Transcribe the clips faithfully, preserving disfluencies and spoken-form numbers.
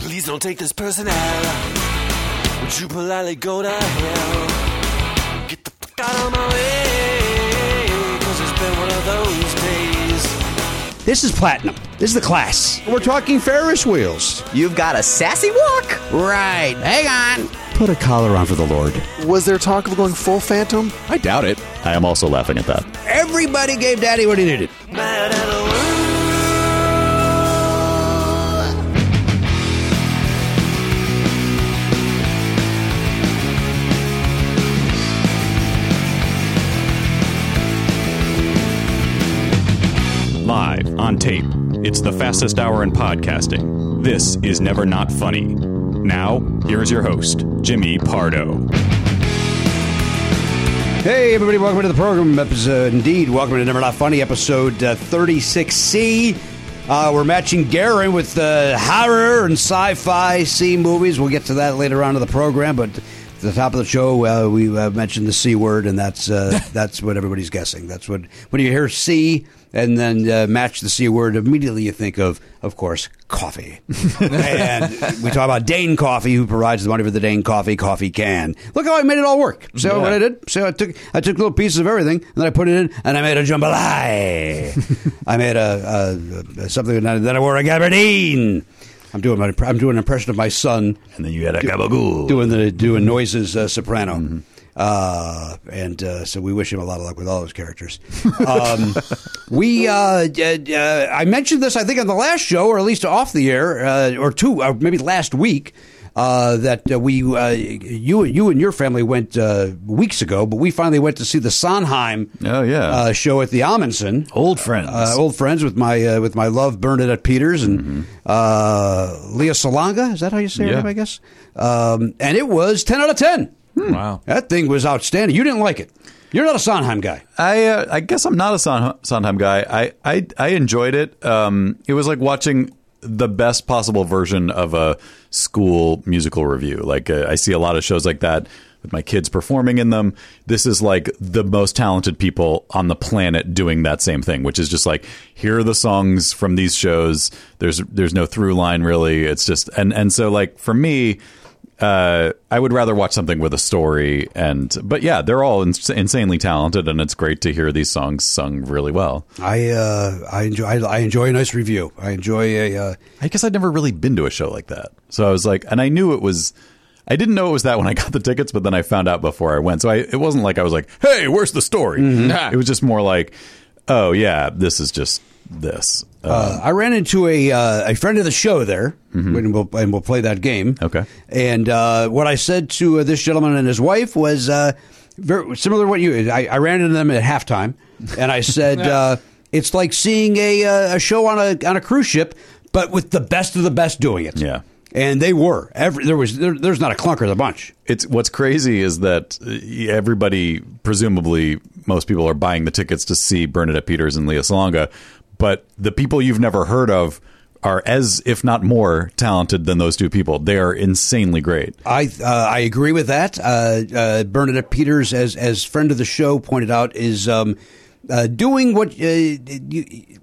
Please don't take this person out. Would you politely go to hell? Get the fuck out of my way, cause it's been one of those days. This is Platinum. This is the class. We're talking Ferris wheels. You've got a sassy walk. Right. Hang on. Put a collar on for the Lord. Was there talk of going full Phantom? I doubt it. I am also laughing at that. Everybody gave Daddy what he needed. Mad at the world. Live on tape. It's the fastest hour in podcasting. This is Never Not Funny. Now, here's your host, Jimmy Pardo. Hey, everybody, welcome to the program. Episode, indeed, welcome to Never Not Funny, episode uh, thirty-six C. Uh, we're matching Garen with uh, horror and sci-fi C movies. We'll get to that later on in the program, but at the top of the show, uh, we uh, mentioned the C word, and that's uh, that's what everybody's guessing. That's what, when you hear C and then uh, match the C word, immediately you think of, of course, coffee. And we talk about Dane Coffee, who provides the money for the Dane Coffee coffee can. Look how I made it all work. So yeah. What I did? So I took I took little pieces of everything, and then I put it in, and I made a jambalaya. I made a, a, a something, and then I wore a gabardine. I'm doing my I'm doing an impression of my son, and then you had a gabagool doing the doing noises uh, soprano. Mm-hmm. Uh, and uh, so we wish him a lot of luck with all those characters. Um, we, uh, uh, I mentioned this, I think, on the last show, or at least off the air, uh, or two, or maybe last week, uh, that uh, we, uh, you, you and your family went uh, weeks ago, but we finally went to see the Sondheim oh, yeah. uh, show at the Amundsen. Old friends, uh, old friends with my uh, with my love Bernadette Peters and mm-hmm. uh, Lea Salonga. Is that how you say her yeah. name? I guess. Um, and it was ten out of ten. Hmm. Wow. That thing was outstanding. You didn't like it. You're not a Sondheim guy. I uh, I guess I'm not a Son- Sondheim guy. I, I, I enjoyed it. Um, it was like watching the best possible version of a school musical review. Like uh, I see a lot of shows like that with my kids performing in them. This is like the most talented people on the planet doing that same thing, which is just like, here are the songs from these shows. There's there's no through line really. It's just and and so like for me. Uh, I would rather watch something with a story, and but yeah, they're all ins- insanely talented, and it's great to hear these songs sung really well. I uh, I enjoy I, I enjoy a nice review. I enjoy a. Uh, I guess I'd never really been to a show like that, so I was like, and I knew it was. I didn't know it was that when I got the tickets, but then I found out before I went. So I, it wasn't like I was like, "Hey, where's the story?" Mm-hmm. It was just more like, "Oh yeah, this is just this." Uh, uh, I ran into a uh, a friend of the show there, mm-hmm. and, we'll, and we'll play that game. Okay. And uh, what I said to uh, this gentleman and his wife was uh, very similar to what you. I, I ran into them at halftime, and I said, uh, "It's like seeing a uh, a show on a on a cruise ship, but with the best of the best doing it." Yeah. And they were. Every, there was there, there's not a clunker of the bunch. It's what's crazy is that everybody, presumably, most people are buying the tickets to see Bernadette Peters and Lea Salonga. But the people you've never heard of are as, if not more, talented than those two people. They are insanely great. I uh, I agree with that. Uh, uh, Bernadette Peters, as as friend of the show pointed out, is um, uh, doing what uh, you,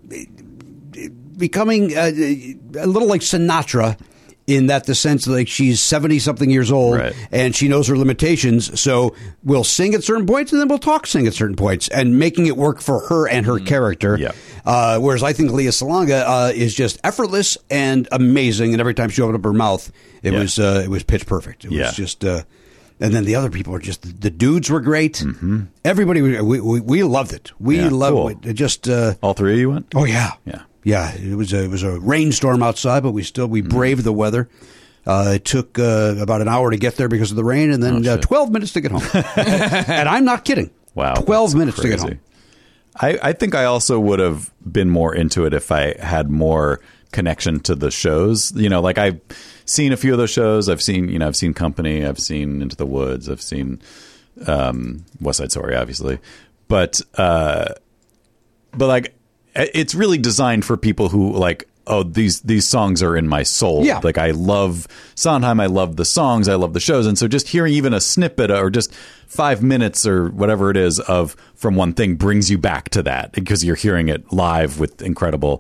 becoming uh, a little like Sinatra. In that the sense like she's seventy something years old right. and she knows her limitations. So we'll sing at certain points and then we'll talk sing at certain points and making it work for her and her mm. character. Yeah. Uh, whereas I think Lea Salonga uh, is just effortless and amazing. And every time she opened up her mouth, it yeah. was uh, it was pitch perfect. It yeah. was just, uh, and then the other people were just, the dudes were great. Mm-hmm. Everybody, we, we, we loved it. We yeah, loved cool. it. Just, uh, all three of you went? Oh yeah. Yeah. Yeah, it was a, it was a rainstorm outside, but we still we braved the weather. Uh, it took uh, about an hour to get there because of the rain, and then oh, uh, twelve minutes to get home. And I'm not kidding. Wow, twelve minutes crazy. to get home. I, I think I also would have been more into it if I had more connection to the shows. You know, like I've seen a few of those shows. I've seen, you know, I've seen Company. I've seen Into the Woods. I've seen um, West Side Story, obviously, but uh, but like. It's really designed for people who like, oh, these these songs are in my soul. Yeah. Like I love Sondheim. I love the songs. I love the shows. And so just hearing even a snippet or just five minutes or whatever it is of from one thing brings you back to that because you're hearing it live with incredible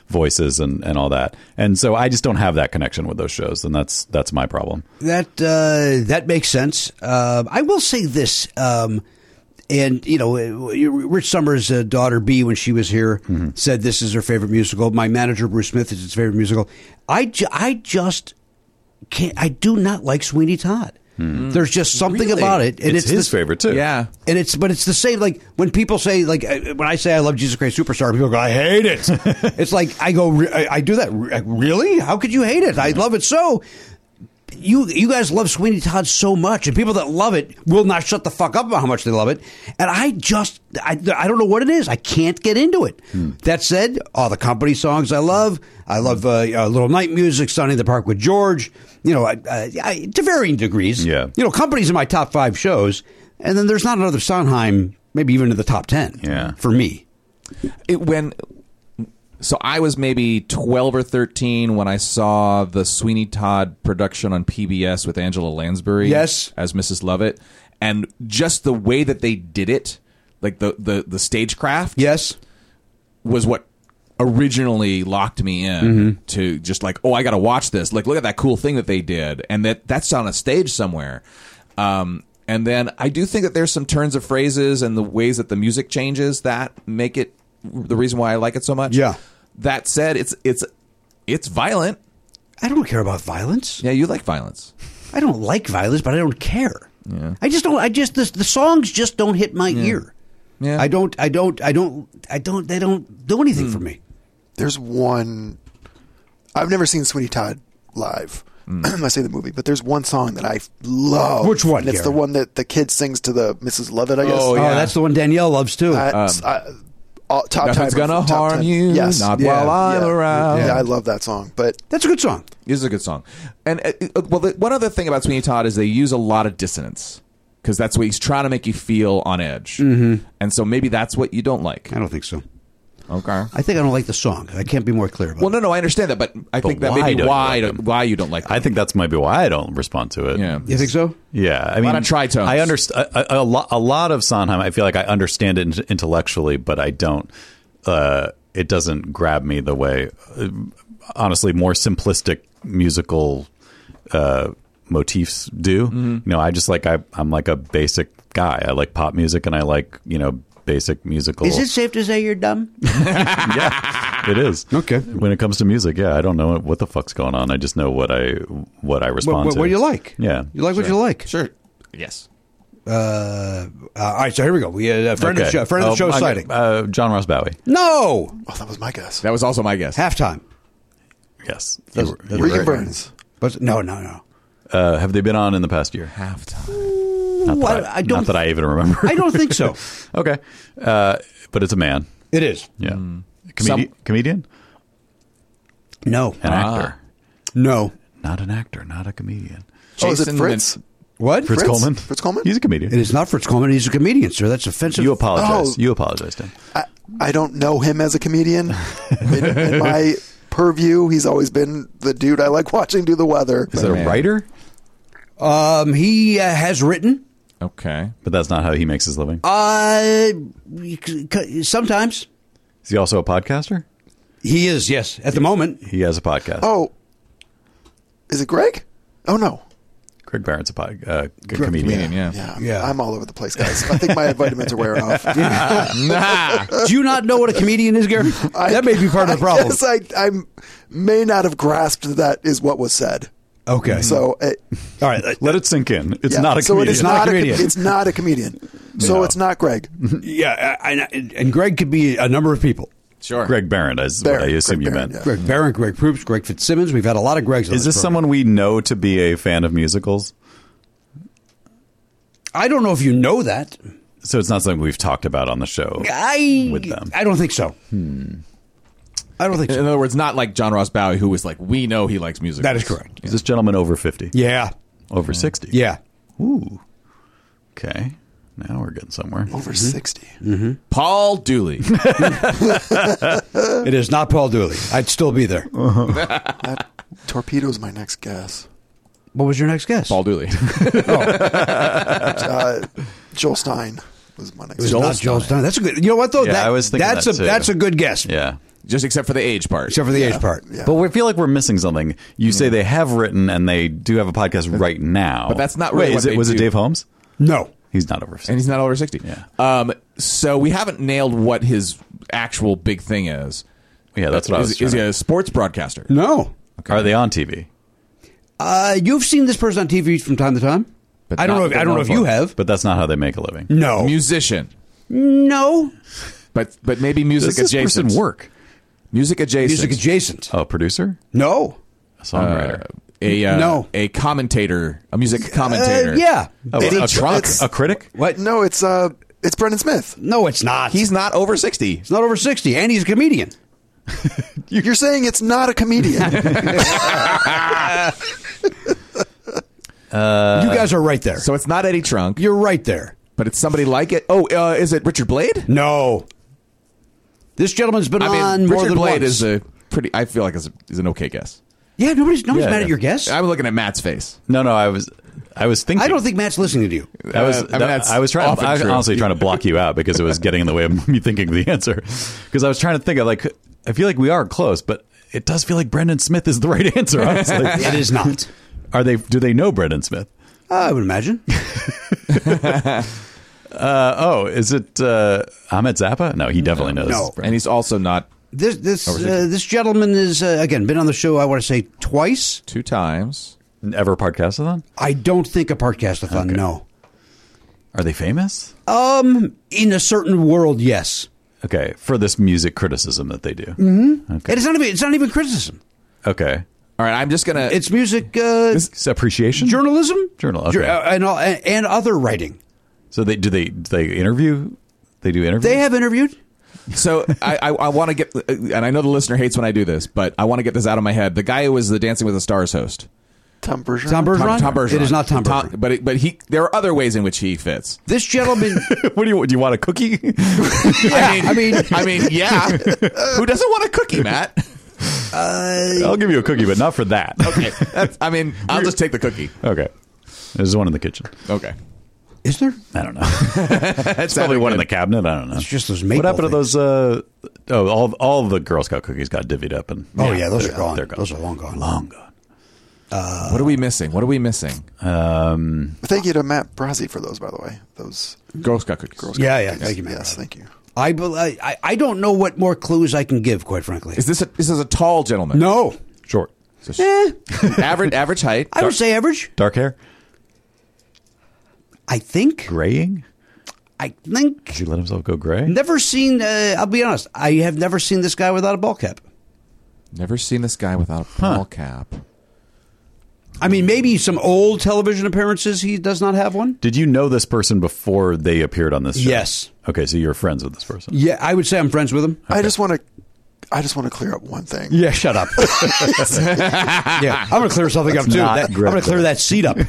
voices and, and all that. And so I just don't have that connection with those shows, and that's that's my problem. That uh, that makes sense. Uh, I will say this, um, and you know, Rich Summers' uh, daughter B, when she was here, mm-hmm. said this is her favorite musical. My manager Bruce Smith is his favorite musical. I, ju- I just can't. I do not like Sweeney Todd. Hmm. There's just something Really? about it, and It's it's, his the, favorite too. Yeah. And it's, but it's the same. Like when people say, like uh, when I say I love Jesus Christ Superstar, people go, I hate it. It's like I go, re- I, I do that. Re- Really? How could you hate it? I love it so. You you guys love Sweeney Todd so much, and people that love it will not shut the fuck up about how much they love it. And I just, I, I don't know what it is. I can't get into it. Hmm. That said, all the company songs I love. I love uh, uh, Little Night Music, Sunny in the Park with George. You know, I, I, I, to varying degrees. Yeah. You know, Company's in my top five shows, and then there's not another Sondheim, maybe even in the top ten. Yeah. For me. It, when so I was maybe twelve or thirteen when I saw the Sweeney Todd production on P B S with Angela Lansbury, Yes. as Missus Lovett, and just the way that they did it, like the the, the stagecraft, Yes. was what originally locked me in mm-hmm. to just like, oh, I got to watch this. Like, look at that cool thing that they did, and that that's on a stage somewhere. Um, and then I do think that there's some turns of phrases and the ways that the music changes that make it the reason why I like it so much. Yeah. That said, it's it's it's violent. I don't care about violence. Yeah, you like violence. I don't like violence, but I don't care. Yeah. I just don't. I just the, the songs just don't hit my ear. Yeah. I don't. I don't. I don't. I don't. They don't do anything mm. for me. There's one. I've never seen Sweeney Todd live. Mm. I say the movie, but there's one song that I love. Which one? And it's Gary? the one that the kid sings to the Missus Lovett, I guess. Oh, Oh, yeah. that's the one Danielle loves too. That's, Um, I- all, top Nothing's time, gonna top harm ten. you, Yes. not Yeah. while I'm yeah. around. Yeah, I love that song. But That's a good song. This is a good song. And uh, uh, well, the, one other thing about Sweeney Todd is they use a lot of dissonance because that's what he's trying to make you feel on edge. Mm-hmm. And so maybe that's what you don't like. I don't think so. Okay. I think I don't like the song. I can't be more clear about Well, it. no, no, I understand that, but I think that why maybe don't you why like don't- them? why you don't like them. I think that's maybe why I don't respond to it. Yeah. You think so? Yeah, I mean, lot of tritones. I understand a, a, lot. A lot of Sondheim, I feel like I understand it intellectually, but I don't. Uh, it doesn't grab me the way, uh, honestly, more simplistic musical uh, motifs do. Mm-hmm. You know, I just like I, I'm like a basic guy. I like pop music, and I like you know basic musical. Is it safe to say you're dumb? Yeah, it is. Okay. When it comes to music, yeah, I don't know what the fuck's going on. I just know what I what I respond What, what, to. what do you like? Yeah. You like what you like. Sure. Yes. Uh, uh, all right, so here we go. We had a friend of the show, friend of the show Oh, I- sighting. Uh, John Ross Bowie. No, oh, that was my guess. That was also my guess. halftime. Yes. Does- You were- does- you were Regan right. Burns. But no, no, no. Uh, have they been on in the past year? Halftime. Not that Well, I, I don't- not that I even remember. I don't think so. Okay. Uh, but it's a man. It is. Yeah. Mm. Comedi- Some- comedian? No, An Ah. actor. no. Not an actor, not a comedian. Oh, is it Jason Fritz? What? Fritz, Fritz? Coleman? Fritz Coleman? He's a comedian. It is not Fritz Coleman. He's a comedian, sir. That's offensive. You apologize. Oh. You apologize, Tim. I, I don't know him as a comedian. in, in my purview, he's always been the dude I like watching do the weather. Is it a man. writer? Um, he uh, has written. Okay. But that's not how he makes his living. Uh, sometimes Is he also a podcaster? he is. Yes, at the moment. He has a podcast. Oh, is it Greg? Oh, no. Greg Barrett's a pod, uh, c- comedian. Comedian, yeah. Yeah, I'm, Yeah. I'm all over the place, guys. I think my vitamins are wearing off. Nah. Do you not know what a comedian is, Gary? I- that may be part of the I problem. guess I, I may not have grasped that is what was said. Okay. So, it, all right. Let it sink in. It's yeah. not a so comedian. it is not a not, a comedian. com- it's not a comedian. So No. it's not Greg. Yeah, and, and Greg could be a number of people. Sure. Greg Barrett is what I Barrett, assume Greg you Barrett, meant. yeah. Greg Barron, Greg Proops, Greg Fitzsimmons. We've had a lot of Gregs on Is this program. someone we know to be a fan of musicals? I don't know if you know that. So it's not something we've talked about on the show I with them. I don't think so. I don't think In so. other words, not like John Ross Bowie, who was like, we know he likes music. That is correct. Is this gentleman over fifty? Yeah. Over sixty? Yeah. Ooh. Okay. Now we're getting somewhere. Over sixty. Paul Dooley. It is not Paul Dooley. I'd still be there. That torpedo's my next guess. What was your next guess? Paul Dooley. Uh, Joel Stein was my next It was guess. not Joel Stein. That's a good. You know what though? Yeah, that, I was thinking that's that a too. that's a good guess. Yeah. just except for the age part. except for the age part. Yeah. But we feel like we're missing something. You say they have written and they do have a podcast right now. But that's not really Wait, what is it, they was it do. Dave Holmes? No. He's not over sixty. And he's not over sixty. Yeah. Um. So we haven't nailed what his actual big thing is. Yeah, that's what I was Is, is he trying a sports broadcaster? No. to- Are they on T V? Uh, you've seen this person on T V from time to time. But I don't not- know. If, but I don't not know if for- you have. But that's not how they make a living. No. Musician, no. but but maybe music Does this adjacent. person work? Music adjacent. Music adjacent. Oh, producer? No. A songwriter? A uh, No. a commentator, a music commentator. Uh, yeah. oh, it's a, a- trunk? it's- A critic? What? No, it's uh, it's Brendan Smith. No, it's not. He's not over sixty. He's not over sixty, and he's a comedian. You're saying it's not a comedian. you guys are right there. So it's not Eddie Trunk, You're right there. but it's somebody like it. Oh, uh, is it Richard Blade? No. This gentleman's been I mean, on more Richard than Blade once. is a pretty. I feel like is, a, is an okay guess. yeah, nobody's nobody's Yeah, mad yeah. at your guess. I'm looking at Matt's face. No, no, I was I was thinking. I don't think Matt's listening to you. I was, Uh, I mean, that- that's I was trying. often I was true. honestly trying to block you out because it was getting in the way of me thinking of the answer. Because I was trying to think of like, I feel like we are close, but it does feel like Brendan Smith is the right answer. Honestly, It is not. Are they? Do they know Brendan Smith? I would imagine. Uh, oh, is it uh, Ahmet Zappa? No, he definitely knows. No. And he's also not This this Over uh, sixty. this gentleman is uh, again been on the show. I want to say twice. two times. Ever podcastathon? I don't think a podcastathon. Okay. No. Are they famous? Um, in a certain world, yes. Okay, for this music criticism that they do. Mm-hmm. Okay. And it's not even it's not even criticism. Okay, All right, I'm just gonna. It's music uh, it's appreciation. journalism, Journal, okay. Jour- uh, and, all, and and other writing. So they do they do they interview? They do interviews. They have interviewed. So I, I, I want to get, and I know the listener hates when I do this, but I want to get this out of my head. The guy who was the Dancing with the Stars host, Tom Bergeron. Tom Bergeron. Tom, Tom Bergeron. It is not Tom Bergeron. but it, but he. There are other ways in which he fits. This gentleman. What do you do? You want a cookie? I mean, I mean, I mean, yeah. Who doesn't want a cookie, Matt? I'll give you a cookie, but not for that. Okay, that's, I mean, I'll just take the cookie. Okay. There's one in the kitchen. Okay, Is there? I don't know. It's probably one in the cabinet. I don't know. It's just those maple What happened things. to those? Uh, oh, all all of the Girl Scout cookies got divvied up, and Oh yeah, those they're are gone. They're gone. Those are long gone. Long gone. what are we missing? What are we missing? Um, Thank you to Matt Brazzi for those, by the way. Those Girl Scout cookies. Girl Scout Yeah, yeah. cookies. Thank you, Matt. Yes, thank you. I, bel- I I I don't know what more clues I can give. Quite frankly, Is this a, this is a tall gentleman? no. short, Eh, average average height. I would say average. dark hair, I think. graying. I think. Did he let himself go gray? Never seen. Uh, I'll be honest. I have never seen this guy without a ball cap. Never seen this guy without a ball cap. I mean, maybe some old television appearances. He does not have one. Did you know this person before they appeared on this show? Yes. Okay, so you're friends with this person. Yeah, I would say I'm friends with him. I just want to. I just want to clear up one thing. Yeah, shut up. yeah, I'm going to clear something up too. not That- I'm great, going to clear though. that seat up.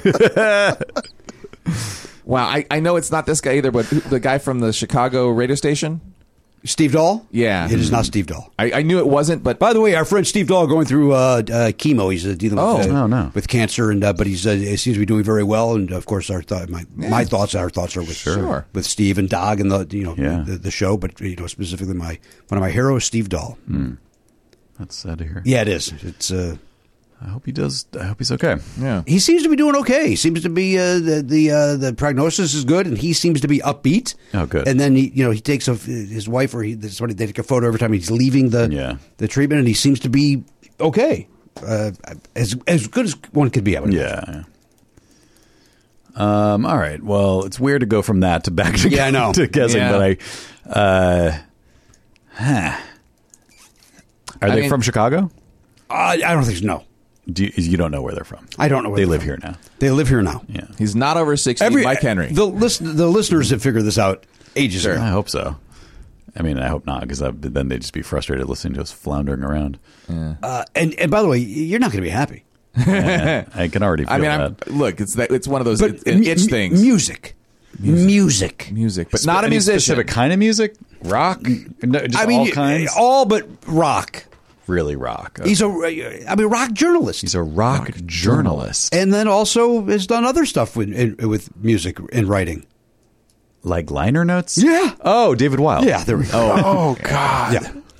Wow, I, I know it's not this guy either, but who- the guy from the Chicago radio station. Steve Dahl? Yeah. It is not Steve Dahl. I, I knew it wasn't, but By the way, our friend Steve Dahl going through uh, uh, chemo. He's uh, dealing Oh. with, uh, Oh, no. with cancer, and uh, but he's uh, he seems to be doing very well. And of course, our th- my my thoughts our thoughts are with Sure. with Steve and Dog and the you know Yeah. the, the show, but you know specifically my one of my heroes, Steve Dahl. That's sad to hear. Yeah, it is. It's. Uh, I hope he does. I hope he's okay. yeah. He seems to be doing okay. He seems to be uh, the the uh, the prognosis is good, and he seems to be upbeat. Oh, good. And then he, you know, he takes a, his wife or he somebody they take a photo every time he's leaving the Yeah. the treatment, and he seems to be okay, uh, as as good as one could be. I would imagine. Yeah. Um. All right. Well, it's weird to go from that to back to Yeah, I know. to guessing, Yeah. but I. Uh, huh. Are I they mean- from Chicago? Uh, I don't think so. No, Do you, you don't know where they're from? I don't know. Where They they're live from. here now. They live here now. Yeah. He's not over sixty. Mike Henry. The listen, the listeners have figured this out ages ago. I hope so. I mean, I hope not, because then they'd just be frustrated listening to us floundering around. Uh, and and by the way, you're not going to be happy. Yeah, I can already feel I mean, I'm, that. look, it's that it's one of those But it, it, itch mu- things. Music, music. music, but not a Any musician. specific kind of music? Rock? No, just I mean, all kinds? all but rock. Really rock. He's a, I mean, rock journalist. He's a rock, journalist. And then also has done other stuff with in, with music and writing. Like liner notes? Yeah. Oh, David Wilde. Yeah, there we go. Oh God. Yeah.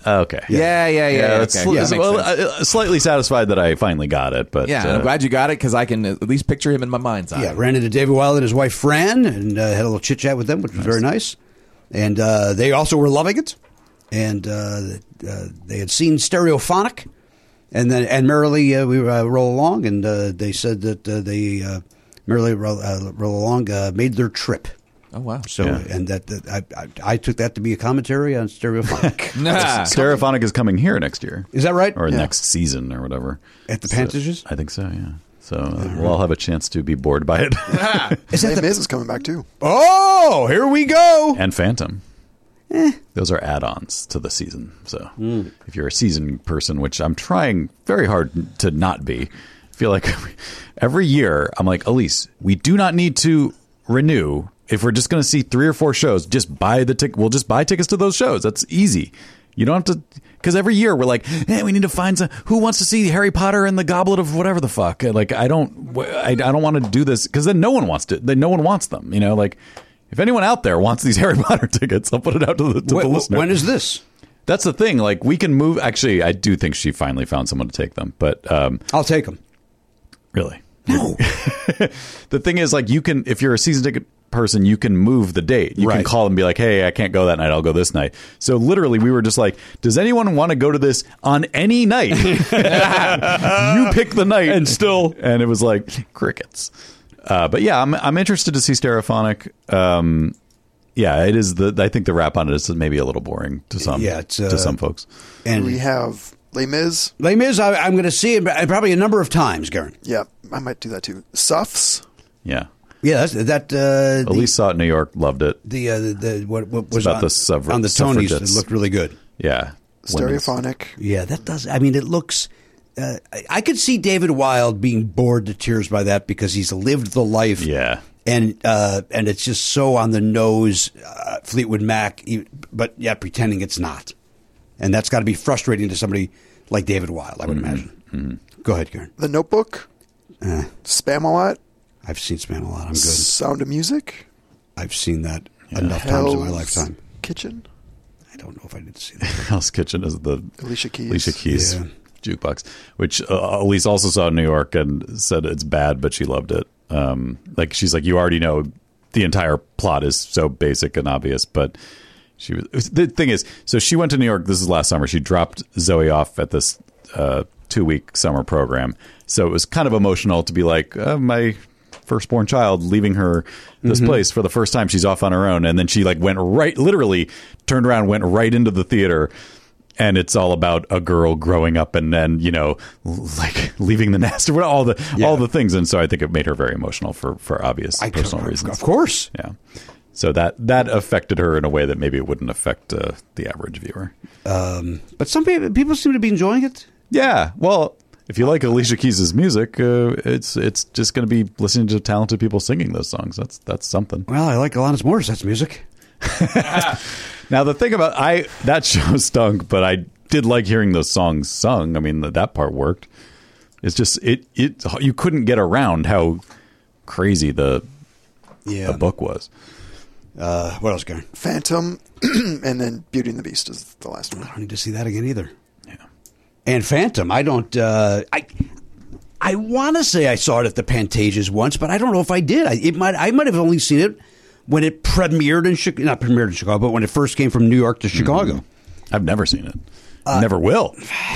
Okay. Yeah, yeah, yeah. that's- okay. Yeah, that makes well, sense. uh, slightly satisfied that I finally got it, but Yeah, uh, I'm glad you got it because I can at least picture him in my mind's eye. Yeah, ran into David Wild and his wife Fran, and uh, had a little chit chat with them, which was very nice. And uh, they also were loving it, and uh, uh, they had seen Stereophonic, and then and merrily uh, we uh, roll along, and uh, they said that uh, they uh, merrily roll, uh, roll along uh, made their trip. Oh wow! So Yeah. and that, that I, I I took that to be a commentary on Stereophonic. Nah. Stereophonic is coming here next year. Is that right? Or Yeah. next season or whatever. At the So- Pantages? I think so, yeah. So uh, we'll all have a chance to be bored by it. Is that Les the, Mis is coming back too. oh, here we go. And Phantom. Eh. Those are add-ons to the season. So Hmm. if you're a season person, which I'm trying very hard to not be, I feel like every year I'm like, Elise, we do not need to renew. If we're just going to see three or four shows, just buy the tick. We'll just buy tickets to those shows. That's easy. You don't have to, because every year we're like, hey, we need to find some. Who wants to see Harry Potter and the Goblet of whatever the fuck? Like, I don't, I, I don't want to do this because then no one wants to. Then no one wants them. You know, like if anyone out there wants these Harry Potter tickets, I'll put it out to the, to Wh- the wh- listener. when is this? That's the thing. Like we can move. Actually, I do think she finally found someone to take them. But um, I'll take them. really, No. the thing is, like, you can, if you're a season ticket person, you can move the date. You can Right. call and be like, hey, I can't go that night. I'll go this night. So literally, we were just like, does anyone want to go to this on any night? You pick the night. And still. And it was like crickets. Uh, but yeah, I'm, I'm interested to see Stereophonic. Um, yeah, it is the, I think the rap on it is maybe a little boring to some, Yeah, it's, uh, to some folks. And We have Les Mis. Les Mis, I, I'm going to see it probably a number of times, Garen. Yeah, I might do that too. Suffs. Yeah. Yeah, that's, that uh, the, Elise saw it in New York, loved it. the, uh, the, the what, what was about on the suffra- on the Tonys. It suffragettes. looked really good. Yeah. Women's. Stereophonic. Yeah, that does. I mean, it looks. Uh, I, I could see David Wild being bored to tears by that because he's lived the life. Yeah. and uh, and it's just so on the nose, uh, Fleetwood Mac, e- but yet pretending it's not, and that's got to be frustrating to somebody like David Wild, I would imagine. Mm-hmm. Go ahead, Karen. The Notebook. Uh, Spamalot. I've seen Span a lot. I'm good. Sound of Music. I've seen that enough times in my lifetime. Kitchen. I don't know if I did see that. Hell's Kitchen is the Alicia Keys. Alicia Keys Yeah. jukebox, which uh, Elise also saw in New York and said it's bad, but she loved it. Um, like she's like, you already know the entire plot is so basic and obvious, but she was. The thing is, so she went to New York. This is last summer. She dropped Zoe off at this uh, two week summer program, so it was kind of emotional to be like, uh, my firstborn child leaving her this place for the first time. She's off on her own, and then she like went right, literally turned around, went right into the theater. And it's all about a girl growing up and then, you know, like leaving the nest or all the Yeah. all the things. And so I think it made her very emotional for, for obvious I, personal of, reasons. Of course. Yeah. So that that affected her in a way that maybe it wouldn't affect uh, the average viewer. Um, but some people, people seem to be enjoying it. Yeah. Well, if you like Alicia Keys' music, uh, it's it's just going to be listening to talented people singing those songs. That's that's something. Well, I like Alanis Morissette's music. Now the thing about I that show stunk, but I did like hearing those songs sung. I mean, that that part worked. It's just it it you couldn't get around how crazy the Yeah. the book was. Uh, what else, Garen? Phantom. And then Beauty and the Beast is the last I one. don't need to see that again either. Yeah. And Phantom, I don't. Uh, I I want to say I saw it at the Pantages once, but I don't know if I did. I it might I might have only seen it when it premiered in Chicago, not premiered in Chicago, but when it first came from New York to Chicago. I've never seen it. Never will.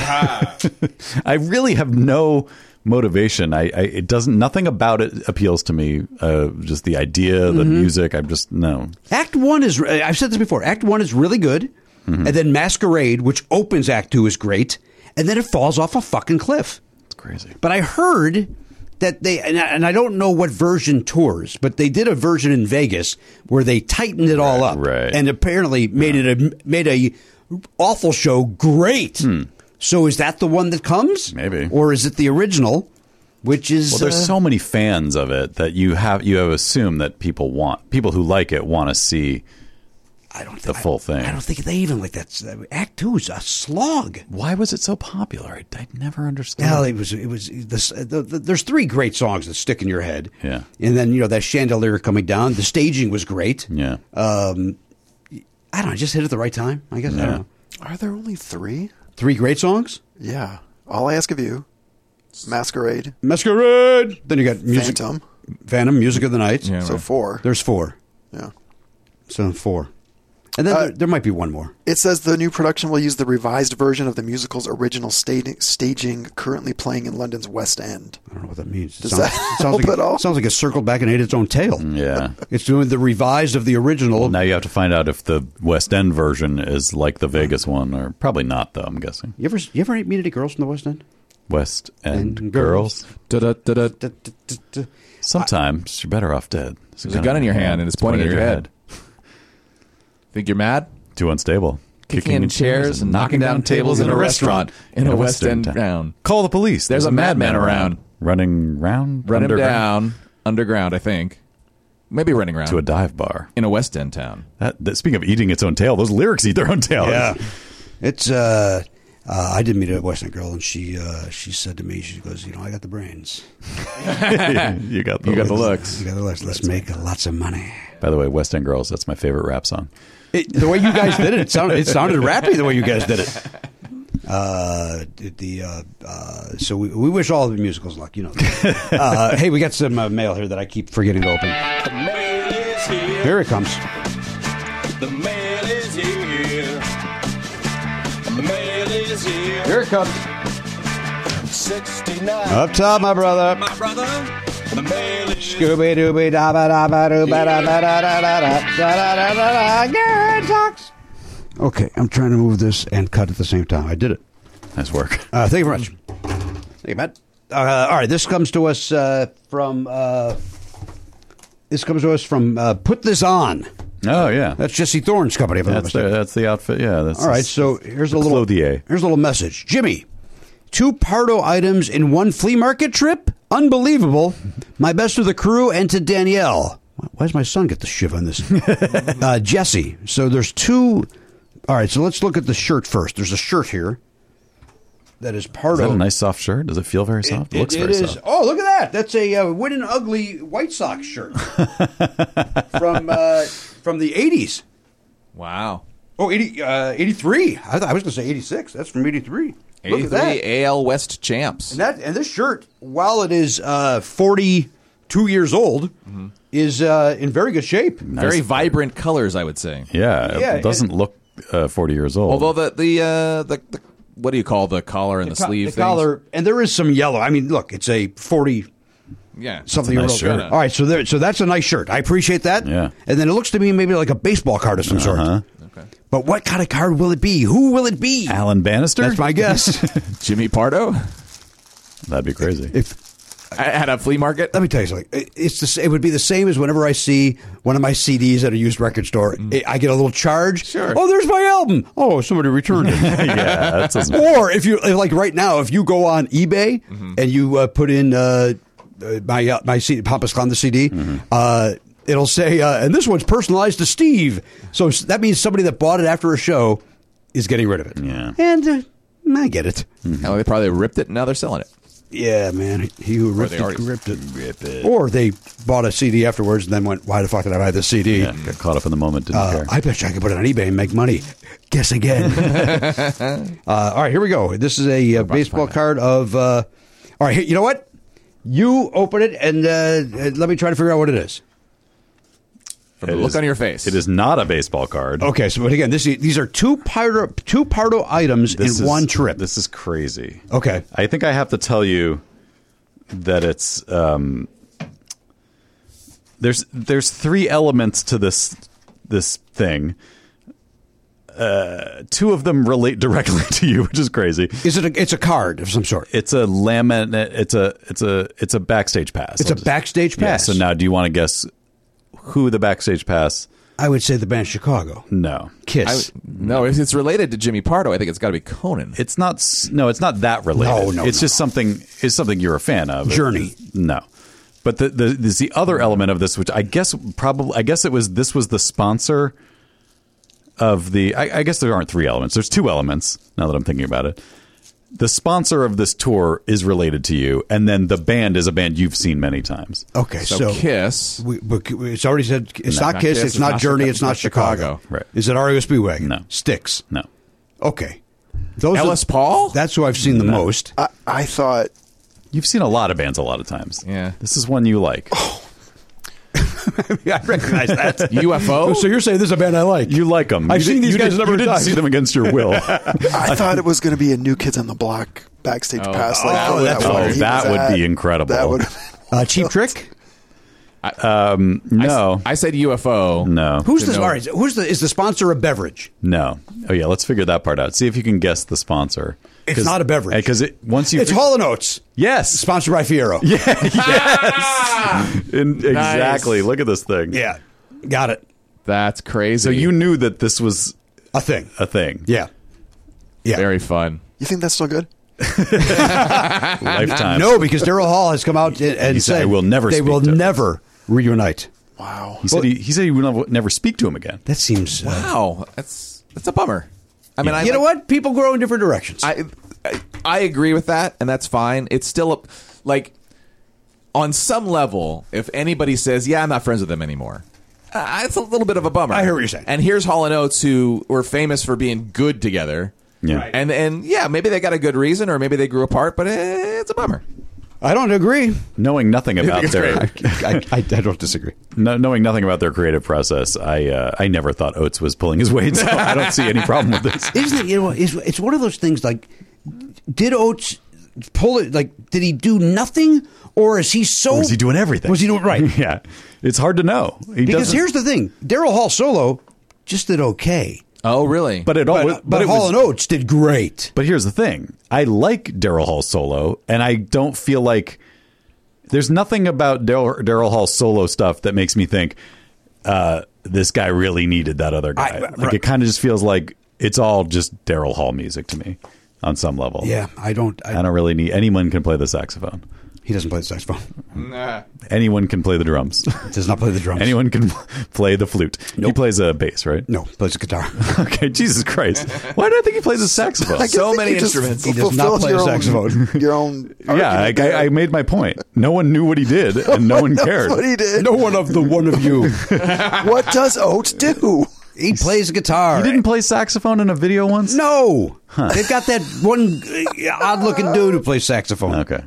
I really have no motivation. I, I it doesn't. Nothing about it appeals to me. Uh, just the idea, the music. I'm just no. Act one is. I've said this before. Act one is really good, and then Masquerade, which opens Act two, is great, and then it falls off a fucking cliff. It's crazy. But I heard that they, and I, and I don't know what version tours, but they did a version in Vegas where they tightened it all up, right. and apparently made it a made a awful show great. So is that the one that comes? Maybe. Or is it the original, which is Well, there's uh, so many fans of it that you have you have assumed that people want people who like it want to see. I don't think, the full I, thing. I don't think they even like that. Act two is a slog. Why was it so popular? I, I never understood. Well, it was. It was. This, the, the, there's three great songs that stick in your head. Yeah. And then you know that chandelier coming down. The staging was great. Yeah. Um, I don't know. Just hit at the right time. I guess. I Yeah. don't know. Are there only three? Three great songs? Yeah. All I Ask of You, Masquerade, Masquerade. Then you got music. Phantom. Phantom, Music of the Night. Yeah, So right. four. There's four. Yeah. So four. And then Uh, there, there might be one more. It says the new production will use the revised version of the musical's original staging, staging currently playing in London's West End. I don't know what that means. It Does sounds, that it sounds help like, at all? It sounds like it circled back and ate its own tail. Yeah. It's doing the revised of the original. Now you have to find out if the West End version is like the Vegas one, or probably not, though, I'm guessing. You ever you ever meet any girls from the West End? West End And girls. girls. Da-da-da-da. Da, da, da, da. Sometimes you're better off dead. There's a gun in your hand and it's pointing at your head. Think you're mad? Too unstable. Kicking in chairs and knocking down tables in a restaurant in a West End town. Call the police. There's a madman around. Running round. Run him underground down underground, I think. Maybe running around to a dive bar. in a West End town. That, that, speaking of eating its own tail, those lyrics eat their own tail. Yeah, it's. Uh, uh, I did meet a West End girl, and she uh, she said to me, she goes, "You know, I got the brains. you got the You got the looks. looks. You got the looks. Let's make lots of money." By the way, West End Girls, that's my favorite rap song. It, the way you guys did it, it sounded it sounded rappy. The way you guys did it. Uh, the uh, uh, so we, we wish all the musicals luck. You know. uh, hey, we got some uh, mail here that I keep forgetting to open. The mail is here. Here it comes. The mail is here. The mail is here. Here it comes. sixty-nine. Up top, my brother. My brother. The mail is here. Scooby Dooby da ba da ba doo ba da ba da da da da da da da da da. Garrett talks. Okay, I'm trying to move this and cut at the same time. I did it. Nice work. Uh, thank you very much. Thank you, Matt. Uh, all right, this comes to us uh, from. Uh, this comes to us from uh, Put This On. Oh, yeah. That's Jesse Thorne's company. If I'm not That's the, mistaken. that's the outfit. Yeah. That's All right, so here's a little. Clothier. Here's a little message, Jimmy. Two Pardo items in one flea market trip? Unbelievable. My best to the crew and to Danielle. Why does my son get the shiv on this? uh, Jesse. So there's two. All right, so let's look at the shirt first. There's a shirt here that is Pardo. Is that a nice soft shirt? Does it feel very soft? It, It- looks it very is- soft. Oh, look at that. That's a uh, Win and Ugly White Sox shirt from uh, from the eighties. Wow. Oh, eighty, uh, eighty-three. I, thought, I was going to say eighty-six. That's from eighty-three. Look at that. eighty-three A L West champs. And that and this shirt, while it is uh, forty-two years old, Mm-hmm. is uh, in very good shape. Very vibrant colors, I would say. Yeah. Yeah, It doesn't look uh, forty years old. Although the the, uh, the the what do you call the collar and the, Co- sleeve the things? collar, and there is some yellow. I mean, look, it's a forty Yeah, something That's a year nice old. shirt. All right, so there, so that's a nice shirt. I appreciate that. Yeah. and then it looks to me maybe like a baseball card of some Uh-huh. sort. But what kind of card will it be? Who will it be? Alan Bannister? That's my guess. Jimmy Pardo That'd be crazy. if at a flea market. Let me tell you something. It- It's the, s- it would be the same as whenever I see one of my C Ds at a used record store. I- I get a little charge. Sure. Oh, there's my album. Oh, somebody returned it. yeah. That doesn't. Or if you like right now, if you go on eBay and you uh, put in uh, uh, my uh, my C D, Pampas Clan, the C D, uh, it'll say, uh, and this one's personalized to Steve. So s- that means somebody that bought it after a show is getting rid of it. Yeah. And uh, I get it. Oh, they probably ripped it and now they're selling it. Yeah, man. He who ripped they it, already- ripped it. Rip it. Or they bought a C D afterwards and then went, why the fuck did I buy this C D? Yeah, got caught up in the moment. Didn't Uh, care. I bet you I could put it on eBay and make money. Guess again. uh, all right, here we go. This is a uh, baseball card of. Uh, all right, here, you know what? You open it and uh, let me try to figure out what it is. From the It look is- on your face. It is not a baseball card. Okay, so but again, this these are two Pardo two Pardo items This in is- one trip. This is crazy. Okay. I think I have to tell you that it's um, there's there's three elements to this this thing. Uh, two of them relate directly to you, which is crazy. Is it? A, it's a card of some sort. It's a laminate. It's a it's a it's a backstage pass. It's a backstage Yeah, pass. so now, do you want to guess who the backstage pass? I would say the band Chicago. No, I, Kiss. no, if it's related to Jimmy Pardo, I think it's got to be Conan. it's not. s- No, it's not that related. No, no, it's no, just something. It's something you're a fan of. Journey. No, but the, the there's the other element of this, which I guess probably I guess it was this was the sponsor of the. I, I guess there aren't three elements. There's two elements. Now that I'm thinking about it, the sponsor of this tour is related to you, and then the band is a band you've seen many times. Okay, so, so, Kiss. we, but it's already said it's No, not not Kiss, Kiss, it's not Journey, it's not Chicago. Right. Is it R E O Speedwagon? No. Styx. No, Okay. Those Ellis are, Paul? That's who I've seen the most. I, I thought You've seen a lot of bands a lot of times. Yeah. This is one you like. I recognize that. U F O? So you're saying this is a band I like? You like them. I've you seen did- these you guys did, a number you of didn't times. see them against your will. I thought it was going to be a New Kids on the Block backstage pass. Like, oh, oh, that's that, oh, one. He that was would at- be incredible. That would have been Uh, Cheap Trick? No. I said U F O. no. Who's the, know. all right, who's the, is the sponsor a beverage? No. Oh, yeah. Let's figure that part out. See if you can guess the sponsor. It's not a beverage. Because it once you. It's Hall and Oates. Yes. Sponsored by Fiero. yes. In- exactly. Nice. Look at this thing. Yeah. Got it. That's crazy. So you knew that this was A thing. a thing. Yeah. Yeah. Very fun. You think that's still good? Lifetime. No, because Daryl Hall has come out and, and He said, said "I will never they speak will to him." never reunite. Wow. He said he, he said he would never, never speak to him again. That seems. Uh, Wow. That's that's a bummer. I mean, I you know like- what? People grow in different directions. I, I I agree with that, and that's fine. It's still a, like on some level, if anybody says, "Yeah, I'm not friends with them anymore," uh, it's a little bit of a bummer. I hear what you're saying. And here's Hall and Oates, who were famous for being good together. Yeah. Right. And and yeah, maybe they got a good reason, or maybe they grew apart, but eh, it's a bummer. I don't agree. Knowing nothing about it's their I, I, I don't disagree. no, knowing nothing about their creative process, I uh, I never thought Oates was pulling his weight. So I don't see any problem with this. Isn't it? You know, it's, it's one of those things. Like, did Oates pull it? Like, did he do nothing, or is he so? Or was he doing everything? Was he doing right? Yeah, it's hard to know. He Because doesn't- here's the thing: Daryl Hall solo just did okay, Oh, really? but it but, always, but, but it Hall was, and Oates did great. But here's the thing: I like Daryl Hall's solo, and I don't feel like there's nothing about Daryl Daryl Hall's solo stuff that makes me think uh, this guy really needed that other guy. I- like right. it kind of just feels like it's all just Daryl Hall music to me on some level. Yeah, I don't. I, I don't really need anyone can play the saxophone. he doesn't play the saxophone. Nah. Anyone can play the drums. Does not play the drums. Anyone can play the flute. He Nope. plays a bass, right? No, plays the guitar. Okay, Jesus Christ. Why do I think he plays a saxophone? I So think many you just instruments. He does not fulfilled play your the own- saxophone. Your own. Yeah, I, argument there. I, I made my point. No one knew what he did, and no one cared. What he did. No one of the one of you. What does Oates do? He plays guitar. You didn't play saxophone in a video once? No, they've got that one uh, odd-looking dude who plays saxophone. Okay.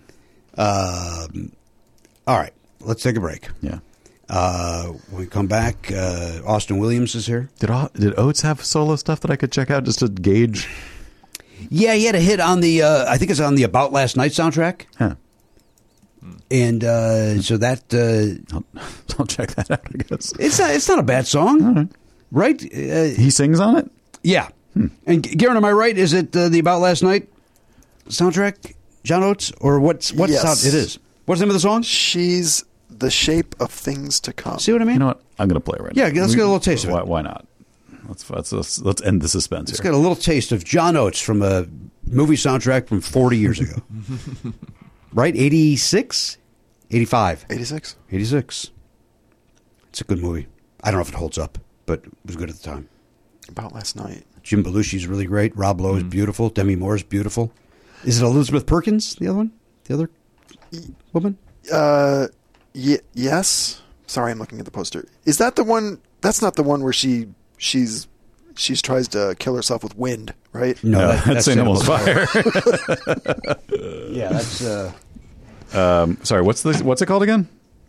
All right, let's take a break. Yeah. Uh, when we come back, uh, Austin Williams is here. Did O- did Oates have solo stuff that I could check out just to gauge? Yeah, he had a hit on the. Uh, I think it's on the About Last Night soundtrack, Huh. and uh, so that uh, I'll, I'll check that out, I guess. it's not, it's not a bad song, right? Uh, He sings on it? yeah. And Garen, am I right? Is it uh, the About Last Night soundtrack, John Oates, or what's what Yes. sound it is? What's the name of the song? She's the shape of things to come. See what I mean? You know what? I'm going to play it right Yeah, now. let's get a little taste of it. Why, why not? Let's, let's let's let's end the suspense Let's here. get a little taste of John Oates from a movie soundtrack from forty years ago. Right? eighty-six? eighty-five. eighty-six. eighty-six. It's a good movie. I don't know if it holds up, but it was good at the time. About last night. Jim Belushi's really great. Rob Lowe is beautiful. Demi Moore is beautiful. Is it Elizabeth Perkins, the other one? The other woman? Uh, y- yes. Sorry, I'm looking at the poster. Is that the one? That's not the one where she she's she's tries to kill herself with wind, right? No, No, that- that's Saint Elmo's Fire. Yeah, that's... Uh, um, sorry, what's the what's it called again?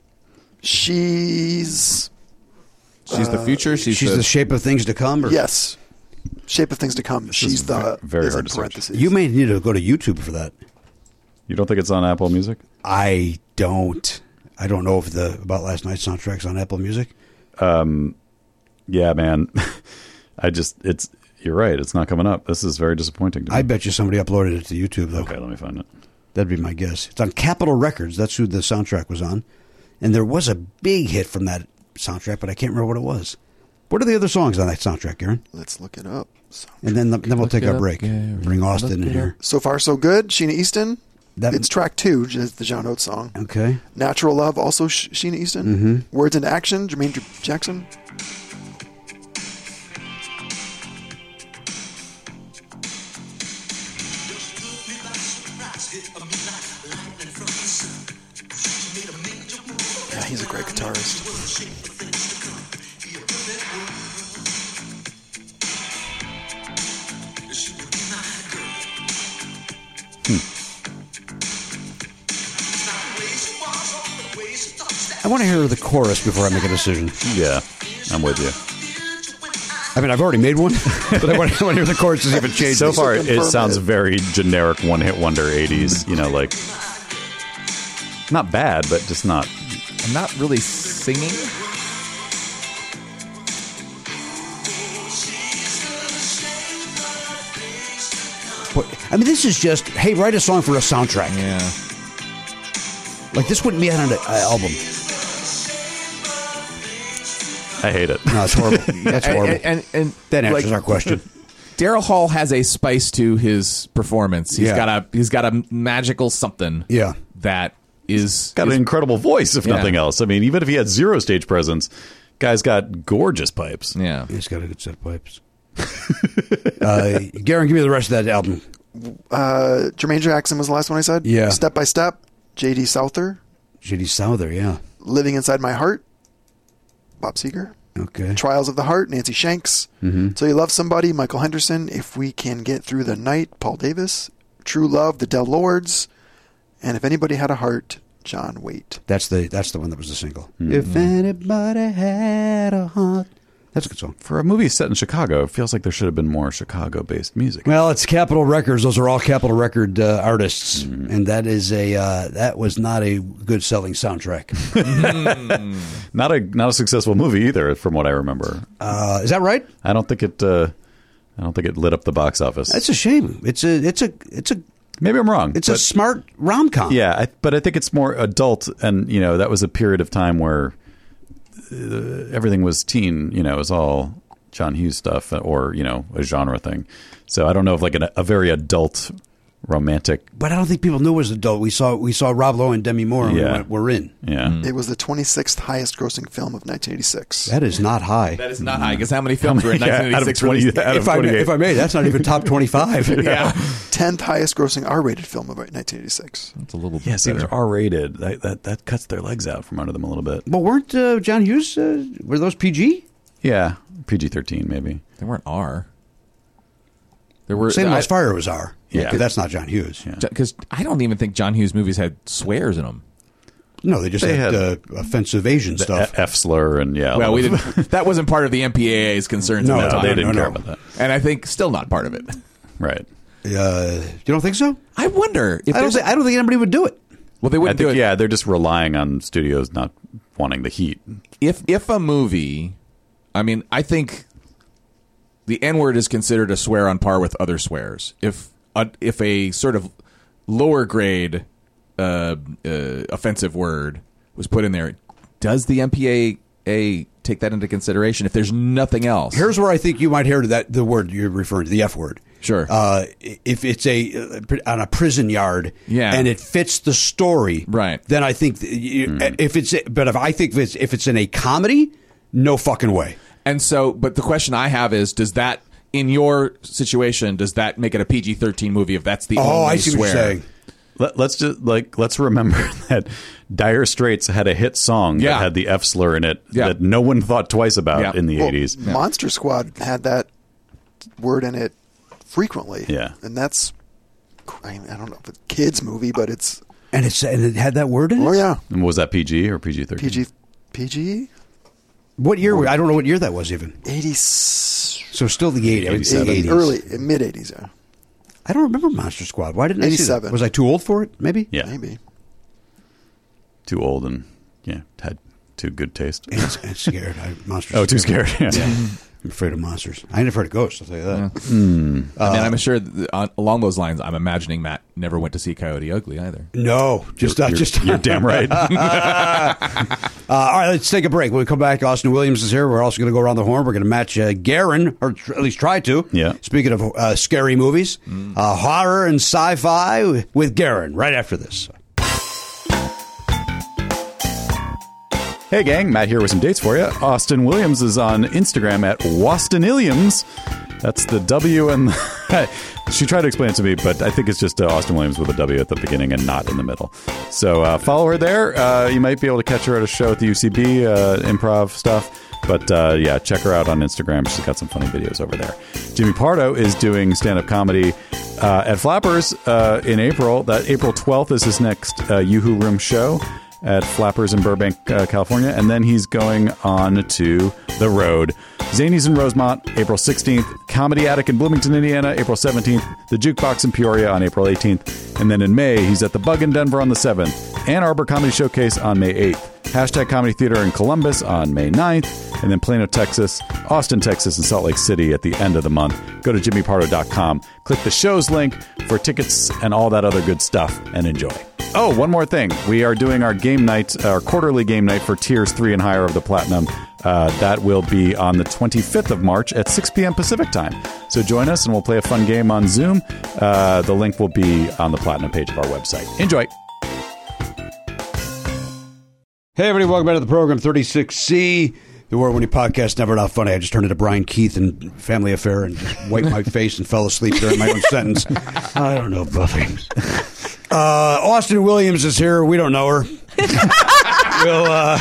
She's She's the future. She's, she's the, the shape of things to come? Or? yes. Shape of things to come. is She's the ve- very is hard in to search. parentheses. You may need to go to YouTube for that. You don't think it's on Apple Music? I don't. I don't know if the About Last Night soundtrack's on Apple Music. Yeah, man. I just it's you're right. It's not coming up. This is very disappointing to me. I bet you somebody uploaded it to YouTube, though. Okay, let me find it. That'd be my guess. It's on Capitol Records. That's who the soundtrack was on. And there was a big hit from that soundtrack, but I can't remember what it was. What are the other songs on that soundtrack, Aaron? Let's look it up. So, And then then we'll take it our up, break. Gary. Bring Austin in here. so far, so good. Sheena Easton. That- it's track two, just the John Oates song. Okay. Natural Love, also Sh- Sheena Easton. Mm-hmm. Words into Action, Jermaine J- Jackson. Yeah, he's a great guitarist. I want to hear the chorus before I make a decision. Yeah, I'm with you. I mean, I've already made one, but I want, I want to hear the chorus to see if it changes. So far, it confirm sounds it. very generic one-hit wonder eighties, you know, like, not bad, but just not. I'm not really singing. I mean, this is just, hey, write a song for a soundtrack. Yeah. Like, this wouldn't be on an uh, album. I hate it. No, it's horrible. That's horrible. And, and, and that answers like, our question. Daryl Hall has a spice to his performance. He's Yeah. got a he's got a magical something. Yeah. That is Got an is- incredible voice, if Yeah. nothing else. I mean, even if he had zero stage presence, guy's got gorgeous pipes. Yeah. He's got a good set of pipes. uh, Garen, give me the rest of that album. Uh, Jermaine Jackson was the last one I said. Yeah. Step by Step. J D. Souther. J D. Souther, yeah. Living Inside My Heart. Bob Seger. Okay. Trials of the Heart. Nancy Shanks. Mm-hmm. So You Love Somebody. Michael Henderson. If We Can Get Through the Night. Paul Davis. True Love. The Del Lords. And If Anybody Had a Heart. John Waite. That's the that's the one that was the single. If anybody had a heart. That's a good song. For a movie set in Chicago, it feels like there should have been more Chicago-based music. Well, it's Capitol Records. Those are all Capitol Record uh, artists, and that is a uh, that was not a good selling soundtrack. Not a not a successful movie either, from what I remember. Uh, is that right? I don't think it. Uh, I don't think it lit up the box office. That's a shame. It's a it's a it's a Maybe I'm wrong. it's a but- smart rom com. Yeah, I, but I think it's more adult, and you know that was a period of time where uh, everything was teen. You know, it was all John Hughes stuff, or you know, a genre thing. So I don't know if like an, a very adult romantic. But I don't think people knew it was adult. We saw we saw Rob Lowe and Demi Moore, and we Yeah. went, we're in. Yeah, It was the twenty-sixth highest grossing film of nineteen eighty-six. That is not high. That is not high. Because how many films were in Yeah, nineteen eighty-six? out of twenty, released? out of If I, may, twenty-eight. if I may, that's not even top twenty-five. Yeah. tenth highest grossing R-rated film of nineteen eighty-six. It's a little bit yeah, see, it was better. R rated. That, that that cuts their legs out from under them a little bit. But weren't uh, John Hughes, uh, were those P G? Yeah, P G thirteen maybe. They weren't R. There were Same I- as Fire was R. Yeah. Because that's not John Hughes. Yeah. Because I don't even think John Hughes movies had swears in them. No, they just They had, had uh, offensive Asian stuff. F slur and yeah. Well, we little- didn't. That wasn't part of the M P A A's concerns No, at the No, time. they didn't no, care no. about that. And I think still not part of it. Right. Uh, you don't think so? I wonder if I don't, there's- think, I don't think anybody would do it. well, they I wouldn't think do it. yeah, they're just relying on studios not wanting the heat. If if a movie, I mean, I think the N word is considered a swear on par with other swears. If a, if a sort of lower grade uh, uh, offensive word was put in there, does the M P A A take that into consideration? If there's nothing else, Here's where I think you might hear that the word you're referring to, the F word. Sure. Uh, if it's a uh, on a prison yard, Yeah. and it fits the story, Right. Then I think th- you, if it's but if I think if it's, if it's in a comedy, no fucking way. And so, but the question I have is, does that, in your situation, does that make it a P G thirteen movie if that's the Oh, only I see swear? what you're saying. Let, let's just like let's remember that Dire Straits had a hit song Yeah. that had the F slur in it Yeah. that no one thought twice about Yeah. in the Well, eighties. Monster Squad had that word in it frequently. Yeah. And that's, I, mean, I don't know if it's a kid's movie, but it's, And it's and it had that word in it. oh yeah, And was that P G or P G thirteen? P G, P G, What year? I don't know what year that was even. eighty, So still the eighties. eighty-seven. eighties. early, mid eighties, yeah. I don't remember Monster Squad. Why didn't I see that? eighty-seven. Was I too old for it? Maybe. Yeah, Maybe. too old and yeah, had too good taste. And, and scared. I, monsters. Oh, too scared. Yeah. I'm afraid of monsters. I ain't afraid of ghosts. I'll tell you that. I mean, I'm sure th- on, along those lines, I'm imagining Matt never went to see Coyote Ugly either. No, just You're, not. Just you're damn right. Uh, all right, let's take a break. When we come back, Austin Williams is here. We're also going to go around the horn. We're going to match uh, Garen, or tr- at least try to. Yeah. Speaking of uh, scary movies, uh, horror and sci-fi with Garen right after this. Hey gang, Matt here with some dates for you. Austin Williams is on Instagram at Wastonilliams. That's the W and the she tried to explain it to me, but I think it's just uh, Austin Williams with a W at the beginning and not in the middle. So uh, follow her there. Uh, you might be able to catch her at a show at the U C B, uh, improv stuff. But uh, yeah, check her out on Instagram. She's got some funny videos over there. Jimmy Pardo is doing stand-up comedy uh, at Flappers uh, in April. That April twelfth is his next uh, Yoo-Hoo Room show. at Flappers in Burbank, uh, California. And then he's going on to the road. Zanies in Rosemont, April sixteenth. Comedy Attic in Bloomington, Indiana, April seventeenth. The Jukebox in Peoria on April eighteenth. And then in May, he's at the Bug in Denver on the seventh. Ann Arbor Comedy Showcase on May eighth. Hashtag Comedy Theater in Columbus on May ninth. And then Plano, Texas, Austin, Texas, and Salt Lake City at the end of the month. Go to jimmy pardo dot com. Click the show's link for tickets and all that other good stuff, and enjoy. Oh, one more thing. We are doing our game night, our quarterly game night for tiers three and higher of the Platinum. Uh, that will be on the twenty-fifth of March at six p.m. Pacific time. So join us and we'll play a fun game on Zoom. Uh, the link will be on the Platinum page of our website. Enjoy. Hey, everybody, welcome back to the program, thirty-six C, the Award Winning Podcast, Never Not Funny. I just turned into Brian Keith in Family Affair and just wiped my face and fell asleep during my own sentence. I don't know, Buffy. Uh, Austin Williams is here. We don't know her. we'll, uh,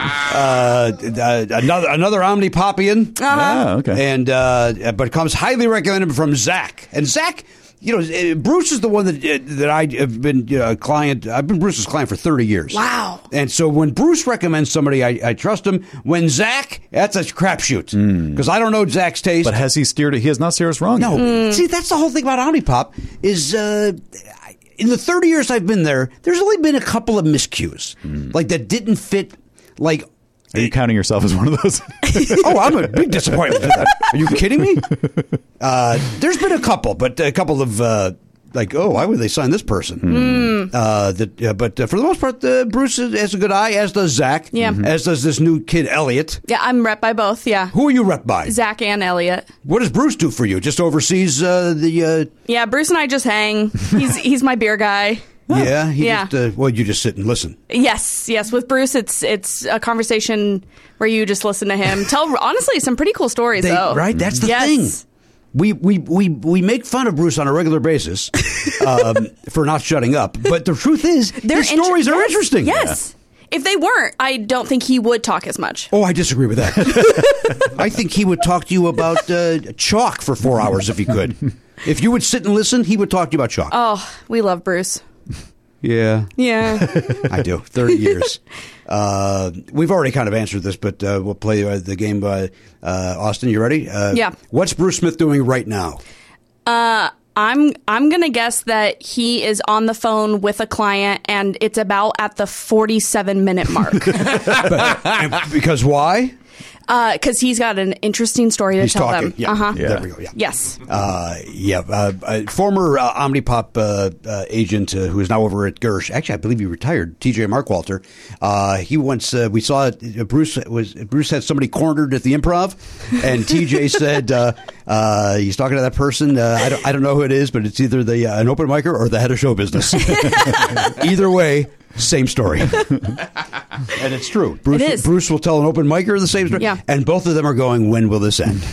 uh, uh, another another Omnipopian. Uh-huh. Ah, okay. And, uh, but comes highly recommended from Zach. And Zach... You know, Bruce is the one that that I have been a client. I've been Bruce's client for thirty years. Wow! And so when Bruce recommends somebody, I, I trust him. When Zach, that's a crapshoot because mm. I don't know Zach's taste. But has he steered it? He has not steered us wrong. No. Mm. See, that's the whole thing about Omnipop is uh, in the thirty years I've been there, there's only been a couple of miscues mm. like that didn't fit. Like, are you counting yourself as one of those? Oh, I'm a big disappointment to that. Are you kidding me? Uh, there's been a couple, but a couple of uh, like, oh, why would they sign this person? Mm. Uh, that, uh, but uh, for the most part, uh, Bruce has a good eye, as does Zach. Yeah. Mm-hmm. As does this new kid, Elliot. Yeah, I'm rep by both. Yeah. Who are you rep by? Zach and Elliot. What does Bruce do for you? Just oversees uh, the. Uh, yeah, Bruce and I just hang. He's he's my beer guy. Yeah, he yeah. Just, uh, well, you just sit and listen. Yes, yes. With Bruce, it's it's a conversation where you just listen to him tell. Honestly, some pretty cool stories. They, though. Right, that's the yes. thing. We, we we we make fun of Bruce on a regular basis um, for not shutting up, but the truth is, Their his stories inter- are yes, interesting. Yes. Yeah. If they weren't, I don't think he would talk as much. Oh, I disagree with that. I think he would talk to you about uh, chalk for four hours if he could. If you would sit and listen, he would talk to you about chalk. Oh, we love Bruce. Yeah. Yeah. I do. thirty years. Uh, we've already kind of answered this, but uh, we'll play uh, the game. Uh, uh, Austin, you ready? Uh, yeah. What's Bruce Smith doing right now? Uh, I'm I'm going to guess that he is on the phone with a client, and it's about at the forty-seven minute mark. but, because why? Because uh, he's got an interesting story to he's tell talking. them. Yeah. Uh-huh. Yeah. There we go. Yeah. Yes. Uh, yeah. Uh, uh, former uh, Omnipop uh, uh, agent uh, who is now over at Gersh. Actually, I believe he retired. T J Markwalter. Uh, he once uh, we saw uh, Bruce was Bruce had somebody cornered at the Improv, and T J said uh, uh, he's talking to that person. Uh, I don't I don't know who it is, but it's either the uh, an open micer or the head of show business. Either way. Same story. And it's true. Bruce, it is. Bruce will tell an open micer the same story. Yeah. And both of them are going, when will this end?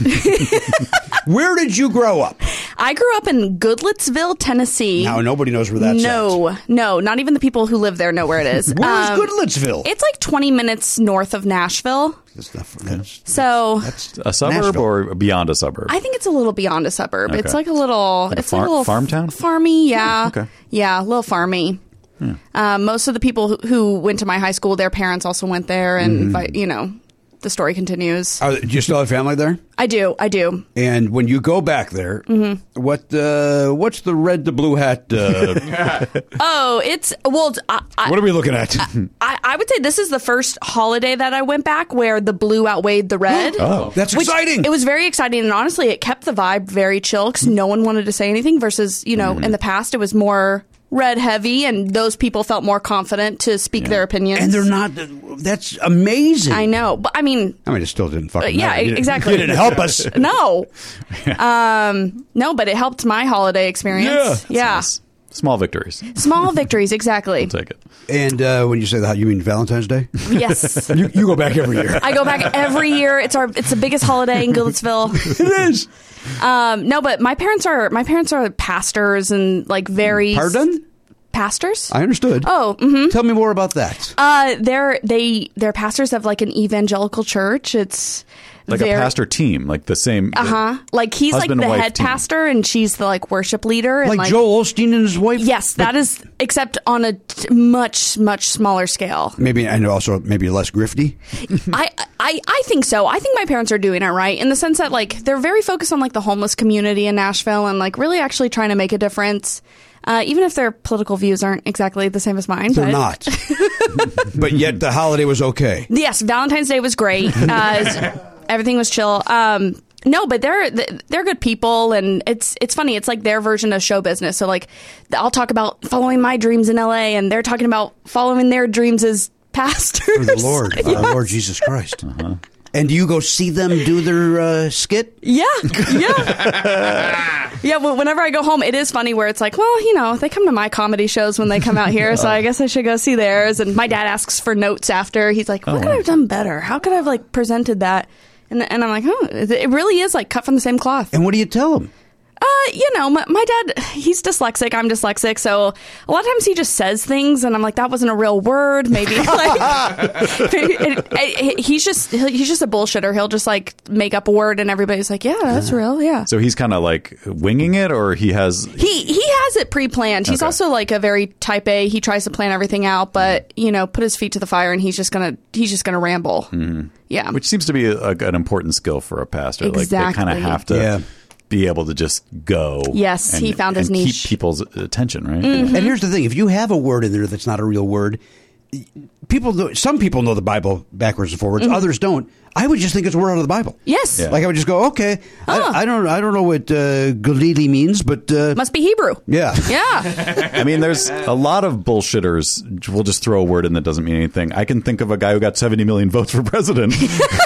Where did you grow up? I grew up in Goodlettsville, Tennessee. Now, nobody knows where that's no, at. No, not even the people who live there know where it is. Where's um, Goodlettsville? It's like twenty minutes north of Nashville. That's not, that's, so that's a suburb Nashville. or beyond a suburb? I think it's a little beyond a suburb. Okay. It's like a little, like it's a far- like a little farm town? Farmy, yeah. Oh, okay. Yeah, a little farmy. Hmm. Um, most of the people who, who went to my high school, their parents also went there, and mm-hmm. you know, the story continues. Are, do you still have family there? I do, I do. And when you go back there, mm-hmm. what uh, what's the red to blue hat? Uh, oh, it's well. I, I, what are we looking at? I, I would say this is the first holiday that I went back where the blue outweighed the red. Oh, that's which, exciting! It was very exciting, and honestly, it kept the vibe very chill because no one wanted to say anything. Versus, you know, mm-hmm. in the past, it was more red heavy, and those people felt more confident to speak yeah. their opinions. And they're not. That's amazing. I know, but I mean, I mean, it still didn't fucking. Uh, yeah, matter. You exactly. You didn't help us. No, um, no, but it helped my holiday experience. Yeah, yeah. Nice. Small victories. Small victories, exactly. I'll take it. And uh, when you say that, you mean Valentine's Day? Yes. you, you go back every year. I go back every year. It's our. It's the biggest holiday in Goodlettsville. It is. Um, no, but my parents are my parents are pastors and like very. Pardon? Pastors? I understood. Oh, mm-hmm. Tell me more about that. Uh, they're they they're pastors of like an evangelical church. It's like Very- a pastor team, like the same. Uh huh. Like he's like husband the and wife head team. pastor, and she's the like worship leader. And, like, like Joel Osteen and his wife. Yes, that is, except on a t- much much smaller scale. Maybe, and also maybe less grifty. I, I I think so. I think my parents are doing it right in the sense that like they're very focused on like the homeless community in Nashville and like really actually trying to make a difference. Uh, even if their political views aren't exactly the same as mine. They're but, not. But yet the holiday was okay. Yes, Valentine's Day was great. Uh, everything was chill. Um, no, but they're they're good people, and it's it's funny. It's like their version of show business. So like, I'll talk about following my dreams in L A, and they're talking about following their dreams as pastors. For the Lord, Yeah. our Lord Jesus Christ. Uh-huh. And do you go see them do their uh, skit? Yeah, yeah, yeah. Well, whenever I go home, it is funny where it's like, well, you know, they come to my comedy shows when they come out here, so I guess I should go see theirs. And my dad asks for notes after. He's like, "What could I have done better? How could I have like presented that?" And and I'm like, "Oh, it really is like cut from the same cloth." And what do you tell them? Uh, you know, my, my dad, he's dyslexic. I'm dyslexic. So a lot of times he just says things and I'm like, that wasn't a real word. Maybe like, it, it, it, he's just, he's just a bullshitter. He'll just like make up a word and everybody's like, yeah, that's real. Yeah. So he's kind of like winging it, or he has. He, he has it pre-planned. He's Okay. also like a very type A. He tries to plan everything out, but you know, put his feet to the fire and he's just going to, he's just going to ramble. Mm-hmm. Yeah. Which seems to be a, an important skill for a pastor. Like they kind of Exactly. have to Yeah. be able to just go. Yes, he found his and niche. Keep people's attention, right? Mm-hmm. And here's the thing: if you have a word in there that's not a real word, people know, some people know the Bible backwards and forwards, Mm-hmm. others don't. I would just think it's a word out of the Bible. Yes. Yeah. Like I would just go, okay, Oh. I, I don't, I don't know what uh, Galili means, but uh, Must be Hebrew. yeah, Yeah. I mean, there's a lot of bullshitters. We'll just throw a word in that doesn't mean anything. I can think of a guy who got seventy million votes for president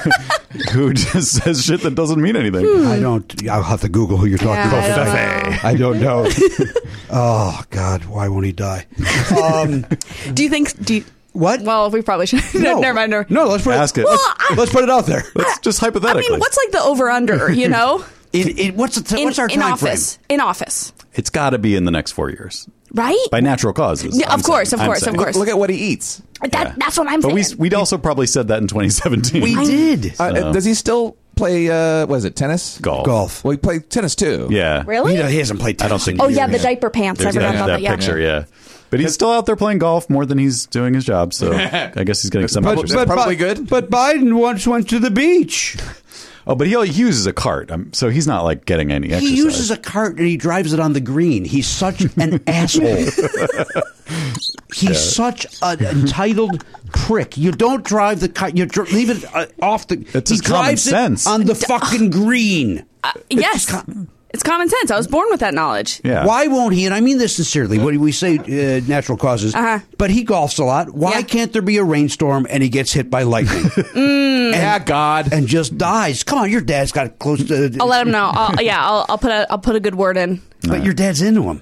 who just says shit that doesn't mean anything. I don't. I'll have to Google who you're talking Yeah, about. I don't know. I don't know. Oh God, why won't he die? Um, Do you think, do you, what? well, we probably should. no, Never mind. Never. No, let's put Ask it. Let's, Well, I- let's put it out there. Let's just I hypothetically. mean, what's like the over under, you know? In, in, what's the t- In, what's our in time office. frame? In office. It's got to be in the next four years Right? by natural causes. Yeah, I'm of course, saying. of I'm course, of saying. course. Look at what he eats. That, Yeah. That's what I'm But saying. we we'd also probably said that in twenty seventeen. We did Uh, does he still play? Uh, what is it? Tennis? golf. golf. Well, he played tennis too. Yeah. Really? He, he hasn't played. I don't tennis think in Oh, yeah, years. the diaper pants. There's I forgot that, about that that. Yeah. picture, yeah. But he's still out there playing golf more than he's doing his job, so I guess he's getting some But- extra but- stuff. probably good. But Biden once went to the beach. Oh, but he, he uses a cart, um, so he's not like getting any exercise. He uses a cart and he drives it on the green. He's such an asshole. He's such an entitled prick. You don't drive the cart. You dr- leave it uh, off the. That's he just common drives it sense. on the fucking green. Uh, yes. It's common sense. I was born with that knowledge. Yeah. Why won't he? And I mean this sincerely. When we say uh, natural causes, Uh-huh. but he golfs a lot. Why Yeah. can't there be a rainstorm and he gets hit by lightning Yeah, God. and just dies? Come on, your dad's got close to. I'll let him know. I'll, yeah, I'll, I'll put a I'll put a good word in. But your dad's into him.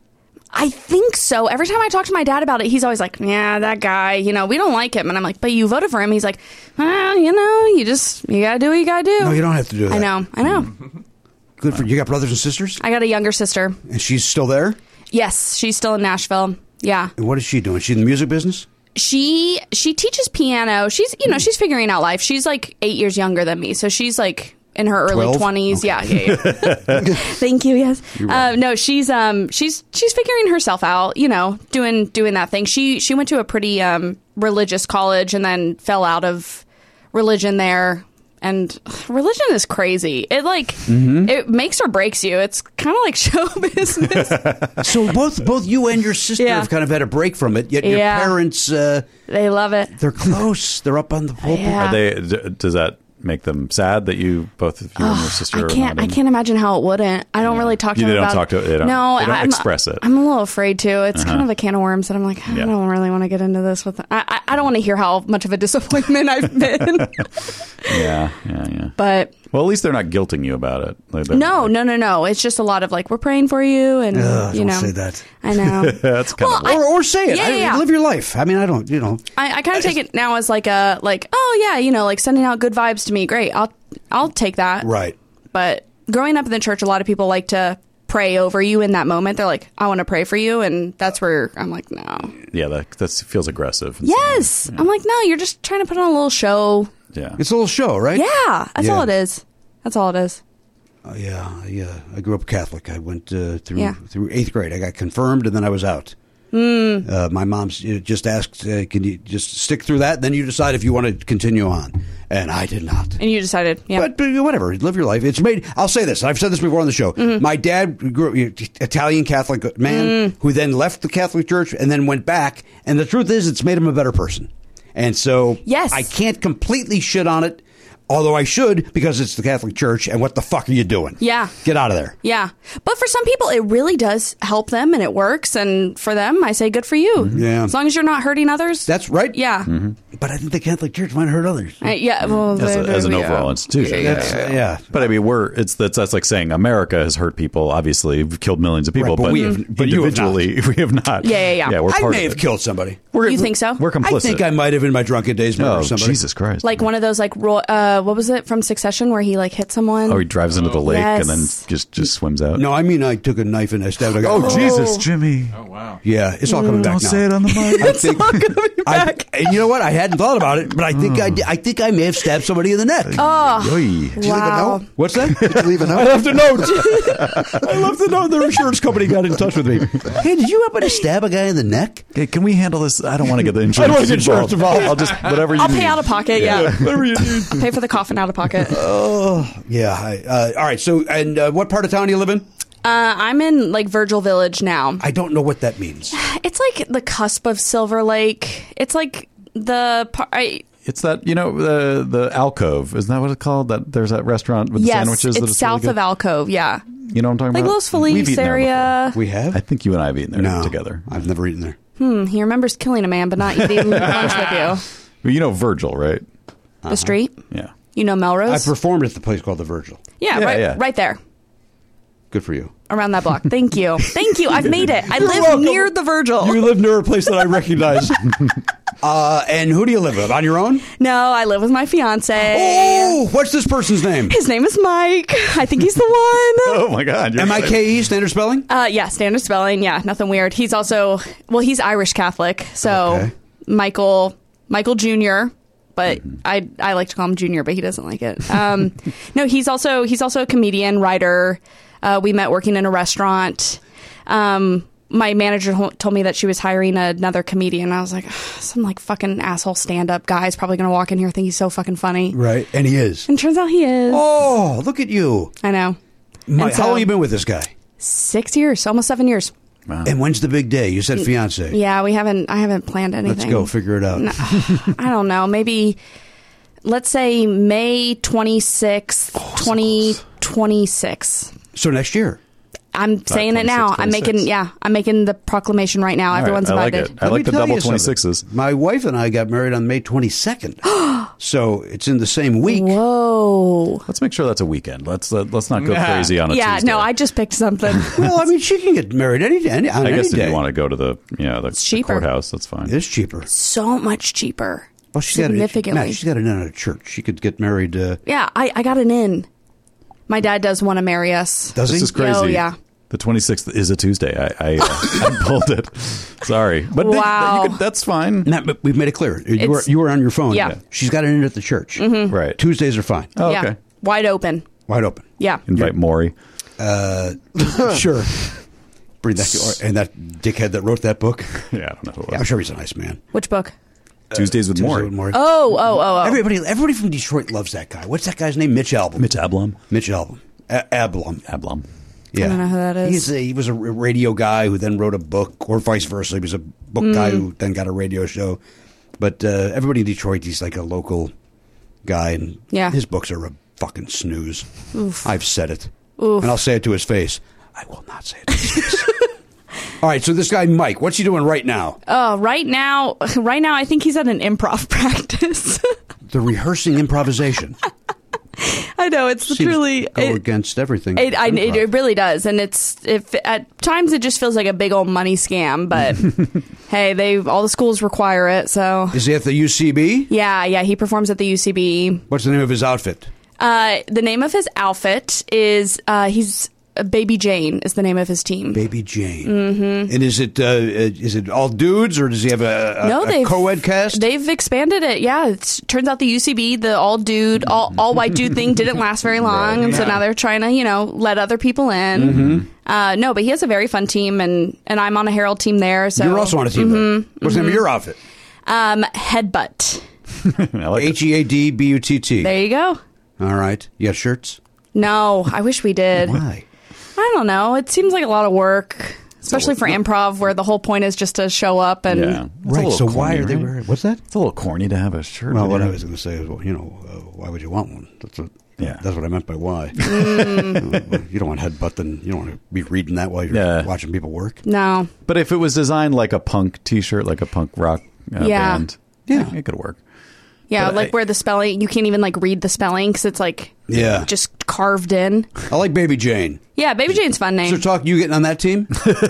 I think so. Every time I talk to my dad about it, he's always like, "Yeah, that guy. You know, we don't like him." And I'm like, "But you voted for him." He's like, "Well, you know, you just you gotta do what you gotta do." No, you don't have to do that. I know. I know. Good for you. Got brothers and sisters, I got a younger sister. and she's still there. Yes, she's still in Nashville. Yeah. And what is she doing? She in the music business? She she teaches piano. She's you know she's figuring out life. She's like eight years younger than me, so she's like in her early twelve? twenties. Yeah, yeah, yeah. Thank you. Yes. Uh, no, she's um she's she's figuring herself out. You know, doing doing that thing. She she went to a pretty um religious college and then fell out of religion there. And religion is crazy. It like it makes or breaks you. It's kind of like show business. So both both you and your sister Yeah. have kind of had a break from it. Yet your Yeah. parents, uh, They love it. they're close. They're up on the pulpit. Yeah. Are they? d- Does that make them sad that you both of you and your sister? I are can't. not I in- can't imagine how it wouldn't. I don't really talk to You- them they don't about talk to- they don't- no, they don't I'm, express it. I'm a little afraid to. It's kind Uh-huh. of a can of worms that I'm like, I Yeah. don't really want to get into this with. I, I, I don't want to hear how much of a disappointment I've been. Yeah, yeah, yeah. But Well, at least they're not guilting you about it. Like, they're no, like- no, no, no. It's just a lot of like, we're praying for you, and Ugh, you don't know, say that. I know. That's kind Well, of. I- Or, or say it. Yeah, I, yeah, yeah. Live your life. I mean, I don't, you know. I, I kind of take it now as like a like, oh yeah, you know, like sending out good vibes to me. Great, I'll I'll take that. Right. But growing up in the church, a lot of people like to pray over you in that moment. They're like, I want to pray for you, and that's where I'm like, no. yeah, that that feels aggressive. Yes, I'm like, no, you're just trying to put on a little show. Yeah. It's a little show, right? Yeah, that's Yeah. all it is. That's all it is. Uh, yeah, yeah. I grew up Catholic. I went uh, through Yeah. through eighth grade. I got confirmed, and then I was out. Mm. Uh, my mom just asked, uh, "Can you just stick through that? Then you decide if you want to continue on." And I did not. And you decided, yeah. But, but whatever, live your life. It's made. I'll say this. I've said this before on the show. Mm-hmm. My dad grew up Italian Catholic man Mm. who then left the Catholic Church and then went back. And the truth is, it's made him a better person. And so, Yes. I can't completely shit on it. Although I should, because it's the Catholic Church, and what the fuck are you doing? Yeah. Get out of there. Yeah. But for some people, it really does help them and it works. And for them, I say good for you. Yeah. As long as you're not hurting others. That's right. Yeah. But I think the Catholic Church might hurt others. Uh, yeah. Well, As, a, there- as an there we overall go. institution. That's, uh, yeah. But I mean, we're it's that's that's like saying America has hurt people. Obviously, we've killed millions of people, Right, but but, we have- but you have not. individually, we have not. Yeah, yeah, yeah. Yeah, we're I part may of have it. killed somebody. We're, You think so? We're complicit. I think I might have in my drunken days murdered Oh, somebody. Jesus Christ! Like one of those, like, ro- uh, what was it from Succession where he, like, hit someone? oh, he drives into the lake and then Yes. just just swims out. No, I mean I took a knife and I stabbed a guy. Oh, Jesus, Jimmy! Oh wow. Yeah, it's all coming back Don't now. say it on the mic. I think, I, and you know what? I hadn't thought about it, but I think I, did- I think I may have stabbed somebody in the neck. Oh, Oy. Did you leave a wow. note? What's that? Did you leave a I note? left a note. I left a note. The insurance company got in touch with me. Hey, did you happen to stab a guy in the neck? Okay, can we handle this? I don't want to get the I insurance. don't want to get insurance involved. I'll just whatever you I'll need. pay out of pocket, yeah. Whatever you need. I'll pay for the coffin out of pocket. Uh, Yeah. I, uh, all right. So, and uh, what part of town do you live in? I'm in, like, Virgil Village now. I don't know what that means. It's like the cusp of Silver Lake. It's like the par- I, It's that you know the the alcove. Isn't that what it's called? That there's that restaurant with the yes, sandwiches. it's that is south really of good? Alcove. Yeah, You know what I'm talking like about? Los We've Feliz eaten there area. We have? before. I think you and I have eaten there no. together. I've never eaten there. Hmm, he remembers killing a man, but not eating lunch with you. Well, you know Virgil, right? The street. Yeah. You know I Melrose. performed at the place called the Virgil. yeah, Yeah, right, yeah. right there. Good for you. Around that block. Thank you. Thank you. I've made it. I live welcome. near the Virgil. You live near a place that I recognize. uh, and who do you live with? On your own? no, I live with my fiance. Oh, what's this person's name? His name is Mike. I think he's the one. Oh my God! you're M I right. K E, standard spelling? Uh, yeah, standard spelling. Yeah, nothing weird. He's also, well, he's Irish Catholic. So Okay. Michael, Michael Junior But I I like to call him Junior, but he doesn't like it. Um, no, he's also he's also a comedian, writer. Uh, we met working in a restaurant. Um, my manager ho- told me that she was hiring another comedian. I was like, some like fucking asshole stand up guy is probably going to walk in here and think he's so fucking funny. Right. And he is. And turns out he is. Oh, look at you. I know. My, And how so- long have you been with this guy? Six years, almost seven years. Wow. And when's the big day? You said fiance. Yeah, we haven't. I haven't planned anything. Let's go. Figure it out. No, I don't know. Maybe let's say May twenty-sixth, twenty twenty-six. So next year. I'm saying it now. I'm making twenty-six. yeah. I'm making the proclamation right now. All right, Everyone's I like invited. it. I Let like me the tell double you something. twenty-sixes. My wife and I got married on May twenty-second. So it's in the same week. Whoa. Let's make sure that's a weekend. Let's uh, let's not go Nah. crazy on a Yeah. Tuesday. No, I just picked something. Well, I mean, she can get married any, any on I any guess if day. you want to go to the you know the, the cheaper. courthouse, that's fine. It's cheaper. So much cheaper. Well, she's got a, Significantly. Matt, she's got an in at a church. She could get married. Uh, Yeah, I, I got an in. My dad does want to marry us. does This he? is crazy. Oh, yeah. The twenty-sixth is a Tuesday. I I, uh, I pulled it. Sorry, but they- Wow. you could, that's fine. Matt, but we've made it clear. You were, It's- you were on your phone. Yeah. Mm-hmm. She's got an in at the church. Right. Tuesdays are fine. Oh, yeah. okay. Wide open. Wide open. Yeah. Invite Maury. Sure. Bring that and that dickhead that wrote that book. Yeah, I don't know who it Yeah, I'm was. sure he's a nice man. Which book? Tuesdays with Tuesday Maury. with Maury. Oh, oh, oh, oh. Everybody, everybody from Detroit loves that guy. What's that guy's name? Mitch Albom. Mitch Ablum. Mitch Albom. A- Ablom. Ablum. Yeah. don't know who that is. He's a, he was a r- radio guy who then wrote a book, or vice versa. He was a book guy Mm. who then got a radio show. But uh, everybody in Detroit, he's like a local guy, and Yeah. his books are a fucking snooze. Oof. I've said it, Oof. and I'll say it to his face. I will not say it to his face. All right, so this guy Mike, what's he doing right now? Oh, right now, right now, I think he's at an improv practice. The rehearsing improvisation. I know it's Seems truly to go it, against everything. it, I, it, improv. it really does, and it's if at times it just feels like a big old money scam. But hey, they all the schools require it, so Is he at the U C B? yeah, yeah. He performs at the U C B. What's the name of his outfit? Uh, the name of his outfit is uh, he's Baby Jane is the name of his team. Baby Jane. Mm-hmm. And is it uh, is it all dudes, or does he have a, a, no, a they've, co-ed cast? They've expanded it. Yeah, it turns out the U C B, the all dude, all, all white dude thing didn't last very long, and so now they're trying to, you know, let other people in. Mm-hmm. Uh, no, but he has a very fun team, and, and I'm on a Herald team there. So you're also on a team. Mm-hmm, there. What's the name of your outfit? Um, Headbutt. like H E A D B U T T. There you go. All right. You got shirts? No, I wish we did. Why? I don't know. It seems like a lot of work, especially for improv, where the whole point is just to show up and. Yeah. It's a Right. little So why corny, are they right? wearing? What's that? It's a little corny to have a shirt. Well, with what you. I was going to say is, well, you know, uh, why would you want one? That's what. Yeah. That's what I meant by why. Mm. You don't want headbutt, then you don't want to be reading that while you're Yeah. watching people work. No. But if it was designed like a punk T-shirt, like a punk rock uh, Yeah. band, Yeah. it could work. Yeah, But like I- where the spelling, you can't even like read the spelling because it's like Yeah. just carved in. I like Baby Jane. Yeah, Baby Jane's a fun So name. talk, you getting on that team?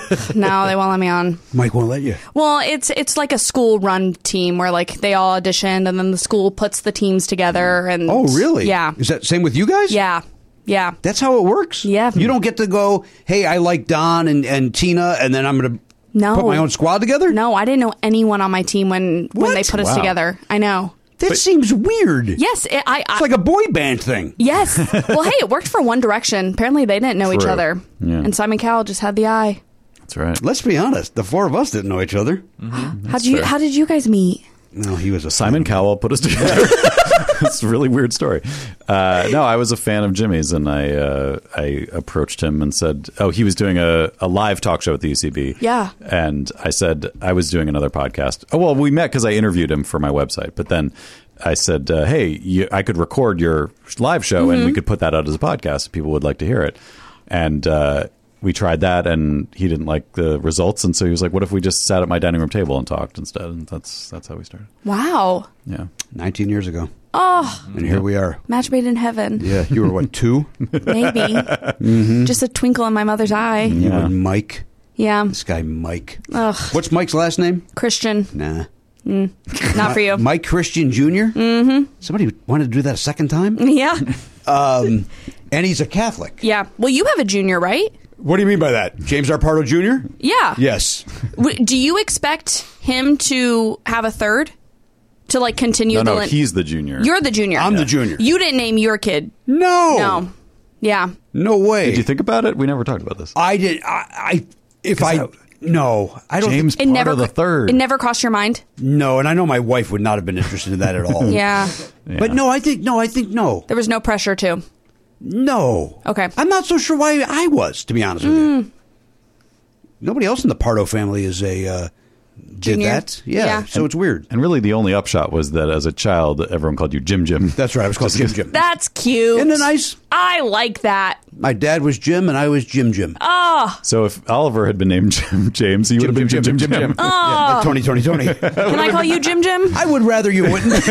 No, they won't let me on. Mike won't let you. Well, it's it's like a school run team where like they all auditioned and then the school puts the teams together and Oh, really? Yeah. Is that same with you guys? Yeah. Yeah. That's how it works? Yeah. You don't get to go, hey, I like Don and, and Tina, and then I'm going to No. put my own squad together? No, I didn't know anyone on my team when when they What? put us Wow. together. I know. That seems weird. Yes, it, I, I It's like a boy band thing. Yes. Well, hey, it worked for One Direction. Apparently, they didn't know each True. other, Yeah. and Simon Cowell just had the eye. That's right. Let's be honest. The four of us didn't know each other. How did you? fair. How did you guys meet? No, he was a Simon Cowell put us together. It's a really weird story. Uh, no, I was a fan of Jimmy's, and I uh, I approached him and said, "Oh, he was doing a, a live talk show at the U C B." Yeah. And I said I was doing another podcast. Oh, well, we met because I interviewed him for my website. But then I said, uh, "Hey, you, I could record your live show, and we could put that out as a podcast if people would like to hear it." And uh, we tried that, and he didn't like the results, and so he was like, "What if we just sat at my dining room table and talked instead?" And that's that's how we started. Wow. Yeah. nineteen years ago. Oh, And here we are. match made in heaven. Yeah, you were what, two? Maybe. Just a twinkle in my mother's eye. You Yeah. and Mike. Yeah. This guy, Mike. Ugh. What's Mike's last name? Christian. Nah. Not for you. Mike Christian Junior? Mm-hmm. Somebody wanted to do that a second time? Yeah. Um, and he's a Catholic. Yeah. Well, you have a junior, right? What do you mean by that? James Arpardo Junior? Yeah. Yes. W- Do you expect him to have a third? To like continue No, the no, lin- he's the junior. You're the junior. I'm the junior. You didn't name your kid. No. No. Yeah. No way. Did you think about it? We never talked about this. I did. I, I if I, that- no, I don't. James Think, It part never of the third. It never crossed your mind. no, and I know my wife would not have been interested in that at all. Yeah. Yeah. But no, I think no, I think no, There was no pressure to. no. Okay. I'm not so sure why I was, to be honest with you. Nobody else in the Pardo family is a uh, did Junior. that. Yeah, Yeah. so it's weird. And really, the only upshot was that as a child, everyone called you Jim Jim. That's right. I was called Jim Jim. That's cute. Isn't it nice? I like that. My dad was Jim, and I was Jim Jim. Oh, So if Oliver had been named Jim James, he would have been Jim Jim Jim. Jim. Oh. Yeah, like Tony, Tony, Tony. Can I call you Jim Jim? I would rather you wouldn't. uh,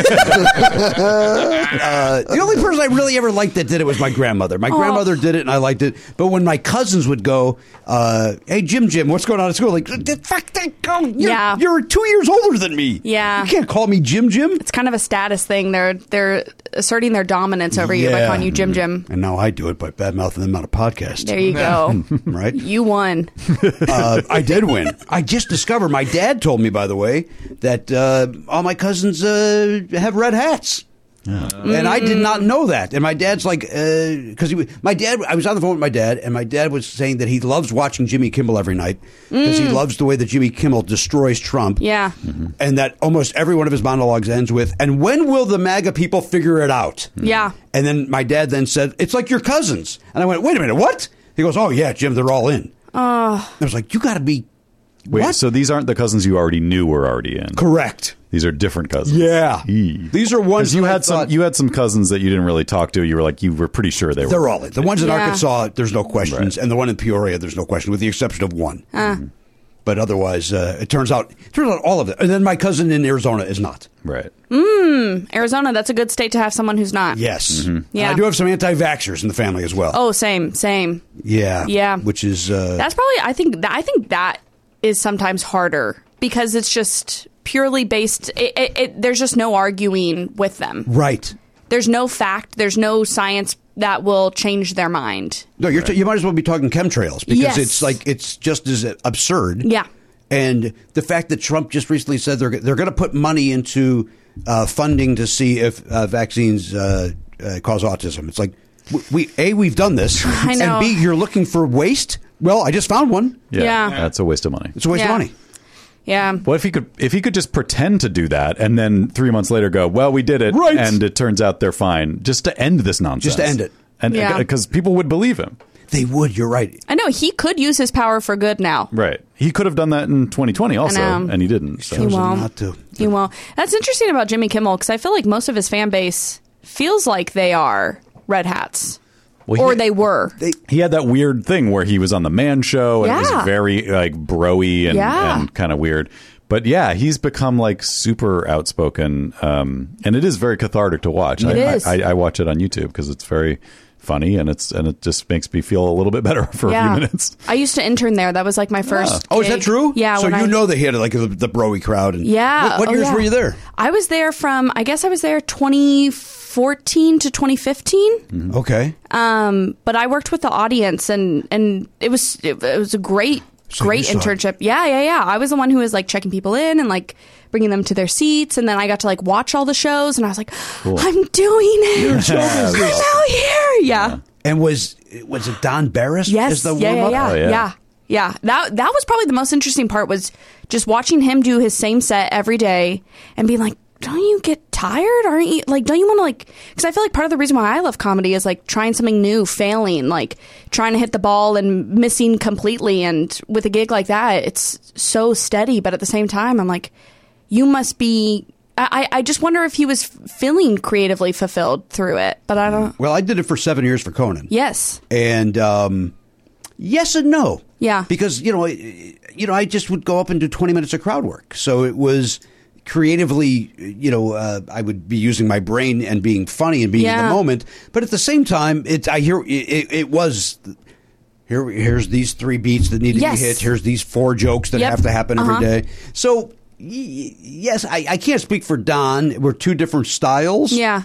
the only person I really ever liked that did it was my grandmother. My grandmother did it, and I liked it. But when my cousins would go, uh, "Hey, Jim, Jim, what's going on at school?" Like, fuck that, go. You're, Yeah. you're two years older than me. Yeah. you can't call me Jim, Jim. It's kind of a status thing. They're they're asserting their dominance over you by Yeah. calling you Jim Jim. And now I do it by bad mouthing them on a podcast. There you go. Right? You won. uh, I did win. I just discovered. My dad told me, by the way, that uh, all my cousins uh, have red hats. And I did not know that. And my dad's like, because he, my dad, I was on the phone with my dad, and my dad was saying that he loves watching Jimmy Kimmel every night because he loves the way that Jimmy Kimmel destroys Trump. Yeah. And that almost every one of his monologues ends with, "And when will the MAGA people figure it out?" Yeah. And then my dad then said, "It's like your cousins." And I went, "Wait a minute, what?" He goes, "Oh, yeah, Jim, they're all in." Oh. I was like, "You got to be Wait, what?" so these aren't the cousins you already knew were already in. Correct. These are different cousins. Yeah. Eee. These are ones 'Cause you that I had some. thought- You had some cousins that you didn't really talk to. You were like, you were pretty sure they were. They're all in. The ones in Yeah. Arkansas, there's no questions. Right. And the one in Peoria, there's no question, with the exception of one. Uh. But otherwise, uh, it turns out it turns out all of it. And then my cousin in Arizona is not. right. Arizona, that's a good state to have someone who's not. Yes. Yeah. I do have some anti-vaxxers in the family as well. Oh, same, same. Yeah. Yeah. Which is... Uh, That's probably. I think. That, I think that is sometimes harder because it's just purely based. It, it, it, there's just no arguing with them. right. there's no fact, there's no science that will change their mind. No, you're t- you might as well be talking chemtrails because Yes. it's like it's just as absurd. Yeah. And the fact that Trump just recently said they're they're going to put money into uh, funding to see if uh, vaccines uh, uh, cause autism. It's like we a we've done this, I know. and b you're looking for waste. Well, I just found one. Yeah, Yeah. that's a waste of money. It's a waste Yeah. of money. Yeah. What if he could if he could just pretend to do that and then three months later go, well, we did it, Right. and it turns out they're fine, just to end this nonsense, Just to end it. and Yeah. because people would believe him, They would. You're right. I know he could use his power for good now. right? He could have done that in twenty twenty also, know. and he didn't. So. He Chosen won't. not to. He won't. That's interesting about Jimmy Kimmel because I feel like most of his fan base feels like they are red hats. Well, or he- they were. He had that weird thing where he was on the Man Show and it Yeah. was very like broy and, Yeah. and kind of weird. But yeah, he's become like super outspoken, um, and it is very cathartic to watch. It I, is. I, I watch it on YouTube because it's very funny and it's and it just makes me feel a little bit better for a Yeah. few minutes. I used to intern there. That was like my first. Oh, is that gig. true? Yeah. So when you I, know that he had like the, the broy crowd. And Yeah. What, what oh, years yeah. were you there? I was there from, I guess I was there twenty fourteen to twenty fifteen. Okay. Um, but I worked with the audience and, and it was, it, it was a great, So great you saw it. internship. Yeah. Yeah. Yeah. I was the one who was like checking people in and like bringing them to their seats. And then I got to like watch all the shows and I was like, I'm doing it. I'm out here. Yeah. And was was it Don Barris? Yes. As the yeah, yeah, warm-up? yeah, Oh, yeah. yeah. Yeah. That that was probably the most interesting part was just watching him do his same set every day and being like, don't you get tired? Aren't you like, don't you want to like, because I feel like part of the reason why I love comedy is like trying something new, failing, like trying to hit the ball and missing completely. And with a gig like that, it's so steady. But at the same time, I'm like, you must be, I, I just wonder if he was feeling creatively fulfilled through it. But I don't, Well, I did it for seven years for Conan. yes. And um, yes and no. Yeah. Because, you know, you know, I just would go up and do twenty minutes of crowd work. So it was creatively, you know, uh, I would be using my brain and being funny and being in Yeah. the moment. But at the same time, it I hear it, it was here. Here's these three beats that need to Yes. be hit. Here's these four jokes that Yep. have to happen every Uh-huh. day. So y- yes, I, I can't speak for Don. We're two different styles. Yeah.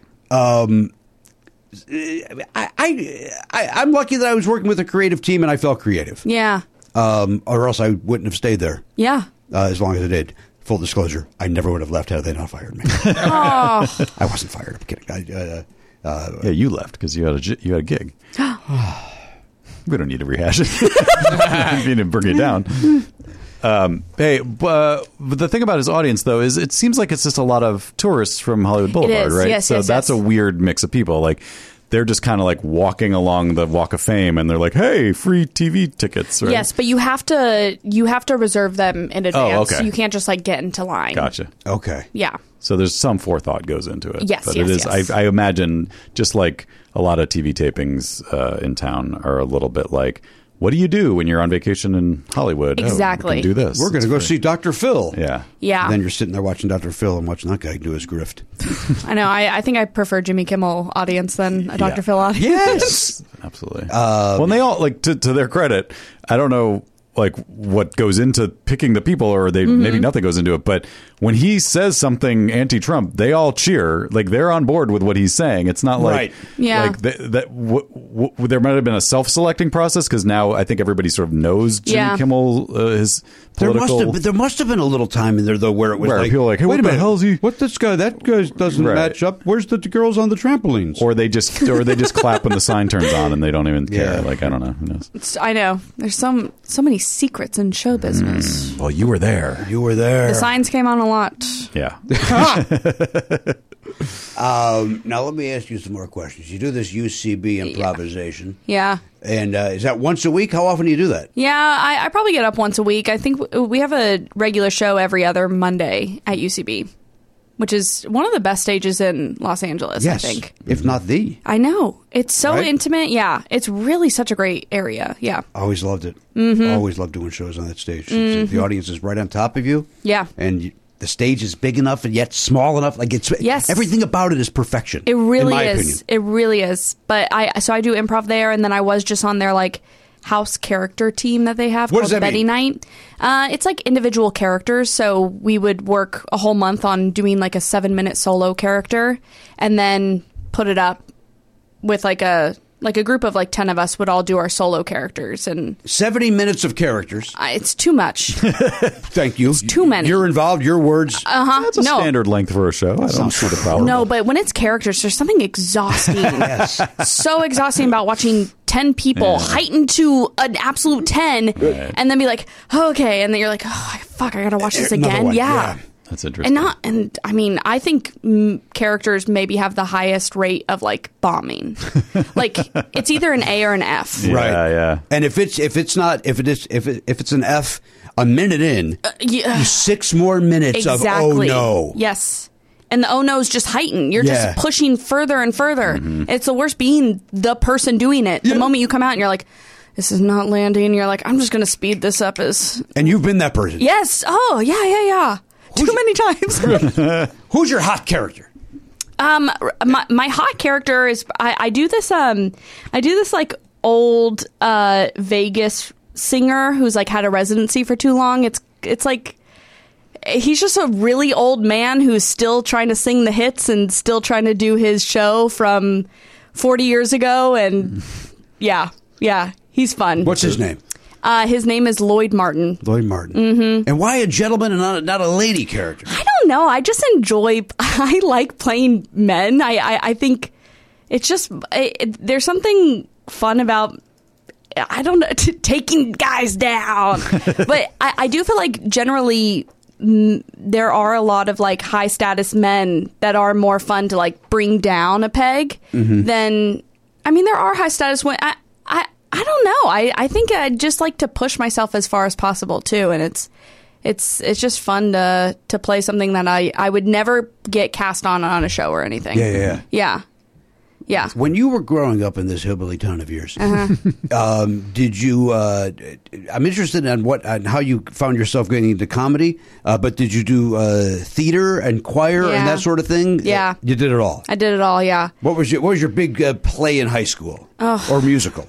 I, I, I I'm lucky that I was working with a creative team and I felt creative. Yeah. Um, or else I wouldn't have stayed there Yeah. uh, as long as I did. Full disclosure, I never would have left had they not fired me. Oh. I wasn't fired. I'm kidding. I, uh, uh, Yeah, you left because you had a j- you had a gig. We don't need to rehash it. You didn't bring it down. Um, hey, uh, but the thing about his audience, though, is it seems like it's just a lot of tourists from Hollywood Boulevard, is. right? Yes, so yes, that's yes. a weird mix of people. Like they're just kind of like walking along the Walk of Fame, and they're like, "Hey, free T V tickets!" Right? Yes, but you have to you have to reserve them in advance. okay. You can't just like get into line. Gotcha. okay. Yeah. So there's some forethought goes into it. Yes, but yes, it is. yes. I, I imagine just like a lot of T V tapings uh, in town are a little bit like, what do you do when you're on vacation in Hollywood? Oh, we Exactly. can do this. We're going to go see Doctor Phil. Yeah. Yeah. And then you're sitting there watching Doctor Phil and watching that guy do his grift. I know. I, I think I prefer Jimmy Kimmel audience than a Doctor Yeah. Phil audience. Yes. Absolutely. well, and they all like to, to their credit. I don't know like what goes into picking the people, or they Mm-hmm. maybe nothing goes into it. But when he says something anti-Trump, they all cheer. Like they're on board with what he's saying. It's not like Right. Yeah. like th- that. W- w- there might have been a self-selecting process because now I think everybody sort of knows Jimmy Yeah. Kimmel uh, his There political. must have there must have been a little time in there though where it was Where like people are like, hey, wait what a the minute, hell is he- What this guy? That guy doesn't Right. match up. Where's the girls on the trampolines? or they just or they just clap when the sign turns on and they don't even care. Yeah. Like I don't know. Who knows? It's- I know. There's some so many secrets in show business. Well, you were there. you were there. The signs came on a lot. Yeah. Um, now let me ask you some more questions. You do this U C B improvisation, Yeah. and uh, is that once a week? How often do you do that? Yeah, I, I probably get up once a week. I think w- we have a regular show every other Monday at U C B, which is one of the best stages in Los Angeles, Yes, I think. if not the. I know. It's so Right? intimate. Yeah. It's really such a great area. Yeah. Always loved it. Mm-hmm. Always loved doing shows on that stage. The audience is right on top of you. Yeah. and you, the stage is big enough and yet small enough. Like it's Yes. everything about it is perfection. It really in my is. opinion. It really is. But I so I do improv there, and then I was just on there like house character team that they have What called does that Betty mean? Night. Uh, it's like individual characters. So we would work a whole month on doing like a seven minute solo character and then put it up with like a like a group of like ten of us would all do our solo characters, and seventy minutes of characters. uh, it's too much. Thank you. It's too many. You're involved. Your words. Uh huh. That's a No. standard length for a show. I don't see the problem. No, but when it's characters, there's something exhausting. Yes. So exhausting about watching ten people Yeah. heightened to an absolute ten and then be like, oh, okay. And then you're like, oh, fuck, I got to watch this Another again. one, Yeah. yeah. That's interesting. And not, and I mean, I think mm, characters maybe have the highest rate of like bombing. Like it's either an A or an F. Yeah, Right. yeah. And if it's if it's not if it is if it, if it's an F, a minute in, Yeah. six more minutes Exactly. of oh no. Yes. And the oh no's just heighten. You're Yeah. just pushing further and further. It's the worst being the person doing it. The moment you come out and you're like, this is not landing, you're like, I'm just going to speed this up as. And you've been that person. Yes. Oh, yeah, yeah, yeah. Too many times. Who's your hot character? um, my, my hot character is I, I do this. Um, I do this like old uh, Vegas singer who's like had a residency for too long. It's it's like he's just a really old man who's still trying to sing the hits and still trying to do his show from forty years ago. And yeah, yeah, he's fun. What's his name? Uh, his name is Lloyd Martin. Lloyd Martin. Mm-hmm. And why a gentleman and not a, not a lady character? I don't know. I just enjoy. I like playing men. I I, I think it's just it, there's something fun about. I don't know t- taking guys down, but I, I do feel like generally mm, there are a lot of like high status men that are more fun to like bring down a peg than. I mean, there are high status women. I, I I don't know. I, I think I just like to push myself as far as possible too, and it's it's it's just fun to to play something that I, I would never get cast on on a show or anything. Yeah, yeah, yeah. yeah, yeah. When you were growing up in this hillbilly town of yours, Uh-huh. um, did you? Uh, I'm interested in what and how you found yourself getting into comedy. Uh, but did you do uh, theater and choir Yeah. and that sort of thing? Yeah. you did it all. I did it all. Yeah. What was your What was your big uh, play in high school or musical?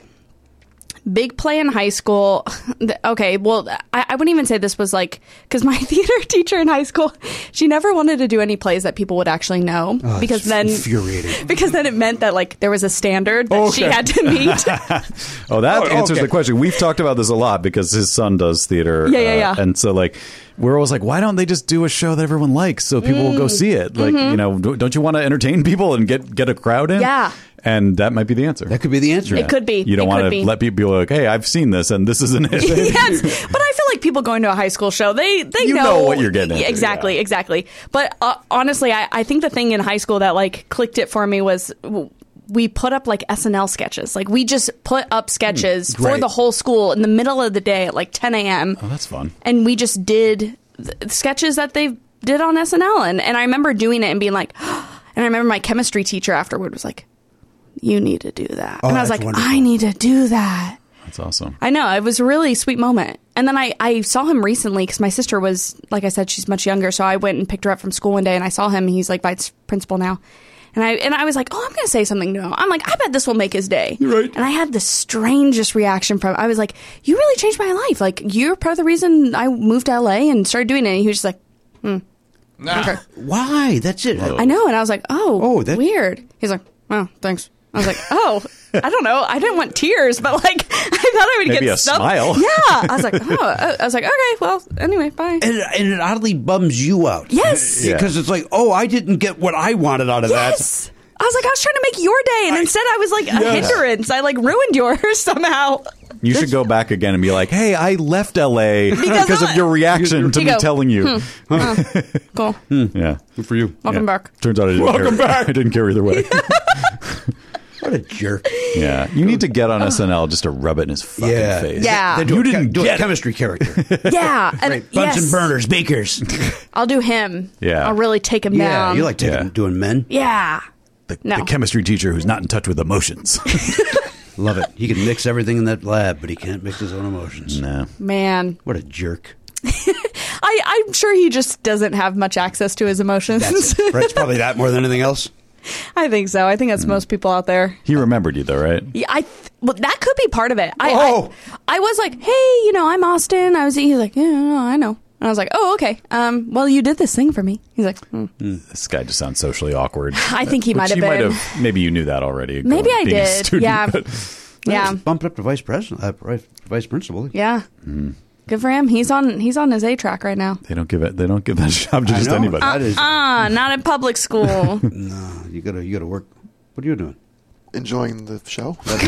Big play in high school. Okay, well, I, I wouldn't even say this was like, because my theater teacher in high school, she never wanted to do any plays that people would actually know. Oh, because it's then, infuriating. because then it meant that like there was a standard that Okay. she had to meet. Oh, that Oh, answers okay. the question. We've talked about this a lot because his son does theater. Yeah, yeah, uh, yeah. And so, like, we're always like, why don't they just do a show that everyone likes so people will go Mm. see it? Like, you know, don't don't you want to entertain people and get get a crowd in? Mm-hmm. Yeah. And that might be the answer. That could be the answer. It could be. You don't It want could to be. let people be like, hey, I've seen this and this isn't it. Yes, but I feel like people going to a high school show, they they You know what you're getting into, exactly, yeah. exactly. But uh, honestly, I, I think the thing in high school that like clicked it for me was w- we put up like S N L sketches. Like we just put up sketches for Right. the whole school in the middle of the day at like ten a.m. Oh, that's fun. And we just did th- sketches that they did on S N L, and and I remember doing it and being like, and I remember my chemistry teacher afterward was like, "You need to do that," Oh, and I was that's like, wonderful. "I need to do that." That's awesome. I know. It was a really sweet moment. And then I, I saw him recently because my sister was, like I said, she's much younger. So I went and picked her up from school one day and I saw him. He's like vice principal now. And I and I was like, oh, I'm going to say something to him. I'm like, I bet this will make his day. Right. And I had the strangest reaction from I was like, you really changed my life. Like, you're part of the reason I moved to L A and started doing it. And he was just like, hmm. Okay. Why? That's it. I know. And I was like, oh, Oh, that- weird. He's like, oh, thanks. I was like, oh, I don't know. I didn't want tears, but like, I thought I would Maybe get a some- smile. Yeah. I was like, oh, I was like, okay, well, anyway, bye. And, and it oddly bums you out. Yes. Yeah. Because it's like, oh, I didn't get what I wanted out of Yes. I was like, I was trying to make your day, and instead I was like a Yes. hindrance. I like ruined yours somehow. You should go back again and be like, hey, I left L A because, Because of of- your reaction to You me go, telling you. Cool. Yeah. Good for you. Welcome Yeah. back. Turns out I didn't Welcome care. back. I didn't care either way. What a jerk. Yeah. You need to get on S N L just to rub it in his fucking Yeah. face. Yeah. They do You a, didn't do a get it. chemistry character. Yeah. And Right. Bunsen yes, burners, bakers. I'll do him. Yeah. I'll really take him yeah, down. you like taking, Yeah. doing men. Yeah. The, No. the chemistry teacher who's not in touch with emotions. Love it. He can mix everything in that lab, but he can't mix his own emotions. no. Man. What a jerk. I, I'm sure he just doesn't have much access to his emotions. That's it. Right? It's probably that more than anything else. I think so. I think that's most people out there. He remembered you, though, right? Yeah, I th- well, that could be part of it. I, Oh. I I was like, hey, you know, I'm Austin. I was. He's like, yeah, no, I know. And I was like, oh, okay. Um, well, you did this thing for me. He's like, hmm. This guy just sounds socially awkward. I think he Which might have you might been. have. Maybe you knew that already. Maybe going- I being a did. student, Yeah. but- Yeah, Bumped up to vice president, uh, vice vice principal. yeah. Good for him. He's on. He's on his A track right now. They don't give it. They don't give that job to I just know. anybody. That is, Ah, not in public school. no, you gotta you gotta work. What are you doing? Enjoying the show. What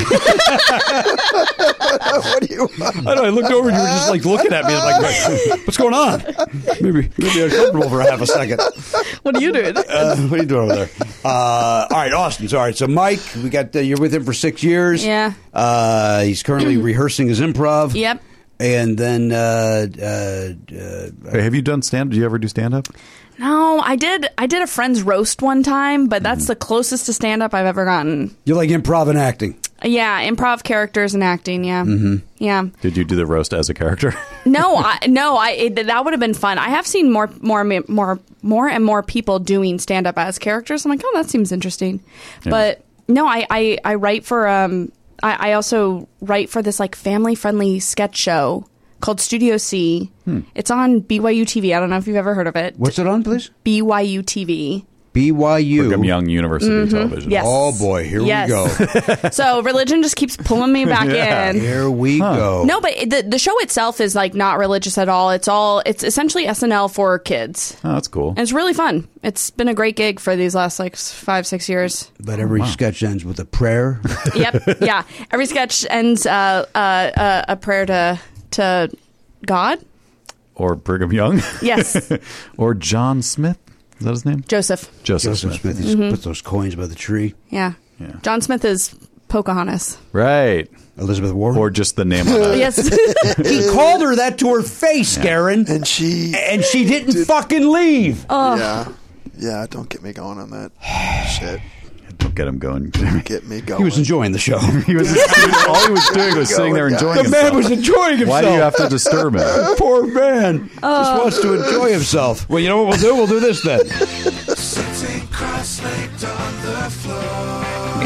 do you? I know. I looked over and you were just like looking at me. I'm like, what's going on? Maybe maybe uncomfortable for half a second. What are you doing? Uh, what are you doing over there? Uh, all right, Austin. So, all right. So, Mike, we got uh, you're with him for six years. Yeah. Uh, he's currently rehearsing his improv. Yep. And then, uh, uh, uh, Hey, have you done stand? Do you ever do stand up? No, I did. I did a friend's roast one time, but that's the closest to stand up I've ever gotten. you like improv and acting. Yeah, improv characters and acting. Yeah, mm-hmm. yeah. Did you do the roast as a character? No, I, no, I it, that would have been fun. I have seen more, more, more, more and more people doing stand up as characters. I'm like, oh, that seems interesting. Yeah. But no, I, I, I write for. Um, I, I also write for this like family friendly sketch show called Studio C. Hmm. It's on B Y U T V. I don't know if you've ever heard of it. What's it on, please? B Y U T V. B Y U. Brigham Young University Television. Yes. Oh boy, here Yes. we go. So religion just keeps pulling me back Yeah. in. Here we go. No, but the the show itself is like not religious at all. It's all it's essentially S N L for kids. Oh, that's cool. And it's really fun. It's been a great gig for these last like s- five, six years. But every sketch ends with a prayer. Yep. Yeah. Every sketch ends uh, uh, uh, a prayer to to God. Or Brigham Young. Yes. Or John Smith. Is that his name? Joseph. Joseph, Joseph Smith. Smith. He's put those coins by the tree. Yeah. Yeah. John Smith is Pocahontas. Right. Elizabeth Warren. Or just the name on it. Yes. he called her that to her face, Karen. And she. And she didn't fucking leave. Yeah. Yeah. Don't get me going on that shit. Don't get him going. Get me going. He was enjoying the show. he was all he was doing was sitting there enjoying the himself. man was enjoying himself. Why do you have to disturb him? Poor man. Just wants to enjoy himself. Well, you know what we'll do? We'll do this then. Sitting cross-legged on the floor.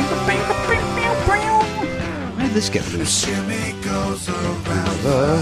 Why did this get loose? Jimmy goes around.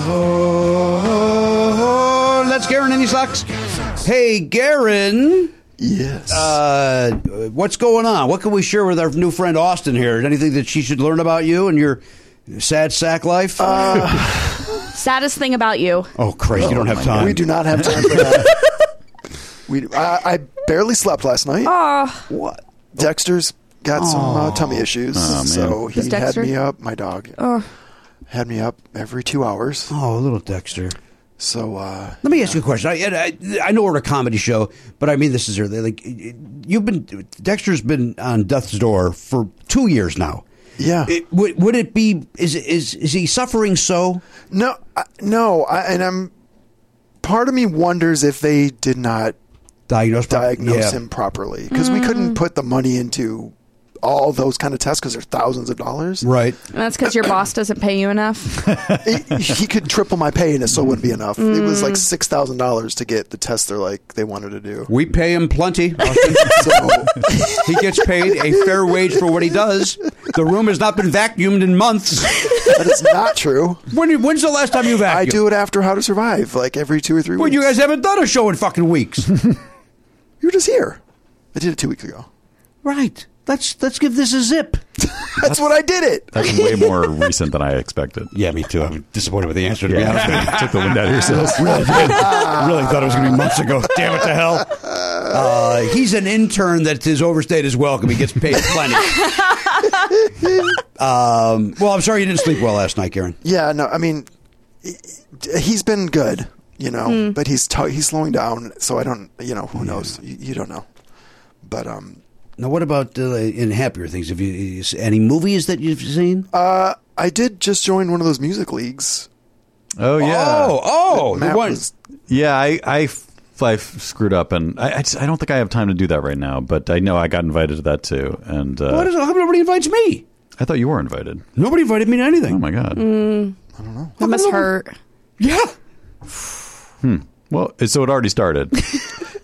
Oh, that's Garen Any Socks. Hey, Garen. Yes. Uh, what's going on? What can we share with our new friend Austin here? Anything that she should learn about you and your sad sack life? Saddest thing about you. oh, Christ, you don't have time. we do not have time for that. we. I, I barely slept last night. What? Dexter's got some uh, tummy issues, so he Does had Dexter? me up. My dog had me up every two hours. Oh, little Dexter. So uh, Let me ask you a question. I, I, I know we're a comedy show, but I mean this is like you've been. Dexter's been on death's door for two years now. yeah, It, would, would it be? Is is is he suffering so? no, I, no, I, and I'm. Part of me wonders if they did not Diagnosed? diagnose yeah. him properly because we couldn't put the money into all those kind of tests because they're thousands of dollars. Right. And that's because your boss doesn't pay you enough. he, he could triple my pay and it still wouldn't be enough. It was like six thousand dollars to get the test they're like they wanted to do. We pay him plenty. Austin. So He gets paid a fair wage for what he does. The room has not been vacuumed in months. that is not true. When, when's the last time you vacuumed? I do it after How to Survive, like every two or three Well, weeks. you guys haven't done a show in fucking weeks. You were just here. I did it two weeks ago. Right. Let's let's give this a zip. That's what I did it. That's way more recent than I expected. Yeah, me too. I'm disappointed with the answer, to be Yeah. honest with you. Took the wind out of your sails. Really did. Really thought it was going to be months ago. Damn it to hell. Uh, he's an intern that is overstayed his welcome. He gets paid plenty. um, well, I'm sorry you didn't sleep well last night, Karen. Yeah, no, I mean, he- he's been good, you know, but he's t- he's slowing down. So I don't, you know, who knows? You, you don't know. But um, Now, what about uh, in happier things? Have you any movies that you've seen? uh, I did just join one of those music leagues. Oh yeah. Oh, oh, the Matt one. was- Yeah, I, I, f- I f- screwed up, and I, I, just, I don't think I have time to do that right now. But I know I got invited to that too, and uh, What is it? How come nobody invites me? I thought you were invited. Nobody invited me to anything. Oh my god. That must hurt. Yeah. Well, so it already started.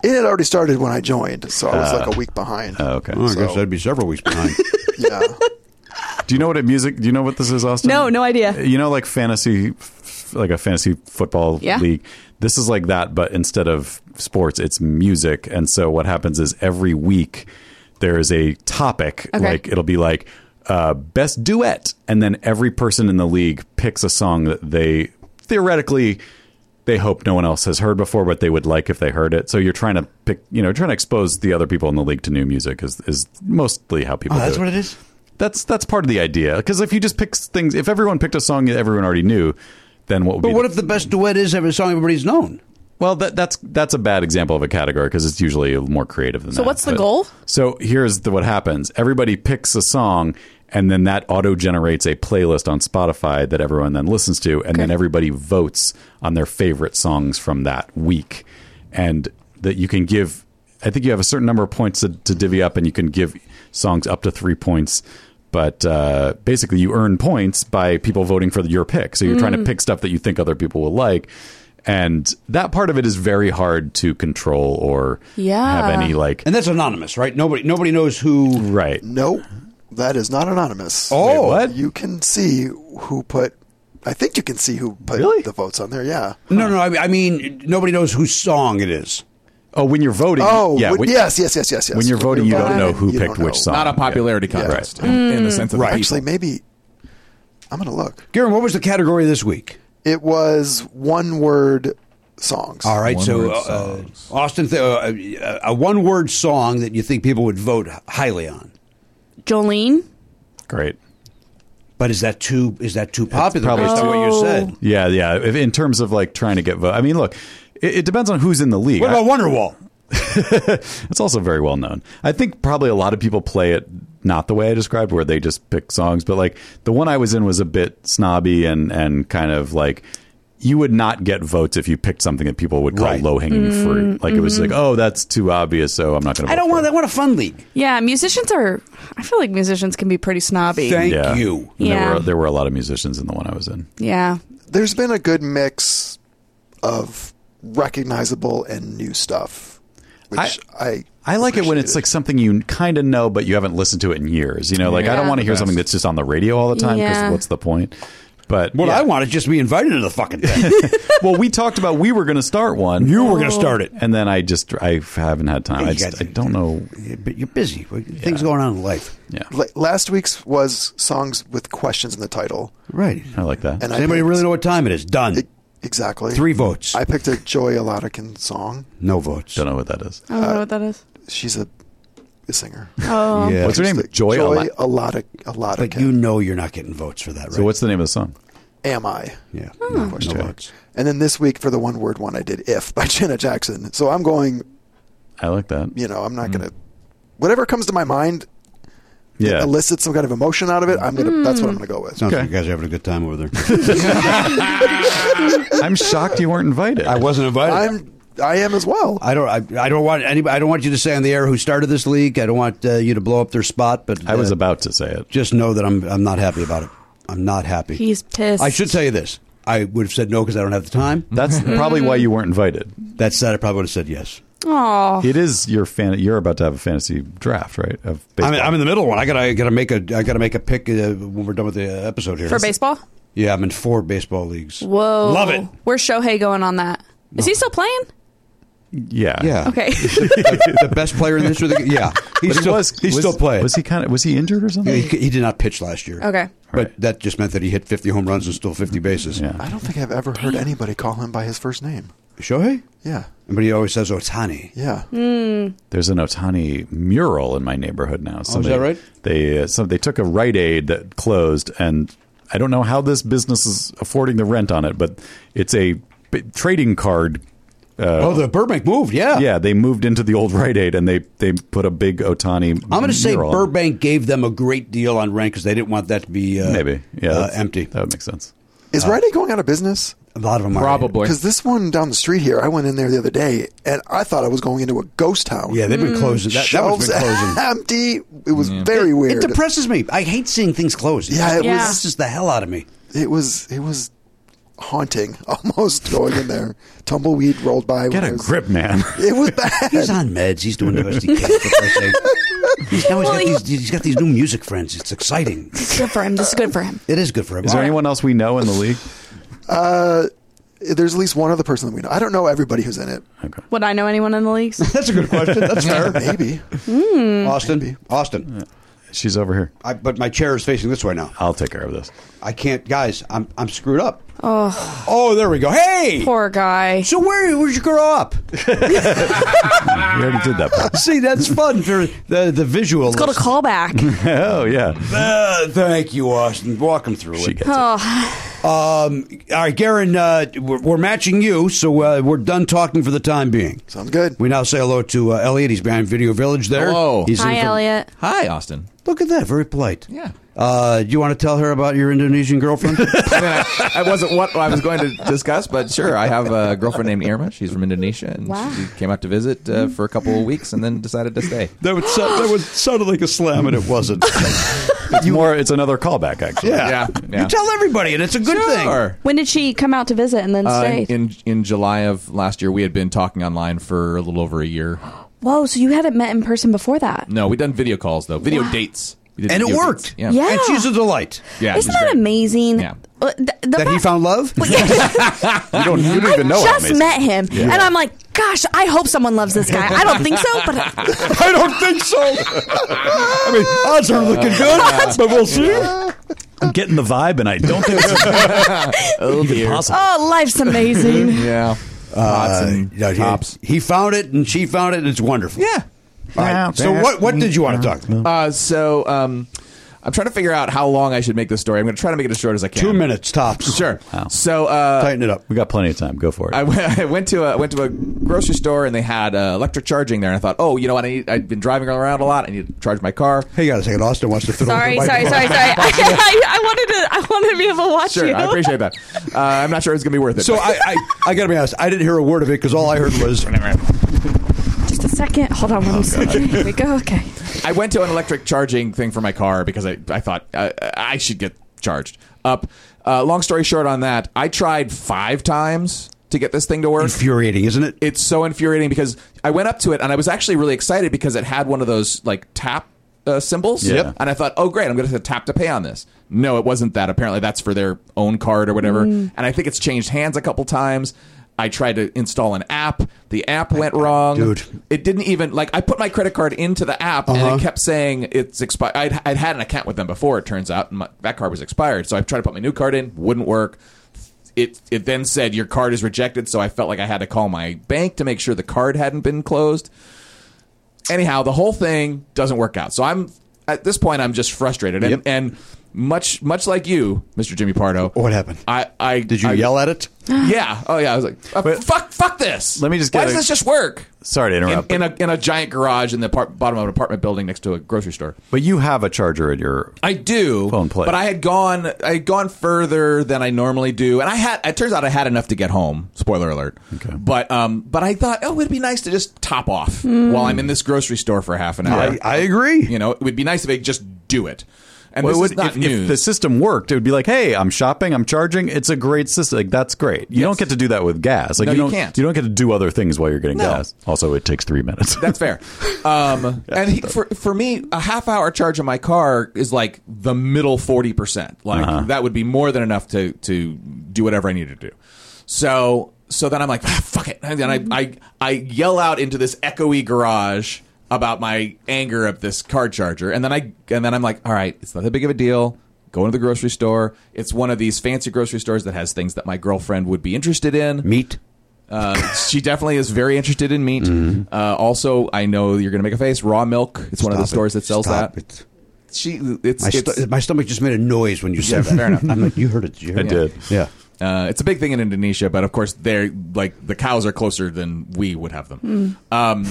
It had already started when I joined, so I was like a week behind. Oh, okay. Oh, I So- guess I'd be several weeks behind. Yeah. Do you know what it music? Do you know what this is, Austin? No, no idea. You know, like fantasy, f- like a fantasy football Yeah. league. This is like that, but instead of sports, it's music. And so what happens is every week there is a topic. Okay. Like it'll be like uh, best duet, and then every person in the league picks a song that they theoretically they hope no one else has heard before, but they would like if they heard it. So you're trying to pick, you know, trying to expose the other people in the league to new music is is mostly how people. Oh, do that's it. what it is? That's that's part of the idea. Because if you just pick things, if everyone picked a song that everyone already knew, then what would But be? what the- if the best duet is every song everybody's known? Well, that, that's that's a bad example of a category because it's usually more creative than So that. what's the But- goal? So here's the, what happens. Everybody picks a song, and then that auto-generates a playlist on Spotify that everyone then listens to, and then everybody votes on their favorite songs from that week. And that you can give, I think you have a certain number of points to, to divvy up, and you can give songs up to three points. But uh, basically, you earn points by people voting for your pick. So you're trying to pick stuff that you think other people will like. And that part of it is very hard to control or Yeah. have any like And that's anonymous, right? Nobody nobody knows who. right. Nope. That is not anonymous. Oh. Wait, what? You can see who put. I think you can see who put Really? the votes on there. Yeah. No, no, I, I mean, nobody knows whose song it is. Oh, when you're voting. Oh, yeah. when- when- yes, yes, yes, yes, yes. When you're voting, you don't know who you picked don't which know. song. Not a popularity Yeah. contest Right. in, in the sense of the Right. people. Actually, maybe I'm going to look. Garen, what was the category this week? It was one word songs. All right, so One-word uh, songs. Austin, th- uh, a one word song that you think people would vote highly on. Jolene. Great. But is that too is that too popular? probably based on what you Oh. said. Yeah, yeah. If, in terms of like trying to get vote, I mean, look, it, it depends on who's in the league. What about Wonderwall? It's also very well known. I think probably a lot of people play it not the way I described, where they just pick songs, but like the one I was in was a bit snobby and and kind of like you would not get votes if you picked something that people would call Right. low hanging fruit. Like it was like, oh, that's too obvious, so I'm not going to. I don't want. I want a fun league. Yeah, musicians are. I feel like musicians can be pretty snobby. Thank Yeah. you. And Yeah. There were there were a lot of musicians in the one I was in. Yeah. There's been a good mix of recognizable and new stuff, which I I like it when it's like appreciated. something you kind of know, but you haven't listened to it in years. You know, like I don't Yeah. want to hear Best. something that's just on the radio all the time because Yeah. what's the point? But What yeah. I want is just to be invited to the fucking thing. well, we talked about we were going to start one. You were going to start it. and then I just I haven't had time. I You just guys- I don't know. But you're busy. Things going on in life. Yeah, La- last week's was songs with questions in the title. Right. I like that. And Does I anybody picked- really know what time it is? Done. E- exactly. Three votes. I picked a Joy Elatican song. no votes. don't know what that is. I don't know what that is. She's a, a singer. Oh. Yeah. What's her name? She's the- Joy Joy Ala- Elotic, Elatican. But you know you're not getting votes for that, right? So what's the name of the song? Am I? Yeah. No, Question no mark. votes. And then this week for the one word one, I did If by Janet Jackson. So I'm going, I like that. you know, I'm not going to, whatever comes to my mind, Yeah, elicit some kind of emotion out of it, I'm going to, that's what I'm going to go with. Sounds Okay. like you guys are having a good time over there. I'm shocked you weren't invited. I wasn't invited. I'm, I am as well. I don't. I, I don't want anybody. I don't want you to say on the air who started this league. I don't want uh, you to blow up their spot. But I was uh, about to say it. Just know that I'm. I'm not happy about it. I'm not happy. He's pissed. I should tell you this. I would have said no because I don't have the time. That's probably why you weren't invited. That said, I probably would have said yes. Oh. It is your fan. You're about to have a fantasy draft, right? Of I'm, baseball. I'm in the middle one. I gotta. I gotta make a. I gotta make a pick uh, when we're done with the uh, episode here. For baseball? Yeah, I'm in four baseball leagues. Whoa. Love it. Where's Shohei going on that? Is he still playing? yeah, Yeah. Okay. the best player in this. The, yeah, he's But he still. was. he's was, still playing. Was he kind of? Was he injured or something? He, he did not pitch last year. Okay. But that just meant that he hit fifty home runs and stole fifty bases. Yeah. I don't think I've ever heard anybody call him by his first name. Shohei? Yeah. But he always says Otani. Yeah. There's an Otani mural in my neighborhood now. Oh, is that right? They uh, so they took a Rite Aid that closed, and I don't know how this business is affording the rent on it, but it's a b- trading card. Uh, Oh, the Burbank moved, yeah. yeah, they moved into the old Rite Aid, and they they put a big Otani. I'm going to say mural. Burbank gave them a great deal on rent because they didn't want that to be uh, Maybe, yeah, uh, that's- empty. That would make sense. Is Rite Aid going out of business? A lot of them are. Probably. Because this one down the street here, I went in there the other day, and I thought I was going into a ghost town. Yeah, they've been closing. That, that one's Shelves been closing. empty. It was very weird. It depresses me. I hate seeing things closed. Yeah, it Yeah. was. This is the hell out of me. It was. It was haunting almost going in there. Tumbleweed rolled by. Get when I a was- grip, man. It was bad. He's on meds. He's doing the best he can. For Christ's sake. He's, now he's got, these, he's got these new music friends. It's exciting. It's good for him. This is good for him. It is good for him. Is there anyone else we know in the league? Uh, there's at least one other person that we know. I don't know everybody who's in it. Okay. Would I know anyone in the leagues? That's a good question. That's fair. Maybe. Austin. Maybe. Austin. She's over here. I, but my chair is facing this way now. I'll take care of this. I can't, guys. I'm I'm screwed up. Oh, oh, there we go. Hey, Poor guy. so where where'd you grow up? We already did that part. See, that's fun for the the visual. It's called a callback. Oh, yeah. Uh, thank you, Austin. Walk him through She it. gets it. Oh, Um, all right, Garen, uh, we're, we're matching you, so uh, we're done talking for the time being. Sounds good. We now say hello to uh, Elliot. He's behind Video Village there. Hello. He's in hi, from- Elliot. Hi, Austin. Look at that, very polite. Yeah. Uh, do you want to tell her about your Indonesian girlfriend? I, mean, I, I wasn't what I was going to discuss, but sure. I have a girlfriend named Irma. She's from Indonesia, and Wow. she came out to visit uh, for a couple of weeks, and then decided to stay. that would so, that would sounded like a slam, and it wasn't. It's more. It's another callback, actually. Yeah. Yeah, yeah. You tell everybody, and it's a good thing. Sure. When did she come out to visit and then Uh, stayed? in in July of last year, we had been talking online for a little over a year. Whoa, so you hadn't met in person before that? No, we done video calls though, video dates, we did And it video worked. dates. Yeah, Yeah. And she's a delight. yeah. Isn't it was that great. amazing? Yeah. Uh, the- the That he fact- found love? You don't, you don't even know how just amazing. met him, and I'm like, gosh, I hope someone loves this guy. I don't think so, but I don't think so. I mean, odds are looking good, but we'll see. I'm getting the vibe, and I don't think it's Oh, even dear. possible. oh, life's amazing. Yeah. Pots and Yeah, he- tops. He found it, and she found it, and it's wonderful. Yeah. All right. So what what did you want to talk about? Uh, so um, I'm trying to figure out how long I should make this story. I'm going to try to make it as short as I can. Two minutes tops. Sure. Wow. So uh, Tighten it up. We got plenty of time. Go for it. I went, I went to a went to a grocery store and they had uh, electric charging there. And I thought, oh, you know what? I need, I've been driving around a lot. I need to charge my car. Hey, you got a second. Austin wants to fiddle Sorry, with the sorry, microphone. sorry, sorry. I, I wanted to. I wanted to be able to watch Sure, you. I appreciate that. Uh, I'm not sure it's going to be worth it. So I, I, I got to be honest. I didn't hear a word of it because all I heard was Just a second. Hold on one second. Here we go. Okay. I went to an electric charging thing for my car because I, I thought uh, I should get charged up. Uh, long story short on that, I tried five times to get this thing to work. infuriating, isn't it? It's so infuriating because I went up to it and I was actually really excited because it had one of those like tap uh, symbols. Yep. And I thought, oh, great, I'm going to tap to pay on this. No, it wasn't that. Apparently, that's for their own card or whatever. And I think it's changed hands a couple times. I tried to install an app. The app went wrong. Dude. It didn't even, like, I put my credit card into the app and it kept saying it's expired. I'd, I'd had an account with them before, it turns out, and my, that card was expired. So I tried to put my new card in, wouldn't work. It it then said your card is rejected, so I felt like I had to call my bank to make sure the card hadn't been closed. Anyhow, the whole thing doesn't work out. So I'm at this point I'm just frustrated, and, Yep. and much much like you, Mister Jimmy Pardo. What happened? I, I Did you I- yell at it? Yeah. Oh yeah. I was like, uh, But- fuck, fuck this. Let me just Why get does a- this just work? Sorry to In, interrupt. in a in a giant garage in the par- bottom of an apartment building next to a grocery store. but you have a charger at your. I do, Phone play. but I had gone I had gone further than I normally do, and I had. It turns out I had enough to get home. Spoiler alert. Okay. But um, but I thought, oh, it'd be nice to just top off while I'm in this grocery store for half an hour. I, I agree. You know, it would be nice if I could just do it. And Well, this it would- is not if, news. if the system worked, it would be like, "Hey, I'm shopping, I'm charging. It's a great system. Like that's great. You Yes. don't get to do that with gas. Like No, you you don't. can't. You don't get to do other things while you're getting No. gas. Also, it takes three minutes. That's fair. Um, and he, for for me, a half hour charge of my car is like the middle forty percent. Like Uh-huh. that would be more than enough to to do whatever I need to do. So so then I'm like, ah, fuck it, and then I, I I yell out into this echoey garage about my anger of this card charger, and then I and then I'm like, all right, it's not that big of a deal. Go into the grocery store. It's one of these fancy grocery stores that has things that my girlfriend would be interested in. Meat. Uh, she definitely is very interested in meat. Uh, also, I know you're going to make a face. Raw milk. It's one of the Stop stores it. that sells Stop that. it. She, it's, My, it's, sto- my stomach just made a noise when you said Yeah, that. fair enough. I'm like, you heard it. Did you hear I it? did. Yeah. uh, it's a big thing in Indonesia, but of course, they're like the cows are closer than we would have them. Um,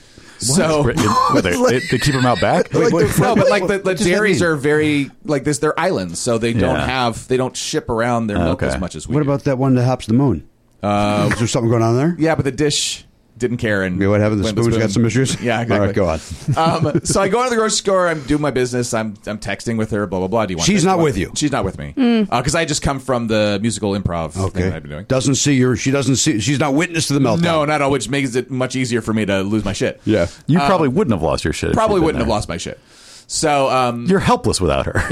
so. It- what, they, they, they keep them out back. Wait, wait, No, but like the, the what does that dairies mean? are very like this. They're islands, so they don't Yeah. have they don't ship around their milk Okay. as much as we. What do. about that one that hops the moon? Uh, Is there something going on there? Yeah, but the dish didn't care. And Yeah, what happened? The went with spoon's got some issues? Yeah, exactly. All right, go on. um, so I go into the grocery store. I'm doing my business. I'm I'm texting with her. Blah blah blah. Do you want? She's this? not Do want with this? you. She's not with me because uh, I just come from the musical improv thing Okay. that I've been doing. Doesn't see your. She doesn't see. She's not witness to the meltdown. No, not all, which makes it much easier for me to lose my shit. Yeah. You probably wouldn't have lost your shit. if Probably you'd been wouldn't have there. lost my shit. So um, You're helpless without her.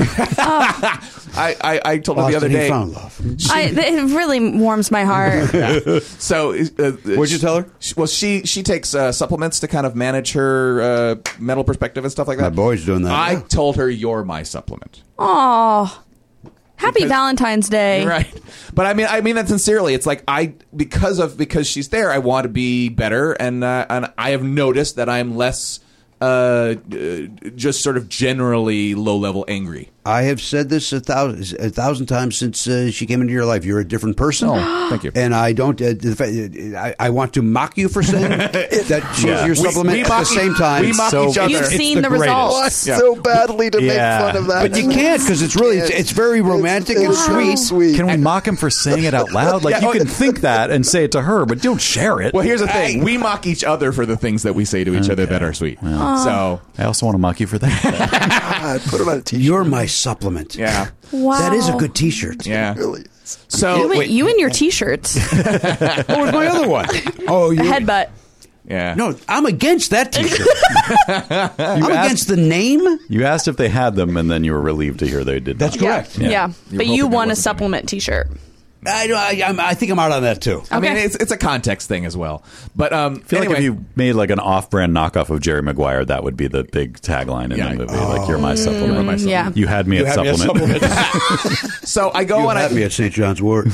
I, I I told her Lost the other and he day. found love. I, it really warms my heart. So uh, What'd you tell her? She, well, she she takes uh, supplements to kind of manage her uh, mental perspective and stuff like that. My boy's doing that. I told her you're my supplement. Oh, happy Because- Valentine's Day. Right. But I mean I mean that sincerely. It's like I because of because she's there, I want to be better, and uh, and I have noticed that I'm less uh, uh, just sort of generally low level angry. I have said this a thousand, a thousand times since uh, she came into your life. You're a different person. Oh, thank you. And I don't. Uh, the fact- I, I want to mock you for saying that she's Yeah. your We- supplement. we at mock the same each- time, we mock So each other. You've it's seen the, greatest. results. Yeah. so badly to Yeah. make fun of that. But you can't because it's really it's, it's very romantic and it's so sweet. sweet. Can we mock him for saying it out loud? Like Yeah, you oh, can think that and say it to her, but don't share it. Well, here's the thing: we mock each other for the things that we say to each other that are sweet. So, I also want to mock you for that. God, put it on a t-shirt. You're my supplement. yeah, Wow. That is a good T-shirt. yeah. Really is. So, You, and- you and your T-shirts. What was my other one? Oh, you. A headbutt. yeah. No, I'm against that T-shirt. I'm asked- against the name. You asked if they had them, and then you were relieved to hear they did. That's not. correct. Yeah. Yeah. Yeah. You're But hoping you it won a wasn't me. supplement T-shirt. I, I, I'm- I think I'm out on that too. I mean, Okay. it's it's a context thing as well. But um, I feel anyway, like if you made like an off-brand knockoff of Jerry Maguire, that would be the big tagline in Yeah. the movie. Like, "You're my supplement." You're my supplement. Yeah. You had me You at had me at supplement. supplement. so I go You and I had me at Saint John's Wort.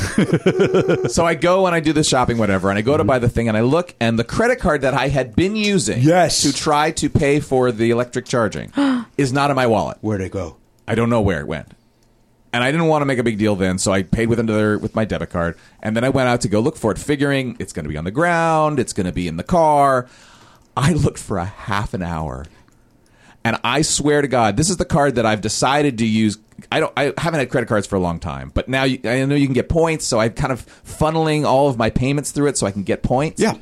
so I go and I do the shopping, whatever, and I go to buy the thing, and I look, and the credit card that I had been using Yes. to try to pay for the electric charging is not in my wallet. Where'd it go? I don't know where it went. And I didn't want to make a big deal then, so I paid with another with my debit card. And then I went out to go look for it, figuring it's going to be on the ground, it's going to be in the car. I looked for a half an hour. And I swear to God, this is the card that I've decided to use. I don't. I haven't had credit cards for a long time, but now you, I know you can get points, so I'm kind of funneling all of my payments through it so I can get points. Yeah.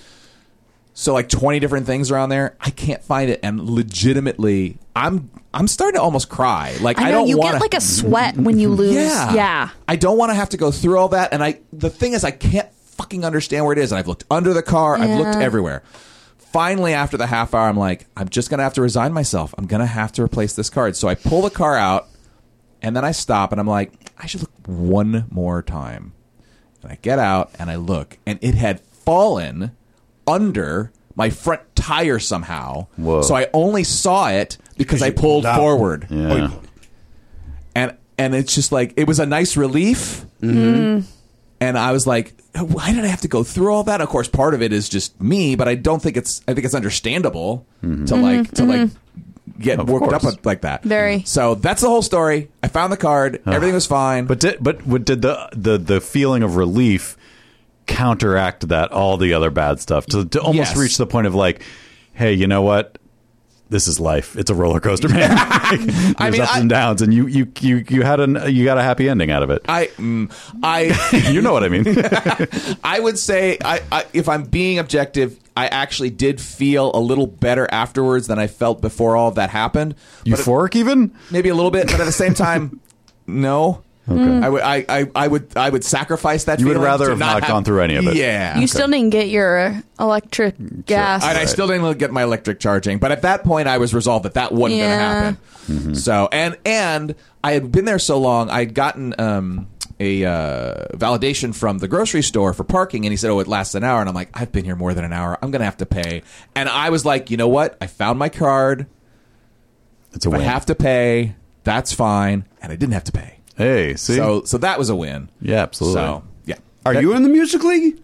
So like twenty different things are on there. I can't find it, and legitimately, I'm I'm starting to almost cry. Like I, I know don't you want get like a sweat when you lose. yeah. Yeah. I don't want to have to go through all that. And I, the thing is, I can't fucking understand where it is. And I've looked under the car. I've looked Yeah. everywhere. Finally, after the half hour, I'm like, I'm just going to have to resign myself. I'm going to have to replace this card. So I pull the car out, and then I stop, and I'm like, I should look one more time. And I get out, and I look, and it had fallen under my front tire somehow. Whoa. So I only saw it because I you pulled pulled out. forward. Yeah. And and it's just like it was a nice relief. Mm-hmm. And I was like, why did I have to go through all that? Of course, part of it is just me, but I don't think it's. I think it's understandable to like to like get Of worked course. up like that. Very. So that's the whole story. I found the card. Everything was fine. But did but what did the the the feeling of relief counteract that all the other bad stuff to, to almost Yes. reach the point of like, hey, you know what? This is life. It's a roller coaster, man. Like, there's I mean, ups I- and downs, and you you you you had an you got a happy ending out of it. I mm, I You know what I mean? I would say I, I if I'm being objective, I actually did feel a little better afterwards than I felt before all of that happened. But it- Euphoric, even. maybe a little bit, but at the same time, no. Okay. I would, I, I, I would, I would sacrifice that. You would feeling rather to have not gone through any of it. Yeah, You still didn't get your electric gas. and I still didn't get my electric charging. But at that point, I was resolved that that wasn't Yeah. going to happen. Mm-hmm. So, and and I had been there so long, I'd gotten um, a uh, validation from the grocery store for parking, and he said, "Oh, it lasts an hour." And I'm like, "I've been here more than an hour. I'm going to have to pay." And I was like, "You know what? I found my card. It's a If I win. have to pay, that's fine." And I didn't have to pay. Hey, see, So, so that was a win. yeah, absolutely. So, yeah. Are you in the music league?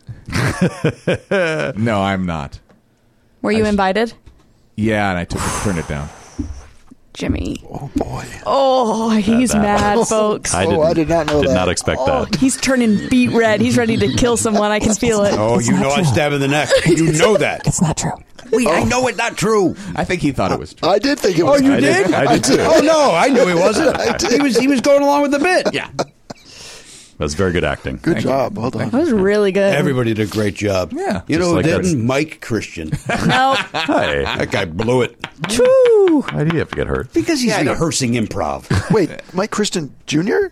No, I'm not. Were you invited? Yeah, and I took turned it down. Jimmy. Oh boy. Oh, he's that- mad, folks. I Oh, didn't, I did not know did that. not expect Oh, that. he's turning beet red. He's ready to kill someone. I can feel it. Oh, you know I stab in the neck. You know that. It's not true. Wait, I know it's not true. I think he thought it was true. I did think it was. Oh, you I did. did? I did too. Oh no, I knew he wasn't. I did. He was he was going along with the bit. Yeah. That's very good acting. Good job. Well done. That was really good. Everybody did a great job. Yeah. You Just know who like didn't? that's- Mike Christian. No. Hey, That guy blew it. True. why do you have to get hurt? Because he's rehearsing improv. Wait, Mike Christian Junior?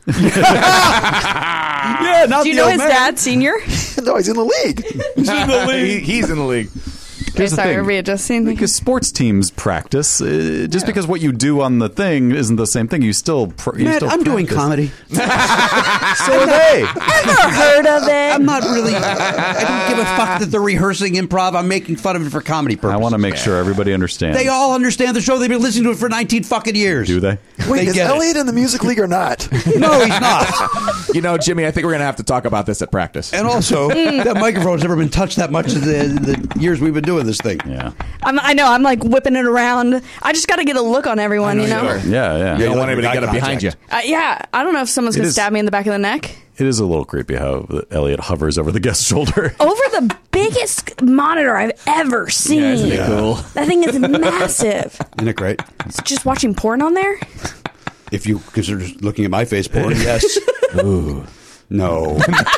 Yeah, not Do you the know old his man. dad, senior? No, he's in the league. He's in the league. He's in the league. Okay, the sorry, thing. are we adjusting? Because sports teams practice. Uh, just because what you do on the thing isn't the same thing, you still. Pr- you Matt, still I'm doing practice. comedy. So are they. Never heard of it. I'm not really. I don't give a fuck that they're rehearsing improv. I'm making fun of it for comedy purposes. I want to make sure everybody understands. They all understand the show. They've been listening to it for nineteen fucking years. do they? Wait, They is get it. Elliot in the music league or not? No, he's not. You know, Jimmy, I think we're going to have to talk about this at practice. And also, that microphone's never been touched that much in the, the years we've been doing this thing. Yeah. I'm, I know. I'm like whipping it around. I just got to get a look on everyone, you know? Yeah, yeah. You don't like want anybody to eye get up behind you. contact. Uh, yeah. I don't know if someone's It going to is- stab me in the back of the neck. It is a little creepy how Elliot hovers over the guest's shoulder. Over the biggest monitor I've ever seen. Yeah, isn't it cool? That thing is massive. Isn't it great? It's just watching porn on there? If you consider looking at my face porn, yes. Ooh. No.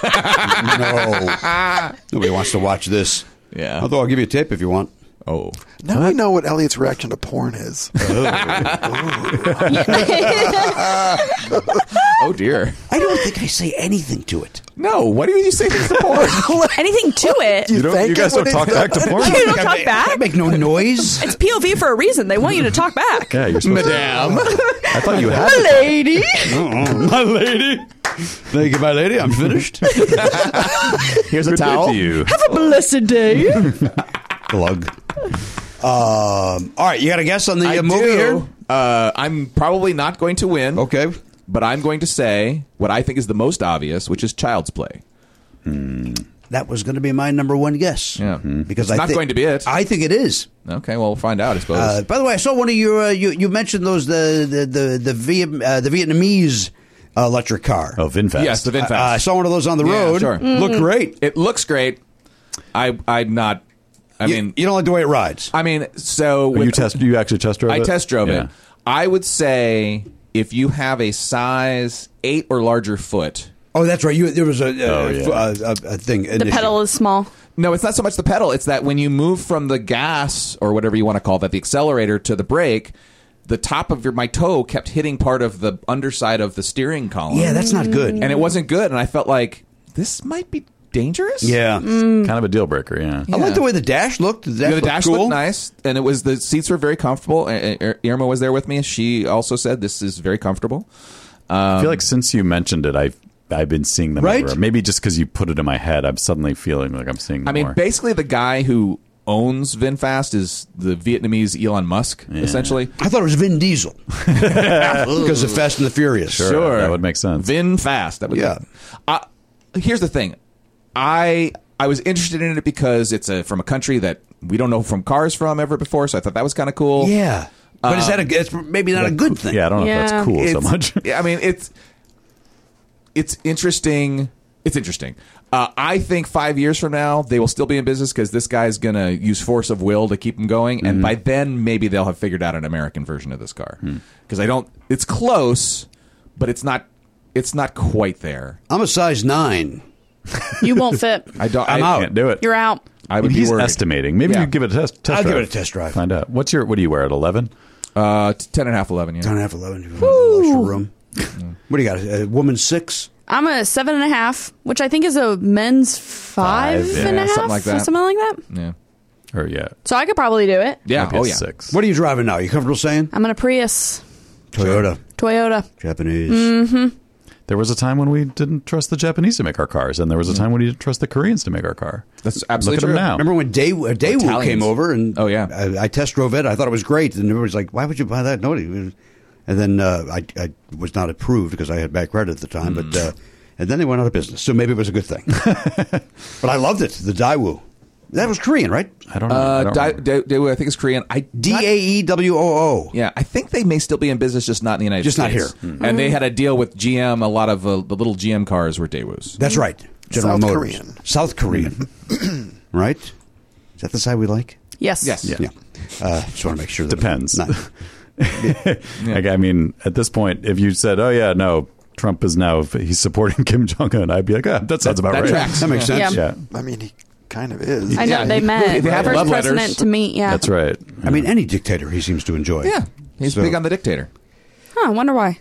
No. Nobody wants to watch this. Yeah. Although I'll give you a tip if you want. Oh. Now we know what Elliot's reaction to porn is. Oh, dear. I don't think I say anything to it. No, what do you say things to porn? Anything to it. You, You, don't, thank you guys it when don't talk it- back to porn? You don't I talk make, back? I make no noise. It's P O V for a reason. They want you to talk back. Yeah, you're supposed Madame. to. I thought you had. Lady. Uh-uh. My lady. Thank you, my lady. I'm finished. Here's a Good day towel. to you. Have a blessed day. Glug. Um, all right, you got a guess on the I uh, movie do. here? Uh, I'm probably not going to win. Okay. But I'm going to say what I think is the most obvious, which is Child's Play. That was going to be my number one guess. Yeah. Because It's I not thi- going to be it. I think it is. Okay, well, we'll find out, I suppose. Uh, by the way, I saw one of your uh, you you mentioned those the the the the, Viet, uh, the Vietnamese uh, electric car. Oh, VinFast. yes, the VinFast. Uh, I saw one of those on the Yeah, road. sure. Looked great. It looks great. I, I'm not. I You- mean, you don't like the way it rides. I mean, so Oh, you with- test. You actually test drove I it? test drove Yeah. it. I would say if you have a size eight or larger foot. Oh, that's right. You there was a a, Oh, yeah. a, a, a thing. The pedal is small. No, it's not so much the pedal. It's that when you move from the gas or whatever you want to call that, the accelerator to the brake, the top of your my toe kept hitting part of the underside of the steering column. Yeah, that's not good. and it wasn't good. And I felt like this might be dangerous. yeah. Kind of a deal breaker. Yeah. I like the way the dash looked. The dash, Yeah, the looked dash cool. looked nice, and it was the seats were very comfortable. Uh, uh, Irma was there with me. She also said this is very comfortable. I feel like since you mentioned it, I've I've been seeing them Right? everywhere. Maybe just because you put it in my head, I'm suddenly feeling like I'm seeing them I mean, more. basically, the guy who owns VinFast is the Vietnamese Elon Musk, essentially. I thought it was Vin Diesel because of Fast and the Furious. Sure, that would make sense. VinFast. That would Yeah. Uh, here's the thing. I I was interested in it because it's a from a country that we don't know from cars from ever before, so I thought that was kind of cool. Yeah, but is that a? It's maybe not a good thing. yeah, I don't know if Yeah. that's cool so It's- much. I mean, it's it's interesting. It's interesting. Uh, I think five years from now they will still be in business because this guy's going to use force of will to keep them going, Mm-hmm. and by then maybe they'll have figured out an American version of this car. Hmm. Because I don't. It's close, but it's not. It's not quite there. I'm a size nine. You won't fit. I don't. I'm I out. Can't do it. You're out. I would He's be worried. estimating. Maybe Yeah. you give it a test. test I'll give drive. it a test drive. Find out. What's your? What do you wear at eleven? Uh, t- ten and a half, eleven. Yeah. Ten and a half, eleven. You have a little extra room. What do you got? A woman six. I'm a seven and a half, which I think is a men's five, Five, and a yeah, half, something like that. or something like that. Yeah. Or yeah, So I could probably do it. Yeah. might be Oh a yeah. six. What are you driving now? You comfortable saying? I'm in a Prius, Toyota, Toyota. Japanese. Mm-hmm. There was a time when we didn't trust the Japanese to make our cars, and there was a time when we didn't trust the Koreans to make our car. That's Look absolutely at them true. now. Remember when Day uh, Daewoo Italians. came over and Oh, yeah. I, I test drove it. I thought it was great, and everybody's like, "Why would you buy that?" Nobody. And then uh, I, I was not approved because I had bad credit at the time. Hmm. But uh, and then they went out of business, so maybe it was a good thing. But I loved it. The Daewoo. That was Korean, right? I don't know. I Uh, don't Dai- remember. Dai- Daewoo, I think it's Korean. I D A E W O O. Yeah, I think they may still be in business, just not in the United Just not States. here. Mm. And they had a deal with G M. A lot of uh, the little G M cars were Daewoo's. That's right. General South Motors. Korean. South Korean. Right? Is that the side we like? Yes. Yes. Yeah. Uh, just want to make sure that Depends. Not, Like, I mean, at this point, if you said, "Oh yeah, no, Trump is now he's supporting Kim Jong Un, I'd be like, ah, that sounds about that right. tracks. That makes sense. Yeah. Yeah, I mean, he kind of is. I know Yeah, they he- met. they have First love letters. president to meet. Yeah, that's right. I mean, any dictator he seems to enjoy. Yeah, he's So- big on the dictator. Huh, I wonder why.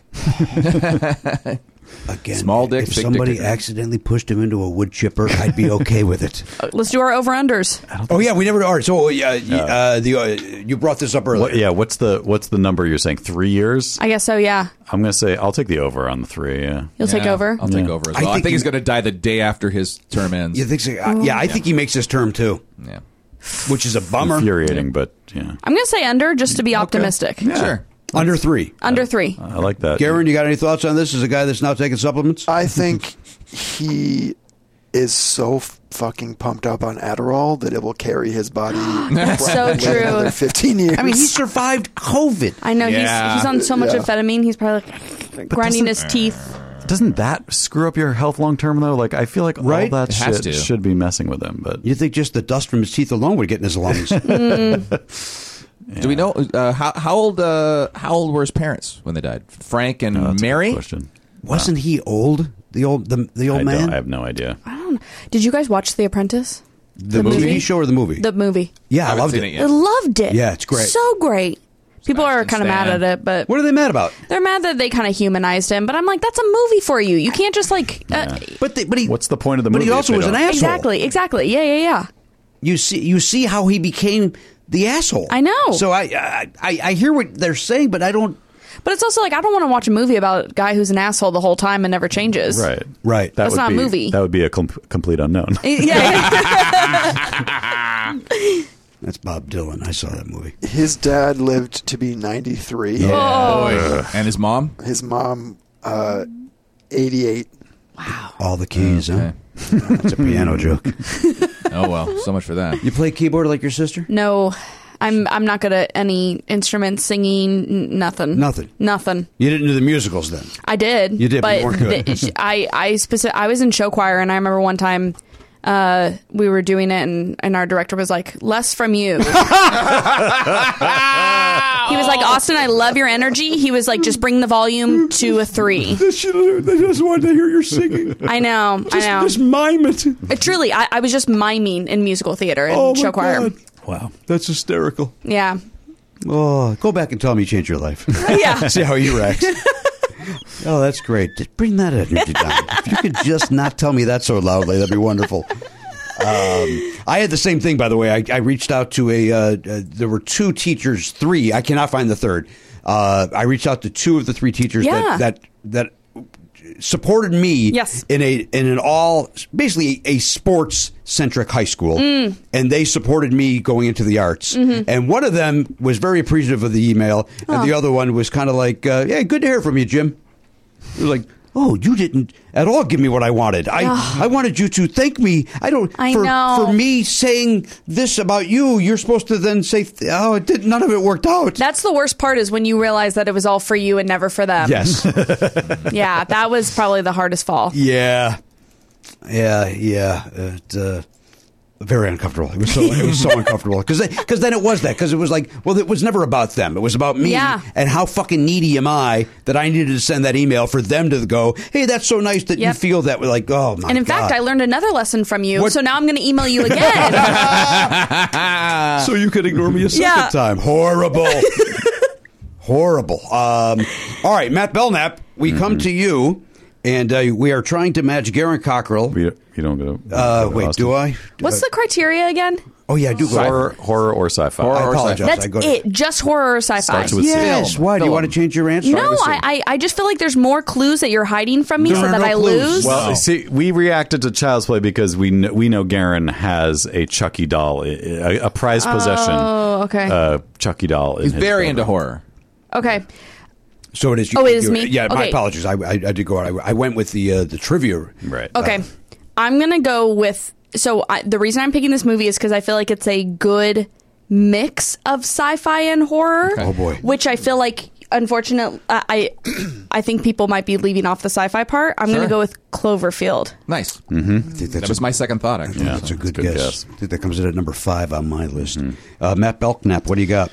Again, Small dick, if big somebody dictator. accidentally pushed him into a wood chipper, I'd be okay with it. Uh, Let's do our over-unders. Oh yeah, we never are. So uh, uh, the uh, you brought this up earlier. What, yeah, what's the what's the number you're saying? Three years? I guess so, yeah. I'm gonna say I'll take the over on the three. Yeah. You'll take Yeah, over? I'll take Yeah. over as I well. I think think, he's you- going to die the day after his term ends. You think so? Uh, yeah, I think he makes his term too, Yeah. which is a bummer. Infuriating, but yeah, I'm going to say under just to be optimistic. Sure. Under three. Under three. I like that. Garen, you got any thoughts on this as a guy that's now taking supplements? I think he is so f- fucking pumped up on Adderall that it will carry his body That's so probably true. another fifteen years. I mean, he survived COVID. I know Yeah. he's he's on so much Yeah. amphetamine. He's probably like grinding his teeth. Doesn't that screw up your health long term though? Like I feel like Right? all that It has shit to. should be messing with him, but You think just the dust from his teeth alone would get in his lungs? Do we know uh, how how old uh, how old were his parents when they died? Frank and no, that's a good Mary. question. Wasn't he old? The old the, the old I, man? don't, I have no idea. I don't know. Did you guys watch The Apprentice? the the movie? movie? show or the movie? The movie. yeah, I haven't loved seen it. it yet. I loved it. Yeah, it's great. So great. People are kind of mad Stan. at it, but What are they mad about? they're mad that they kind of humanized him. But I'm like, that's a movie for you. You can't just like. Uh, But they, but he What's the point of the but movie? he if also they was an don't- asshole. Exactly. Exactly. Yeah. Yeah. Yeah. You see, you see how he became the asshole. I know. So I, I, I, I hear what they're saying, but I don't. But it's also like I don't want to watch a movie about a guy who's an asshole the whole time and never changes. Right. Right. That That's would not a be, movie. That would be a com- complete unknown. Yeah. That's Bob Dylan. I saw that movie. his dad lived to be ninety-three. Oh. And his mom. His mom, uh, eighty-eight. All the keys. Okay. Huh? That's a piano joke. Oh well, so much for that. You play keyboard like your sister? No, I'm I'm not good at any instruments, singing, n- nothing. Nothing. Nothing. You didn't do the musicals then? I did. You did, but but you weren't good. the- I I specific, I was in show choir, and I remember one time uh, we were doing it, and, and our director was like, "Less from you." He was like, "Austin, I love your energy." He was like, "Just bring the volume to a three." They just wanted to hear you singing. I know. I know. mime it. Uh, truly, I, I was just miming in musical theater and Oh, show choir. Wow, that's hysterical. Yeah. Oh, go back and tell me you changed your life. Yeah. See how he reacts. Oh, that's great. Just bring that energy down. If you could just not tell me that so loudly, that'd be wonderful. Um, I had the same thing, by the way. I, I reached out to a. Uh, uh, there were two teachers, three. I cannot find the third. Uh, I reached out to two of the three teachers Yeah. that that that supported me. Yes. in a in an all basically a sports centric high school, Mm. and they supported me going into the arts. Mm-hmm. And one of them was very appreciative of the email, and Oh. the other one was kind of like, uh, "Yeah, good to hear from you, Jim." It was like, "Oh, you didn't at all give me what I wanted. I I wanted you to thank me. I don't I for know. for me saying this about you. You're supposed to then say, oh, it did, none of it worked out." That's the worst part is when you realize that it was all for you and never for them. Yes. Yeah, that was probably the hardest fall. Yeah, yeah, yeah. It, uh, very uncomfortable. It was so it was so uncomfortable because because then it was that because it was like, well, it was never about them. It was about me. Yeah. And how fucking needy am I that I needed to send that email for them to go, hey, that's so nice that you Yep. feel that. We're like, oh my And in God. fact, I learned another lesson from you. What- So now I'm going to email you again. so you could ignore me a second Yeah. time. Horrible. Horrible. Um, all right, Matt Belknap, we come to you, and uh, we are trying to match Garen Cockrell. We, you don't go. Uh, wait, do I? Do What's I- the criteria again? Oh, yeah, I do go. horror, horror or sci-fi? Horror I or apologize. That's I go to- it. Just horror or sci-fi. Starts with Yes. Film. Why? Do you Film. want to change your answer? No, I, I I just feel like there's more clues that you're hiding from me There so are that no I clues. lose. Well, No. see, we reacted to Child's Play because we kn- we know Garen has a Chucky doll, a, a prized possession. Oh, okay. Uh, Chucky doll. In He's his very bedroom. into horror. Okay. So it is. You, Oh, it is you- me? Yeah, my Okay. apologies. I, I, I did go. I, I went with the uh, the trivia. Right. Okay. I'm going to go with. So I, the reason I'm picking this movie is because I feel like it's a good mix of sci-fi and horror. Oh, boy. Which I feel like, unfortunately, I I think people might be leaving off the sci-fi part. I'm going Sure. to go with Cloverfield. Nice. I think that's That was a, my second thought, actually. Yeah, that's a good, that's a good guess. guess. I think that comes in at number five on my list. Uh, Matt Belknap, what do you got?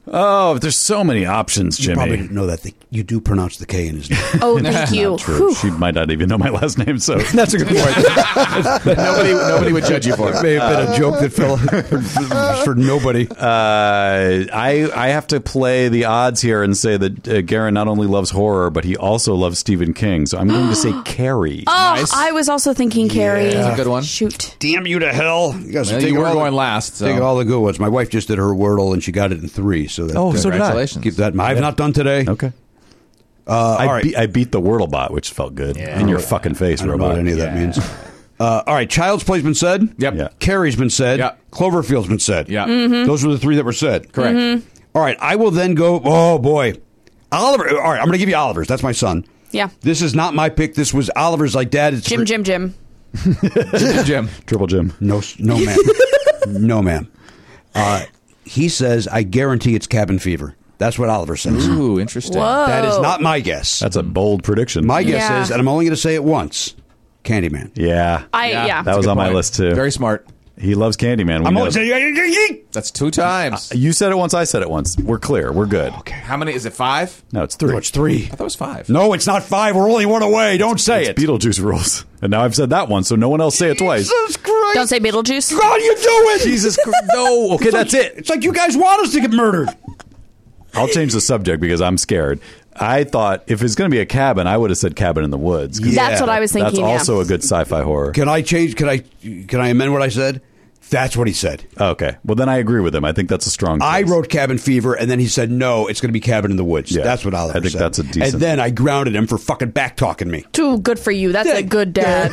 Oh, there's so many options, You Jimmy. probably didn't know that the, you do pronounce the K in his name. Oh, thank you. True. Whew. She might not even know my last name, so That's a good point. nobody, nobody would judge you for It it. may have been a joke that fell for, for nobody. Uh, I I have to play the odds here and say that uh, Garen not only loves horror, but he also loves Stephen King. So I'm going to say Carrie. Oh, Nice. I was also thinking Carrie. That's a good one. Shoot. Damn you to hell! You guys Well, take you were all the- going last, so. Take all the good ones. My wife just did her Wordle and she got it in three. So that, Oh, uh, so did I. Congratulations. keep that. I have not done today. Okay. Uh, I, all right. be- I beat the Wordle bot, which felt good. In your fucking face, I don't know robot. what any of that means. Uh, all right, Child's Play's been said. Yep. Yeah. Carrie's been said. Yep. Cloverfield's been said. Yeah. Mm-hmm. Those were the three that were said. Correct. All right, I will then go. Oh boy, Oliver. All right, I'm going to give you Oliver's. That's my son. Yeah. This is not my pick. This was Oliver's. Like, Dad, it's Jim, for- Jim, Jim. Jim. Triple Jim. No, no, ma'am. no, ma'am. Uh, he says, I guarantee it's Cabin Fever. That's what Oliver says. Ooh, interesting. Whoa. That is not my guess. That's a bold prediction. My guess Yeah. is, and I'm only going to say it once, Candyman. Yeah. I, yeah. Yeah. that was Good on my point. list, too. Very smart. He loves Candyman. We I'm know. only saying. That's two times. You said it once, I said it once. We're clear. We're good. Okay. How many? Is it five? No, it's three. No, it's three. I thought it was five. No, it's not five. We're only one away. Don't say It's it. Beetlejuice rules. And now I've said that one, so no one else say it twice. Jesus Christ. Don't say Beetlejuice. How do you do it? Jesus Christ. No. Okay, that's it. It's like you guys want us to get murdered. I'll change the subject because I'm scared. I thought if it's going to be a cabin, I would have said Cabin in the Woods. 'cause Yeah. That's what I was thinking. That's yeah. also a good sci-fi horror. Can I change? Can I? Can I amend what I said? That's what he said. Okay. Well, then I agree with him. I think that's a strong I choice. wrote Cabin Fever, and then he said, "No, it's going to be Cabin in the Woods." Yeah. That's what Oliver I think said. that's a decent- And then I grounded him for fucking back talking me. Too good for you. That's a good dad.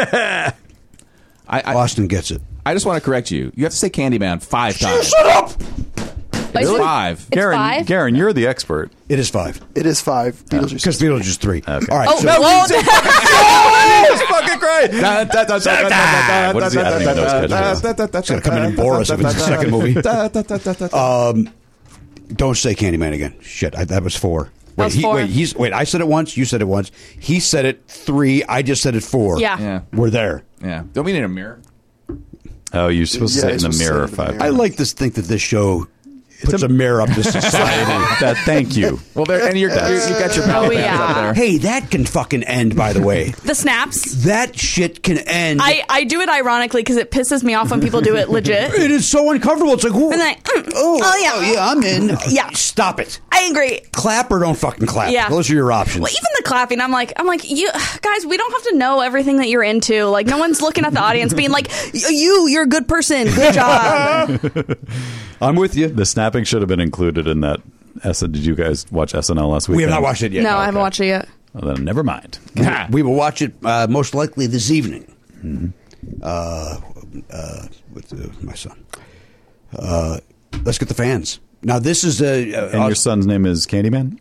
I, I, Austin gets it. I just want to correct you. You have to say Candyman five times. Shut up! Like, It's five. It's Garen, five? Garen, you're the expert. It is five It is five. Beetlejuice. because Beetlejuice is three. Okay. All right. Oh, so- no, well, Jesus fucking Christ! What is he? I don't even know his catchphrase. It's gonna come in and bore us if it's the second movie. Um, don't say Candyman again. Shit, I, that was four. Wait, was he, four. wait, he's wait. I said it once. You said it once. He said it three. I just said it four. Yeah. Yeah. We're there. Yeah. Don't we need a mirror? Oh, you're supposed to Yeah, say it in you're the supposed to mirror say it in the five mirror. I like to think that this show puts a, mirror up to society. that. Thank you. Well, there, and you're, you're, you got your Oh, power bands yeah. up there. Hey, that can fucking end. By the way, the snaps. that shit can end. I, I do it ironically because it pisses me off when people do it legit. it is so uncomfortable. It's like, who, And like, mm, oh, oh, yeah. oh, yeah, I'm in. Yeah. Stop it. I agree. Clap or don't fucking clap. Yeah. Those are your options. Well, even the clapping, I'm like, I'm like, you guys, we don't have to know everything that you're into. Like, no one's looking at the audience being like, you, you're a good person. Good job. I'm with you. The snapping should have been included in that. S- Did you guys watch S N L last week? We have not watched it yet. no, I haven't watched it yet. Well, then never mind. We will watch it uh, most likely this evening. Uh, uh, with uh, my son. Uh, let's get the fans. Now this is a. Uh, And your son's name is Candyman?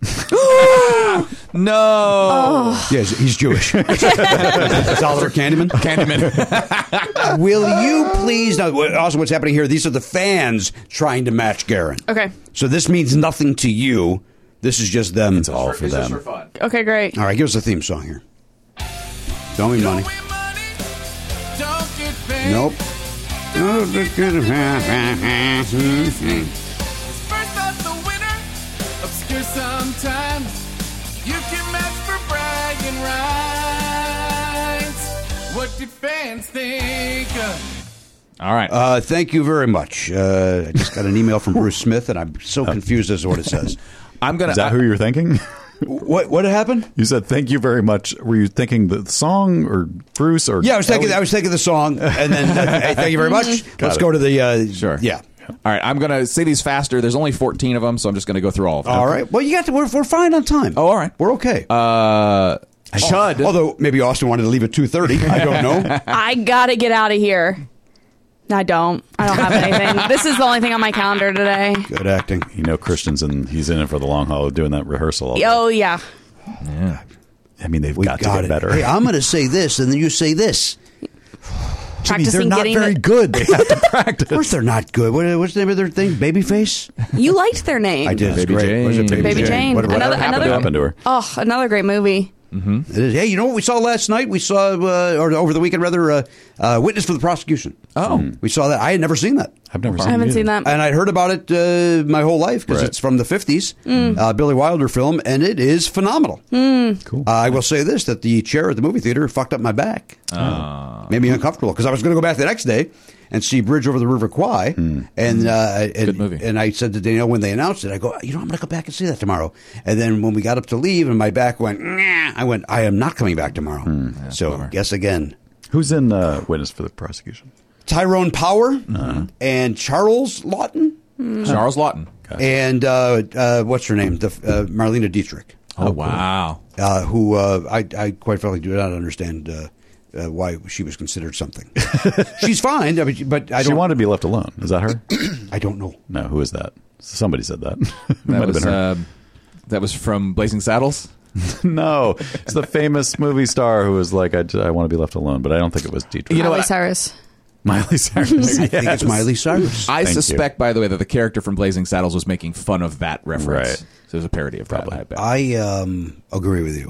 No. yeah, he's, he's Jewish. It's Oliver Candyman. Candyman. Will you please? Now, also, what's happening here? These are the fans trying to match Garen. Okay. So this means nothing to you. This is just them. It's all for It's just them. for fun. Okay, great. All right, give us a theme song here. Don't mean money. Nope. First up the winner, obscure sometimes. You can match for bragging rights. What did fans think of? All right. Uh, thank you very much. Uh, I just got an email from Bruce Smith, and I'm so confused as to what it says. I'm gonna. Is that I- who you're thinking? What what happened? You said thank you very much. Were you thinking the song or Bruce or? Yeah, I was thinking. I was thinking the song, and then uh, hey, thank you very much. Let's it. go to the uh, Sure. Yeah. All right. I'm gonna say these faster. There's only fourteen of them, so I'm just gonna go through all of them. All right. Well, you got to. We're, we're fine on time. Oh, all right. We're okay. Uh, Chud. Although maybe Austin wanted to leave at two thirty. I don't know. I gotta get out of here. I don't. I don't have anything. This is the only thing on my calendar today. Good acting. You know, Christian's and he's in it for the long haul, doing that rehearsal. All day. Oh, yeah. I mean, they've We got, got, to it. get better. Hey, I'm going to say this, and then you say this. Jimmy, Practicing they're not getting very the- good. They have to Of practice. course, they're not good. What, what's the name of their thing? Babyface. You liked their name. I did. It's Baby great. Jane. Was it Baby, Baby Jane. What, what Another- happened? What another- happened to her? Oh, another great movie. Mm-hmm. It is. Hey, you know what we saw last night? We saw, uh, or over the weekend rather, uh, uh, Witness for the Prosecution. Oh. We saw that. I had never seen that. I've never I seen haven't it seen either. that. And I'd heard about it uh, my whole life because Right. it's from the fifties, uh, Billy Wilder film, and it is phenomenal. Cool. Uh, I will say this, that the chair at the movie theater fucked up my back. Uh, Made me uncomfortable because I was going to go back the next day and see Bridge Over the River Kwai. And, uh, and, Good movie. and I said to Danielle when they announced it, I go, you know, I'm going to go back and see that tomorrow. And then when we got up to leave and my back went, nah, I went, I am not coming back tomorrow. so bummer. guess again. Who's in uh, Witness for the Prosecution? Tyrone Power and Charles Lawton. Charles Lawton. And uh, uh, what's her name? The, uh, Marlena Dietrich, Oh, wow. uh, who uh, I, I quite frankly do not understand uh, uh, why she was considered something. She's fine, I mean, but I She don't. wanted to be left alone. Is that her? I don't know. No, who is that? Somebody said that. It That might have was, been her. uh, that was from Blazing Saddles? No, it's the famous movie star who was like, I, I want to be left alone, but I don't think it was Dietrich. You know Miley what? Cyrus. Miley Cyrus. I think it's Miley Cyrus. I Thank you. suspect, by the way, that the character from Blazing Saddles was making fun of that reference. Right. So it was a parody of that. I bet. I um, agree with you.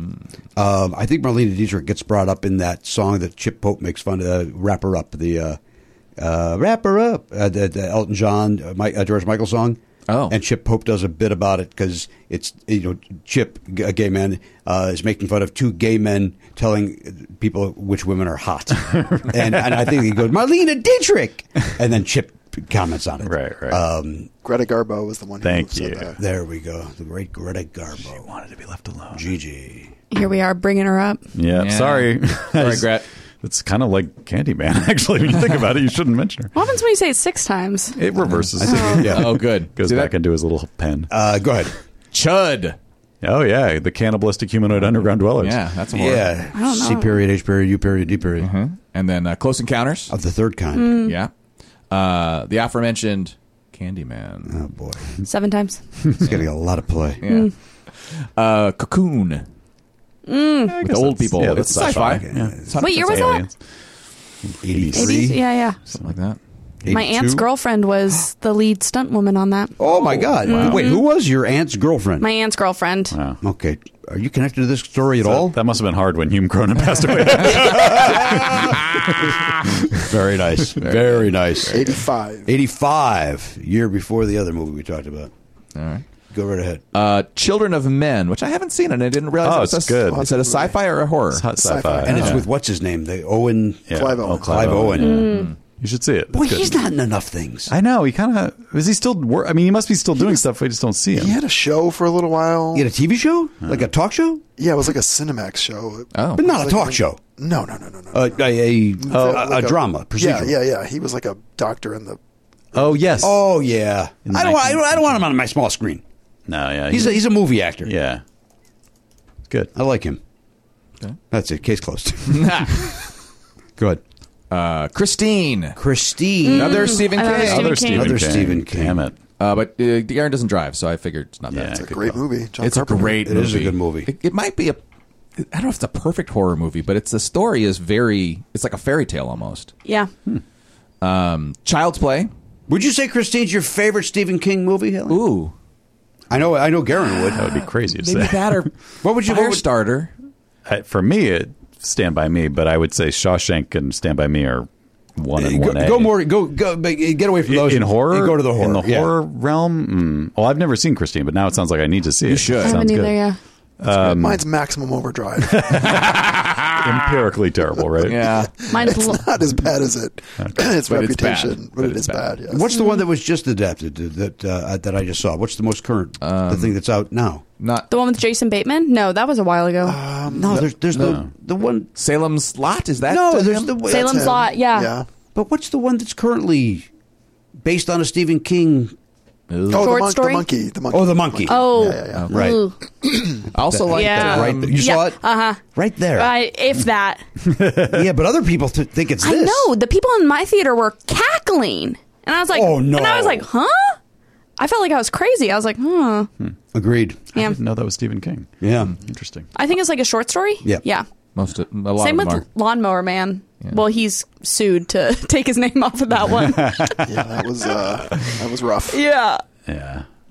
Um, I think Marlena Dietrich gets brought up in that song that Chip Pope makes fun of, uh, Wrap Her Up, the uh, uh, Wrap Her Up, uh, the, the Elton John, uh, My, uh, George Michael song. Oh. And Chip Pope does a bit about it because it's, you know, Chip, a gay man, uh, is making fun of two gay men telling people which women are hot. and, and I think he goes, Marlena Dietrich! And then Chip comments on it. Right, right. Um, Greta Garbo was the one who Thank said you. that. there we go. The great Greta Garbo. wanted to be left alone. Gigi. Here we are bringing her up. Yeah, Yeah. sorry. Sorry, Gret. It's kind of like Candyman, actually. When you think about it, you shouldn't mention her. What happens when you say it six times? It reverses. I think, yeah. Oh, good. Goes See back that? into his little pen. Uh, go ahead. Chud. Oh, yeah. The cannibalistic humanoid underground dwellers. Yeah, that's a horror. Yeah. I don't know. C period, H period, U period, D period. Mhm. And then uh, Close Encounters. Of the third kind. Yeah. Uh, the aforementioned Candyman. Oh, boy. Seven times. It's getting a lot of play. Yeah. Uh, Cocoon. I With guess old that's- people. Yeah, It's that's sci-fi. sci-fi. Yeah. It's one hundred percent What year was that? aliens. eighty-three. eighties? Yeah, yeah. Something like that. My aunt's eighty-two? girlfriend was the lead stunt woman on that. Oh, my God. Wait, who was your aunt's girlfriend? My aunt's girlfriend. Wow. Okay. Are you connected to this story at So all? that must have been hard when Hume Cronin passed away. Very nice. Very nice. eighty-five. eighty-five, year before the other movie we talked about. All right. Go right ahead. Uh, Children of Men, which I haven't seen, and I didn't realize Oh, it was it's a, good. Is it a sci-fi or a horror? It's hot Sci-fi. sci-fi. And it's Yeah. with what's his name? The Owen. Yeah. Clive Owen. Oh, Clive Owen. You should see it. Boy, It's good. he's not in enough things. I know. He kind of is. He still work? I mean, he must be still doing stuff. We just don't see him. He had a show for a little while. He had a T V show? Like a talk show? Yeah, it was like a Cinemax show. Oh. But not a Like talk a- show. No, no, no, no, no. Uh, a, a, a, Like a drama, Yeah, procedural. yeah, yeah. He was like a doctor in the. Oh yes. Oh, yeah. In the I don't, want, I, don't, I don't nineteen want him on my small screen. no. Yeah. He's a, he's a movie actor. yeah. Good. I like him. Okay. That's it. Case closed. Go ahead. uh, Christine. Christine. Another Stephen Another King. Stephen Other King. Stephen Other King. Stephen King. Damn it. Uh, but uh, Aaron doesn't drive, so I figured it's not Yeah. that. It's a good great call. movie. John It's a Carpenter. great It movie. is a good movie. It, it might be a. I don't know if it's a perfect horror movie, but it's the story is very. It's like a fairy tale almost. Yeah. Um, Child's Play. Would you say Christine's your favorite Stephen King movie, Helen? Ooh, I know I know Garen would. That would be crazy to maybe say. that or What would you what would- Firestarter. I, for me, it Stand By Me, but I would say Shawshank and Stand By Me are one and go, one A. go more go go get away from those. in horror. Go to the horror. In the yeah. horror realm. Mm. Well, I've never seen Christine, but now it sounds like I need to see it. You should. I I Sounds haven't good. either, yeah. Um, Mine's Maximum Overdrive. Empirically terrible, right? Yeah, Mine's l- Not as bad as it. its But it's reputation, bad. but, But it it's is bad. bad. yes. What's the one that was just adapted to, that uh, that I just saw? What's the most current? the thing that's out now? not the one with Jason Bateman? No, that was a while ago. No, there's there's no. the the one. Salem's Lot. Is that No, uh, there's him? the That's Salem's him. Lot, yeah. Yeah. But what's the one that's currently based on a Stephen King? Oh, Short the, monk, story? the monkey. The monkey. Oh, the monkey. Oh. Yeah, yeah, yeah. Right. Ooh. I also like Yeah. um, Right. there. You saw Yeah, it uh-huh. right there. I, if that. Yeah, but other people th- think it's I this. know. The people in my theater were cackling. And I was like, Oh, no. And I was like, huh? I felt like I was crazy. I was like, huh. Agreed. I Yeah. didn't know that was Stephen King. Yeah. Interesting. I think it's like a short story. Yeah. Yeah. most of, a lot Same of with them are. Lawnmower Man. Well, he's sued to take his name off of that one. Yeah, that was uh, that was rough. yeah. Yeah.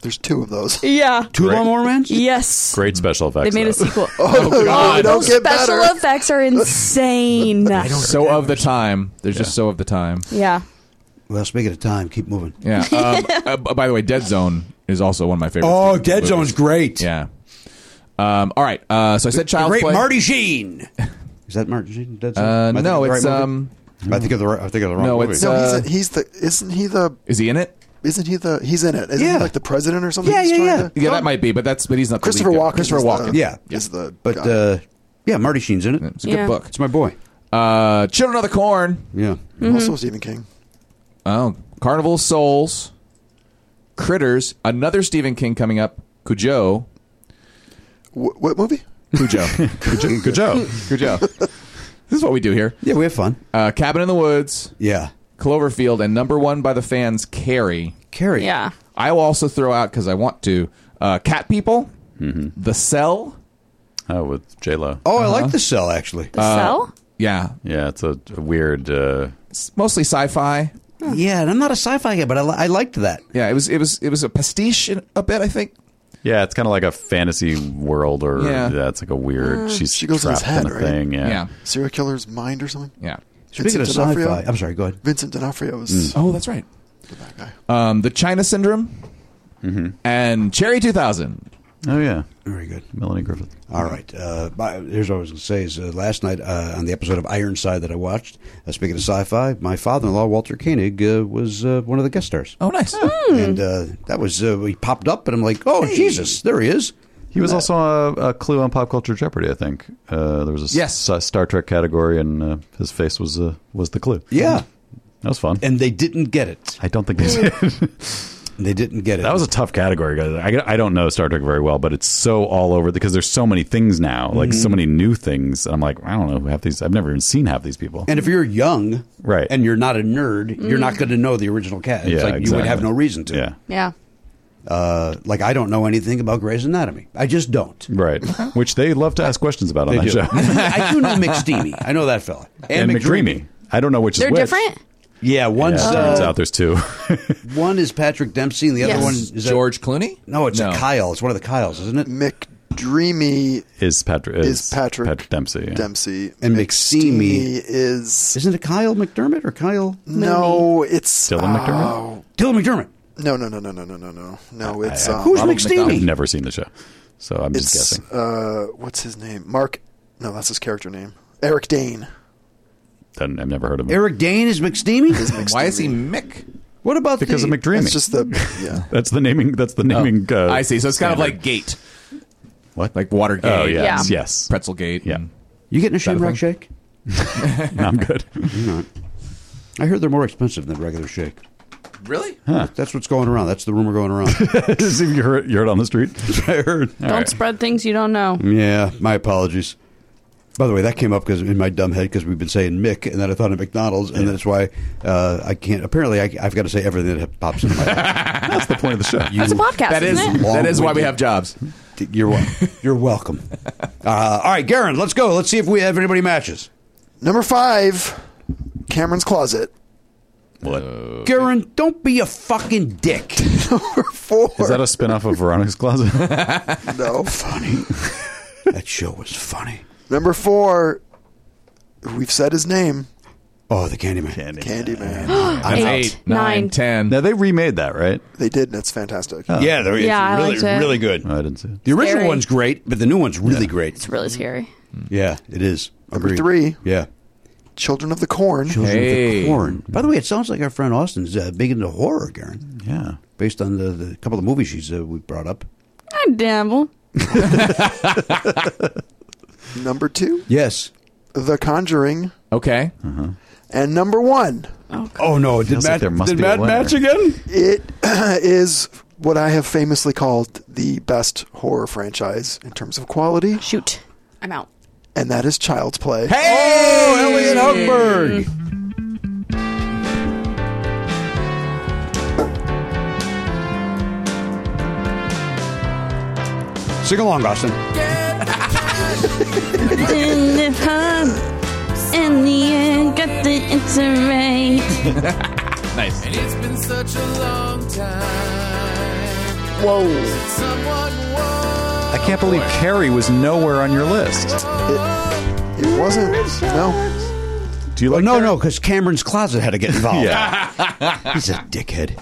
There's two of those. Yeah. Two Great. Lawnmower Men? Yes. Great special They effects. made a though. sequel. Oh, Oh, they don't those get special better. effects are insane. So of the time. There's just so of the time. Yeah. Well, speaking of time, keep moving. Yeah. Um, uh, b- by the way, Dead Zone is also one of my favorite. Oh, Stephen King Dead movies. Zone's great. Yeah. Um, all right. Uh, so I said The Child's great Play. Marty Sheen. Is that Marty Sheen? Dead Zone? Uh, Am I thinking no, of the it's right movie? um. I think of the right- I think of the wrong No, movie. it's, No, Uh, he's, a, he's the. Isn't he the? Is he in it? Isn't he the? He's in it. Isn't Yeah. he like the president or something? Yeah, he's yeah, trying yeah. to- Yeah, that might be, but that's but he's not. the Christopher lead guy. Walken. Christopher is Walken. The, Yeah. Is the. but guy. uh, yeah, Marty Sheen's in it. It's a good Yeah. book. It's my boy. Uh, Children of the Corn. Yeah. Also Stephen King. Oh, Carnival of Souls. Critters. Another Stephen King coming up. Cujo. Wh- what movie? Cujo. Cujo. Cujo. Cujo. This is what we do here. Yeah, we have fun. Uh, Cabin in the Woods. Yeah. Cloverfield, and number one by the fans, Carrie. Carrie. Yeah. I will also throw out, because I want to, uh, Cat People, The Cell. Oh, with J Lo. Oh, I like The Cell, actually. The Cell? Yeah, Yeah, it's a, a weird. Uh, it's mostly sci-fi. Yeah, and I'm not a sci-fi guy, but I, li- I liked that. Yeah, it was it was it was a pastiche in, a bit, I think. yeah, it's kind of like a fantasy world, or Yeah. yeah, it's like a weird. she's She goes in his trapped head, in a right? thing. Yeah. Yeah, Serial killer's mind or something. yeah. Speaking of Vincent sci-fi, D'Onofrio? I'm sorry, go ahead. Vincent D'Onofrio was Oh, that's right. the bad guy. Um, the China Syndrome, and Cherry two thousand. Oh yeah, Very good. Melanie Griffith. All right. Uh, my- here's what I was going to say is uh, last night uh, on the episode of Ironside that I watched, uh, speaking of sci-fi, my father-in-law, Walter Koenig, uh, was uh, one of the guest stars. Oh, nice. And uh, that was, uh, he popped up, and I'm like, oh, Jesus, there he is. He was also a, a clue on Pop Culture Jeopardy. I think uh, there was a s- Yes. s- Star Trek category, and uh, his face was uh, was the clue. Yeah. That was fun. And they didn't get it. I don't think they did. They didn't get it. That was a tough category, guys. I, I don't know Star Trek very well, but it's so all over because there's so many things now, like so many new things. I'm like, I don't know half these. I've never even seen half these people. And if you're young, Right. and you're not a nerd, you're not going to know the original cast. It's Yeah, like you would exactly. have no reason to. Yeah, Yeah. Uh, like I don't know anything about Grey's Anatomy. I just don't. right. Which they love to ask questions about on They that do. show. I do know McSteamy. I know that fella. And McDreamy. I don't know which They're is which. different? Yeah, one's Yeah, turns uh, out there's two. one is Patrick Dempsey, and the other Yes. one is George Clooney? A, no, it's No. a Kyle. It's one of the Kyles, isn't it? McDreamy is Patrick is, is Patrick, Patrick Dempsey? Yeah. Dempsey. And McSteamy is Isn't it Kyle McDermott or Kyle no, it's Dylan McDermott? oh, Dylan McDermott? no, no, no, no, no, no, no, no, no. It's I- um, Who's Ronald I've McSteamy? never seen the show, so I'm just it's guessing. uh, what's his name? Mark? No, that's his character name. Eric Dane. Then I've never heard of him. Eric Dane is McSteamy? Why is he Mick? What about because the, of McDreamy. It's just the yeah. That's the naming. That's the naming. uh, I see. So it's kind of standard. like Gate, what? like Watergate. Oh yeah. Yeah. Yes. Pretzel Gate. Yeah. and- You getting a that a Shamrock thing? Shake? No, I'm good. You're not. I heard they're more expensive than regular Shake. Really? That's what's going around. That's the rumor going around. See if you heard, you heard on the street. I heard. All Don't right. spread things you don't know. Yeah, my apologies. By the way, that came up because in my dumb head because we've been saying Mick, and then I thought of McDonald's, and that's why uh, I can't. Apparently, I, I've got to say everything that pops into my head. That's the point of the show. That's a podcast, That is isn't it? that is why we Long-winded. have jobs. You're wel- you're welcome. Uh, all right, Garen, let's go. Let's see if we have anybody matches. Number five, Cameron's Closet. What? Garen, don't be a fucking dick. Number four. Is that a spinoff of Veronica's Closet? no? Funny. That show was funny. Number four. We've said his name. Oh, the Candyman. Candyman. I'm out. Eight, Nine. nine, ten. Now they remade that, right? They did, and it's fantastic. Yeah, they're, it's Yeah, I really, liked it. really good. Oh, I didn't see it. The original Scary. one's great, but the new one's really great. It's really scary. Yeah, it is. Number Agreed. three. Yeah. Children of the Corn. Children of Hey. the Corn. By the way, it sounds like our friend Austin's uh, big into horror, Garen, Yeah. based on the, the couple of movies she's uh, we brought up. I dabble. Number two, Yes. The Conjuring. Okay. And number one, Oh no! Did Feels like Matt, there must did be a Matt winner. match again? it is what I have famously called the best horror franchise in terms of quality, Shoot. I'm out. and that is Child's Play. Oh, Elliot Huckberg. Sing along, Austin. In the pub, in the end, got the answer right. Nice. And it's been such a long time. Whoa. Someone whoa. I can't believe Carrie was nowhere on your list. It, it wasn't. No. Do you Oh, like no, Carrie? no, because Cameron's Closet had to get involved. Yeah. He's a dickhead.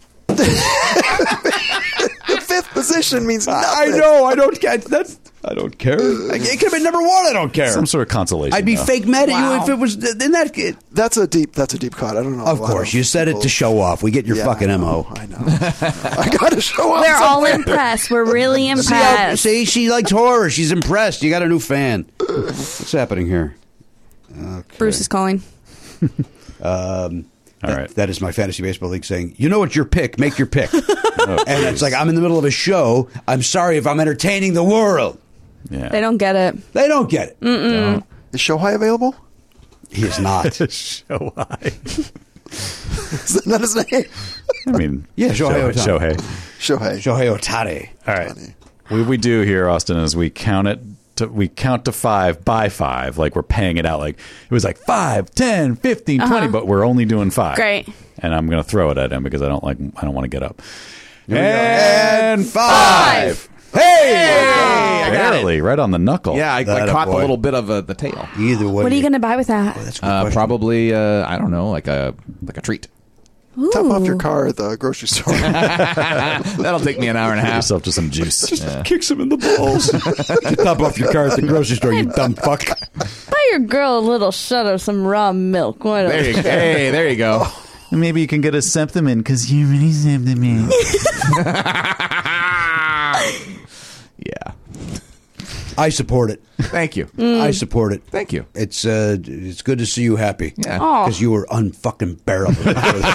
The fifth position means nothing. I know. I don't get that's. I don't care. It could have been number one. I don't care. Some sort of consolation. I'd be though. fake mad at Wow. you if it was in that. It, That's a deep. That's a deep cut. I don't know. of a lot course, you said it people- to show off. We get your Yeah, fucking I M know, O. I know. I got to show up. We're all somewhere. impressed. We're really See, how- impressed. see, she likes horror. She's impressed. You got a new fan. What's happening here? Okay. Bruce is calling. Um, All that- right. That is my fantasy baseball league saying, you know what, your pick, make your pick. And it's like, I'm in the middle of a show. I'm sorry if I'm entertaining the world. Yeah. They don't get it. They don't get it. Mm. Is Shohei available? He is not. Show high. Is that not his name? I mean, Yeah, Shohei Ohtani. Shohei. Shohei. Shohei Ohtani. All right. Funny. What we do here, Austin, is we count it. To, we count to five by five, like we're paying it out. Like it was like five, ten, fifteen, twenty, but we're only doing five. Great. And I'm going to throw it at him because I don't like. I don't want to get up. we go. And five. Hey! Barely, right on the knuckle. Yeah, I, I That a caught the boy. little bit of uh, the tail. Either way. What are you going to buy with that? That's a good Uh, question. probably, uh, I don't know, like a like a treat. Top off Ooh. your car at the grocery store. That'll take me an hour and a Have half. yourself to some juice. Kicks him in the balls. Get top off your car at the grocery store, you dumb fuck. Buy your girl a little shot of some raw milk. Why There you, don't hey, there you go. Maybe you can get a septimin because you really septimin. Yeah. I support it. Thank you. I support it. Thank you. It's uh, it's good to see you happy. Yeah. Aw. Because you were unfucking bearable.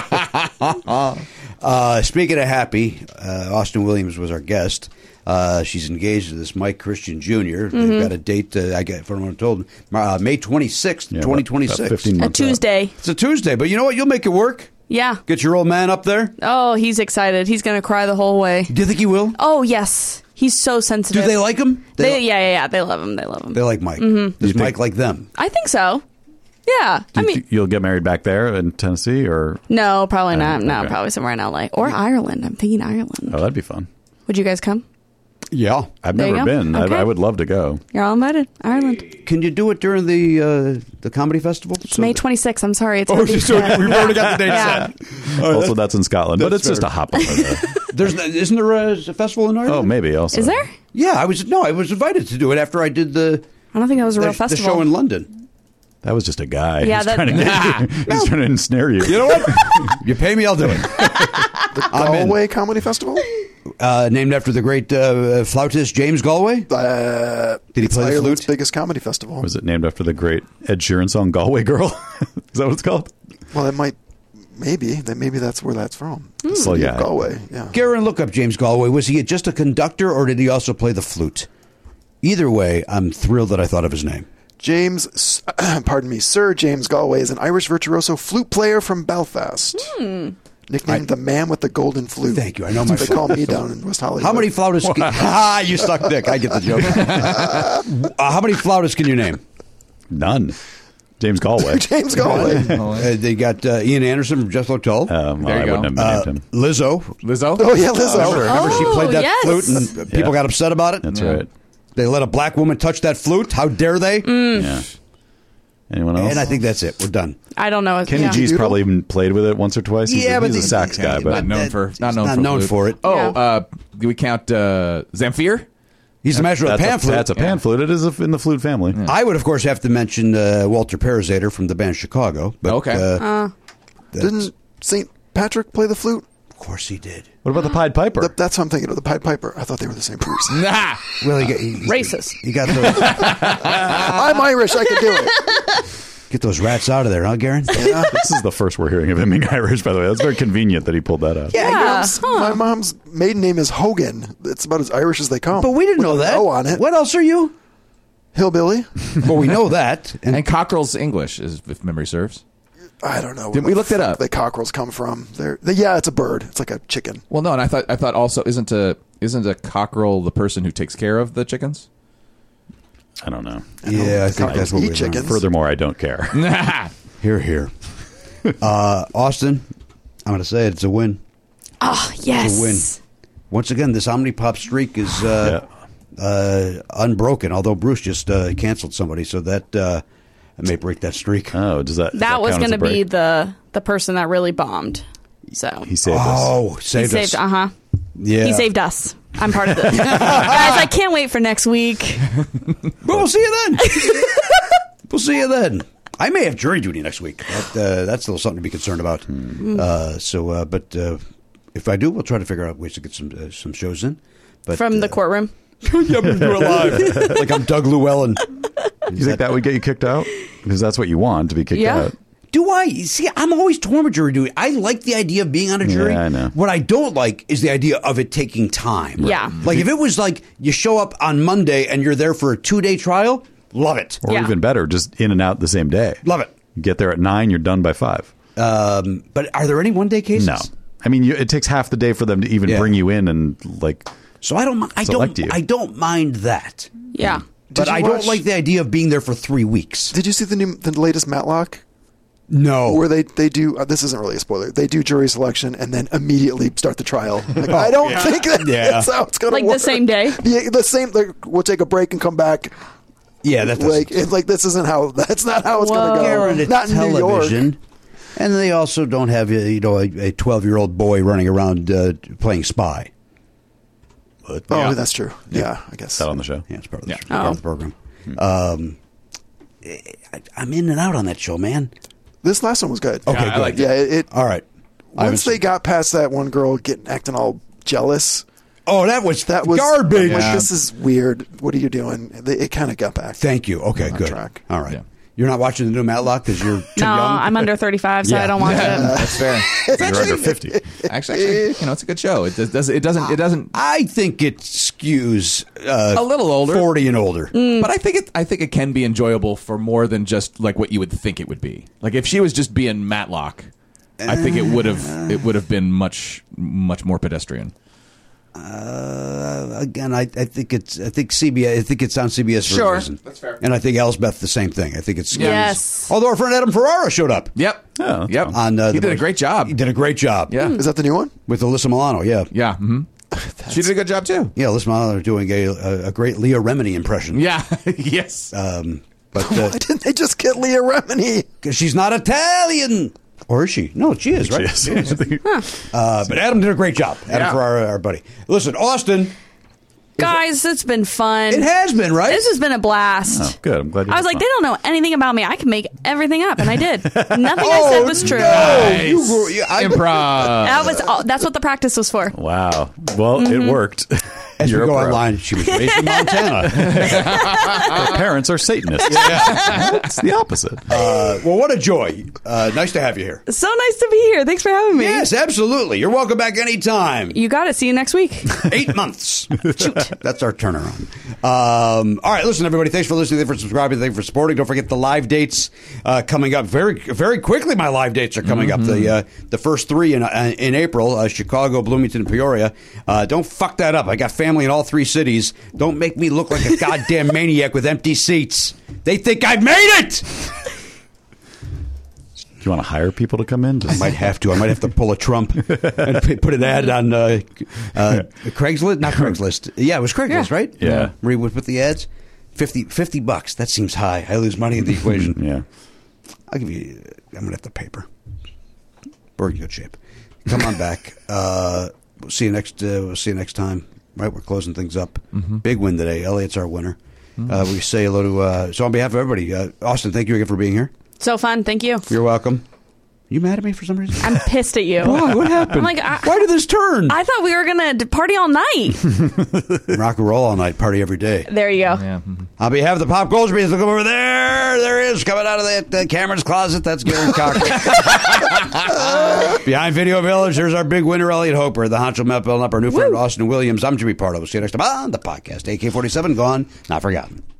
uh, speaking of happy, uh, Austin Williams was our guest. Uh, she's engaged to this Mike Christian Junior Mm-hmm. They've got a date, uh, I get from what I'm told, uh, May twenty-sixth, Yeah, twenty about- twenty-six. about fifteen A months out. Tuesday. It's a Tuesday, but you know what? You'll make it work. Yeah. Get your old man up there. Oh, he's excited. He's going to cry the whole way. Do you think he will? Oh, yes. He's so sensitive. Do they like him? They, yeah, yeah, yeah. They love him. They love him. They like Mike. Mm-hmm. Does Mike like them? I think so. Yeah. Do I you mean, think you'll get married back there in Tennessee, or no, probably not. No, okay. probably somewhere in L A or Ireland. I'm thinking Ireland. oh, that'd be fun. Would you guys come? Yeah. I've There you never go. been. Okay. I, I would love to go. You're all invited. Ireland. Can you do it during the uh, the comedy festival? It's May twenty-sixth. I'm sorry. It's Oh, already so set. we've already got the date Yeah. set. also, that's in Scotland, but that's it's just fair. a hop over there. There's isn't there a, a festival in Ireland? Oh, maybe also. Is there? Yeah, I was no, I was invited to do it after I did the I don't think that was a the, real the festival. show in London. That was just a guy. Yeah, He's that- trying to get you. He's trying to ensnare you. You know what? You pay me, I'll do it. I'm in. Galway Comedy Festival? Uh, named after the great uh, flautist James Galway. Uh, Did he it's play the Ireland's flute? biggest comedy festival. Was it named after the great Ed Sheeran song "Galway Girl"? Is that what it's called? Well, it might. Maybe. That maybe that's where that's from. So City yeah, of Galway. Yeah. Garen, look up James Galway. Was he just a conductor, or did he also play the flute? Either way, I'm thrilled that I thought of his name. James, pardon me, Sir James Galway is an Irish virtuoso flute player from Belfast. Nicknamed the Man with the Golden Flute. Thank you. I know That's my what they flute. call me down in West Hollywood. How many flautists? Can, ah, you suck dick. I get the joke. uh, how many flautists can you name? none. James Galway. James Galway. Uh, they got uh, Ian Anderson from Jethro Tull. Um, well, There you I go. wouldn't have Uh, named him. Lizzo. Lizzo? Oh, yeah, Lizzo. Remember, remember she Oh, played that yes. flute and people Yeah. got upset about it? That's right. They let a black woman touch that flute. How dare they? Yeah. Anyone else? And I think that's it. We're done. I don't know. Kenny yeah. G's Doodle? probably even played with it once or twice. He's, Yeah, a, but he's a the- sax guy, yeah, but Not known that- for not known not for known flute. for it. Oh, Yeah. uh, do we count uh, Zamfir? He's the master of the that's, pan a, flute. that's a pan flute. It is a, in the flute family. I would, of course, have to mention uh, Walter Parazater from the band Chicago. But, Okay. Uh, that's- Didn't Saint Patrick play the flute? Of course he did. What about the Pied Piper? The, that's what I'm thinking of. The Pied Piper. I thought they were the same person. Nah. Well, he got, he, Racist. He got those, I'm Irish. I could do it. get those rats out of there, huh, Garen? Yeah. This is the first we're hearing of him being Irish, by the way. That's very convenient that he pulled that out. Yeah, Yeah. you know, s- Huh. my mom's maiden name is Hogan. It's about as Irish as they come. But we didn't know With that. an O on it. What else are you? Hillbilly? Well, we know that. And, And Cockerel's English, is, if memory serves. I don't know. Did where we the look that fuck up? The cockerels come from. They're, they, yeah, it's a bird. It's like a chicken. Well, no, and I thought I thought also isn't a isn't a cockerel the person who takes care of the chickens? I don't know. yeah, I think that's what eat we chickens. learned. Furthermore, I don't care. Nah. Here, here. Uh, Austin, I'm going to say it. It's a win. Oh, yes. win. once again, this Omnipop streak is uh, uh, unbroken. Although Bruce just uh, canceled somebody, so that uh, may break that streak. Oh, does that? Does That that was count as going a to be break? the the person that really bombed. So He saved us. Oh, he saved, saved. us. Uh huh. Yeah, He saved us. I'm part of this. Guys, I can't wait for next week. Well, we'll see you then. We'll see you then. I may have jury duty next week. That, uh, that's a little something to be concerned about. Uh, so, uh, but uh, if I do, we'll try to figure out ways to get some uh, some shows in. But, From the uh, courtroom. yeah, we'll do it live. Like I'm Doug Llewellyn. You think that would get you kicked out? Because that's what you want, to be kicked Yeah. out. Do I? See, I'm always torn with jury duty. I like the idea of being on a jury. Yeah, I know. What I don't like is the idea of it taking time. Yeah. Like if it was like you show up on Monday and you're there for a two-day trial, love it. Or Yeah. even better, just in and out the same day. Love it. You get there at nine, you're done by five. Um, but are there any one-day cases? No. I mean, you, it takes half the day for them to even Yeah. bring you in and, like, So I don't. mi- I Select don't. you. I don't mind that. Yeah. But you I watch- don't like the idea of being there for three weeks. Did you see the new, the latest Matlock? No. Where they, they do, uh, this isn't really a spoiler, they do jury selection and then immediately start the trial. Like, I don't think that, Yeah. that's how it's going to Like work. the same day? Yeah, the same, like, we'll take a break and come back. Yeah, that's Like, it's like this isn't how, that's not how it's going to Whoa. go. Not in New York. television. And they also don't have uh, you know a twelve-year-old boy running around uh, playing spy. but, Oh, yeah. that's true. Yeah, I guess. Is that on the show? Yeah, it's part of the, Yeah. part of Oh. the program. Um, I, I'm in and out on that show, man. This last one was good. Okay, I good. liked it. Yeah, it, it All right. I haven't once they seen- got past that one girl getting acting all jealous, oh, that was that was garbage. I'm like, Yeah. this is weird. What are you doing? They, it kind of got back. Thank you. Okay, On good. track. All right. Yeah. You're not watching the new Matlock because you're too No, young. I'm under thirty-five, so Yeah. I don't watch it. That's fair. You're under fifty. Actually, actually, you know, it's a good show. It does, does it doesn't it doesn't. I think it skews uh, A little older. forty and older. But I think it I think it can be enjoyable for more than just like what you would think it would be. Like if she was just being Matlock, I think it would have it would have been much much more pedestrian. Uh, again, I, I think it's I think C B S. I think it's on C B S for Sure. a reason. That's fair. And I think Elsbeth the same thing. I think it's Yes. Although our friend Adam Ferrara showed up Yep. Oh, that's yep. fun. on. Uh, he the did a most- great job. He did a great job. Yeah. Is that the new one? with Alyssa Milano. Yeah, Yeah. hmm She did a good job too. yeah. Alyssa Milano doing a, a, a great Leah Remini impression. Yeah. yes. Um, but Why uh, didn't they just get Leah Remini? because she's not Italian, or is she? No, she is, right? She is. Uh, but Adam did a great job. Adam Yeah. Ferrara, our buddy. Listen, Austin. Guys, it's been fun. It has been, right? This has been a blast. Oh, good. I'm glad you I was had like, fun. they don't know anything about me. I can make everything up, and I did. Nothing I Oh, said was true. no. You were- you- I- Improv. That was all, that's what the practice was for. Wow. Well, it worked. As You're we a go pro. online, she was raised in Montana. Her parents are Satanists. It's the opposite. Uh, well, what a joy. Uh, nice to have you here. So nice to be here. Thanks for having me. Yes, absolutely. You're welcome back anytime. You got it. See you next week. Eight months. That's our turnaround. Um, all right, listen, everybody. Thanks for listening. Thanks for subscribing. Thanks for supporting. Don't forget the live dates uh, coming up very, very quickly. My live dates are coming up. The uh, the first three in uh, in April: uh, Chicago, Bloomington, and Peoria. Uh, don't fuck that up. I got family in all three cities. Don't make me look like a goddamn maniac with empty seats. They think I've made it. Do you want to hire people to come in? I might have to. I might have to pull a Trump and p- put an ad on uh, uh, Craigslist. Not Craigslist. Yeah, it was Craigslist, Yeah. right? Yeah. Where you would put the ads. fifty, fifty bucks. That seems high. I lose money in the equation. Yeah. I'll give you. I'm gonna have to paper. We're in good shape. Come on back. Uh, we'll see you next. Uh, we'll see you next time. Right, we're closing things up. Big win today. Elliot's our winner. Uh, we say hello to. Uh, so on behalf of everybody, uh, Austin, thank you again for being here. So fun. Thank you. You're welcome. You mad at me for some reason? I'm pissed at you. Why? What happened? I'm like, I, Why did this turn? I thought we were going to party all night. Rock and roll all night, party every day. There you go. Yeah. mhm. On behalf of the Pop Culture Beans, look over there. There he is coming out of that uh, Cameron's closet. That's Gary Cocker. Behind Video Village, there's our big winner, Elliot Hoper. The honcho Matt Belknap, our new friend, Austin Williams. I'm Jimmy Pardo. We'll see you next time on the podcast. A K forty-seven, gone, not forgotten.